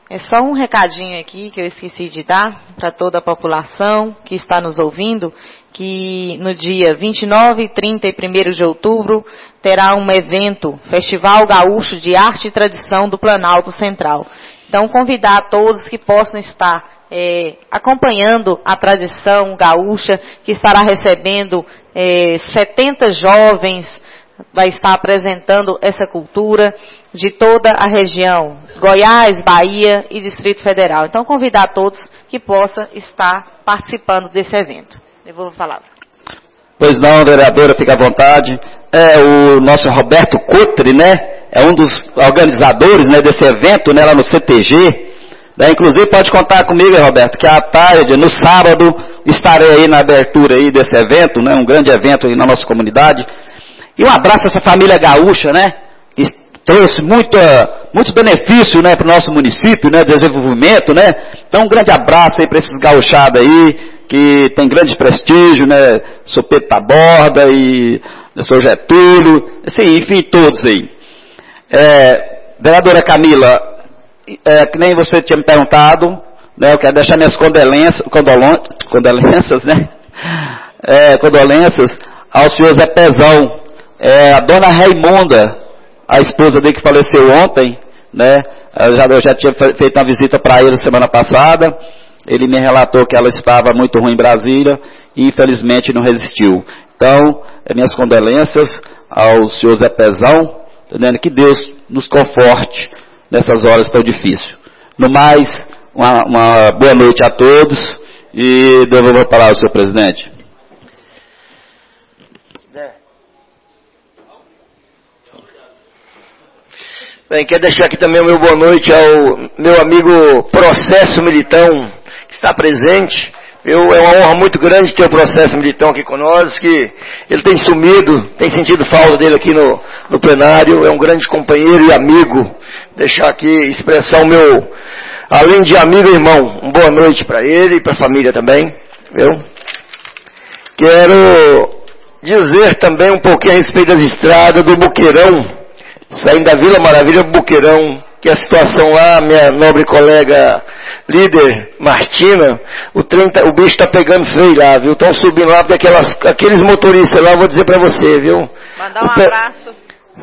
É só um recadinho aqui que eu esqueci de dar para toda a população que está nos ouvindo, que no dia vinte e nove, trinta e primeiro de outubro terá um evento, Festival Gaúcho de Arte e Tradição do Planalto Central. Então, convidar a todos que possam estar é, acompanhando a tradição gaúcha, que estará recebendo é, setenta jovens, vai estar apresentando essa cultura de toda a região, Goiás, Bahia e Distrito Federal. Então, convidar a todos que possam estar participando desse evento. Devolvo a palavra. Pois não, vereadora, fica à vontade. É o nosso Roberto Cotre, né? É um dos organizadores, né, desse evento, né, lá no C T G. Né? Inclusive, pode contar comigo, Roberto, que à tarde, no sábado, estarei aí na abertura aí desse evento, né? Um grande evento aí na nossa comunidade. E um abraço a essa família gaúcha, né? Que trouxe muita, muitos benefícios, né, para o nosso município, né? Desenvolvimento, né? Então, um grande abraço aí para esses gauchados aí, que tem grande prestígio, né? Sou Pedro Taborda e sou Getúlio, assim, enfim, todos aí. É, vereadora Camila, é, que nem você tinha me perguntado, né? Eu quero deixar minhas condolências, condolências, né? É, condolências ao senhor Zé Pezão. É, a dona Raimunda, a esposa dele que faleceu ontem, né? Eu já, eu já tinha feito uma visita para ele semana passada. Ele me relatou que ela estava muito ruim em Brasília e infelizmente não resistiu. Então, é, minhas condolências ao senhor Zé Pezão, entendendo? Que Deus nos conforte nessas horas tão difíceis. No mais, uma, uma boa noite a todos e devolvo a palavra ao senhor presidente. Bem, quero deixar aqui também o meu boa noite ao meu amigo Processo Militão, que está presente. Eu, é uma honra muito grande ter o Processo Militão aqui conosco, que ele tem sumido, tem sentido falta dele aqui no, no plenário, é um grande companheiro e amigo. Deixar aqui, expressar o meu, além de amigo e irmão, uma boa noite para ele e para a família também. Viu? Quero dizer também um pouquinho a respeito das estradas do Buqueirão, saindo da Vila Maravilha, Buqueirão, que a situação lá, minha nobre colega líder Martina, o, trem tá, o bicho está pegando feio lá, viu? Estão subindo lá, porque aquelas, aqueles motoristas lá, vou dizer para você, viu? Mandar um o pe... abraço.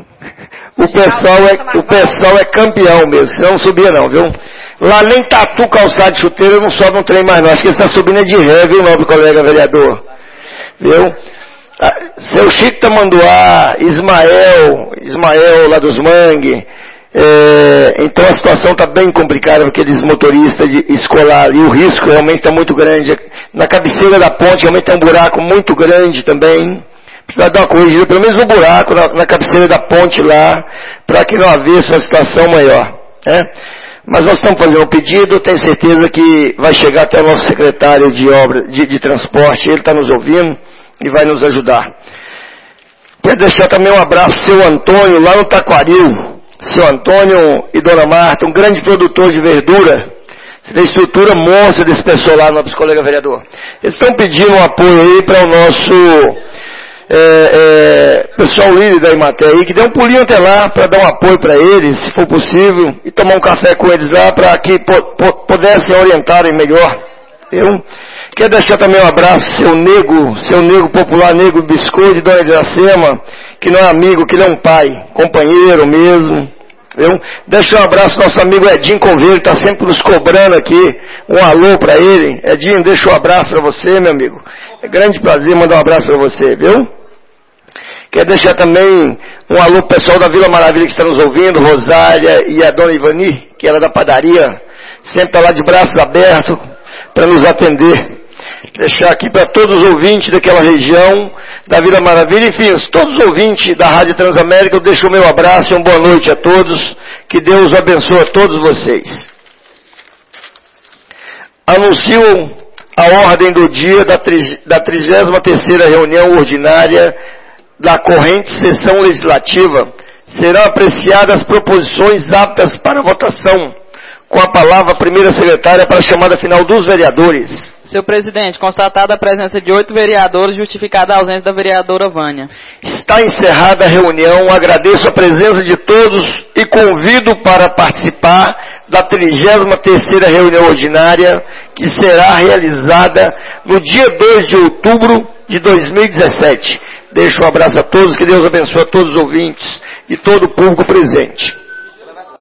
O pessoal, é, o pessoal é campeão mesmo, senão não subia não, viu? Lá nem tatu calçado de chuteiro não sobe um trem mais não, acho que eles estão subindo de ré, viu, nobre colega vereador? Viu? Seu Chico Tamanduá, Ismael, Ismael lá dos Mangue, é, então a situação está bem complicada para aqueles motoristas de escolar e o risco realmente está muito grande. Na cabeceira da ponte realmente tem um buraco muito grande também, precisa dar uma corrigida, pelo menos um buraco na, na cabeceira da ponte lá, para que não haja essa situação maior. Né? Mas nós estamos fazendo um pedido, tenho certeza que vai chegar até o nosso secretário de obra, de, de transporte, ele está nos ouvindo e vai nos ajudar. Quero deixar também um abraço ao seu Antônio, lá no Taquaril. Seu Antônio e Dona Marta, um grande produtor de verdura. Você vê a estrutura monstra desse pessoal lá, nosso colega vereador. Eles estão pedindo um apoio aí para o nosso é, é, pessoal líder da Imater aí, que dê um pulinho até lá para dar um apoio para eles, se for possível, e tomar um café com eles lá para que po, po, pudessem orientarem melhor. Eu quero deixar também um abraço ao seu nego, seu nego popular, nego Biscoito, Dona Iracema, que não é amigo, que ele é um pai, companheiro mesmo. Viu? Deixa um abraço ao nosso amigo Edinho Coveiro, que está sempre nos cobrando aqui, um alô para ele. Edinho, deixa um abraço para você, meu amigo. É grande prazer mandar um abraço para você, viu? Quero deixar também um alô pro pessoal da Vila Maravilha que está nos ouvindo, Rosália e a Dona Ivani, que era da padaria, sempre está lá de braços abertos para nos atender. Deixar aqui para todos os ouvintes daquela região, da Vila Maravilha, enfim, todos os ouvintes da Rádio Transamérica, eu deixo o meu abraço e uma boa noite a todos, que Deus abençoe a todos vocês. Anuncio a ordem do dia da, da trigésima terceira reunião ordinária da corrente sessão legislativa. Serão apreciadas proposições aptas para votação, com a palavra a primeira secretária para a chamada final dos vereadores. Senhor presidente, constatada a presença de oito vereadores, justificada a ausência da vereadora Vânia. Está encerrada a reunião, agradeço a presença de todos e convido para participar da trigésima terceira reunião ordinária, que será realizada no dia dois de outubro de dois mil e dezessete. Deixo um abraço a todos, que Deus abençoe a todos os ouvintes e todo o público presente.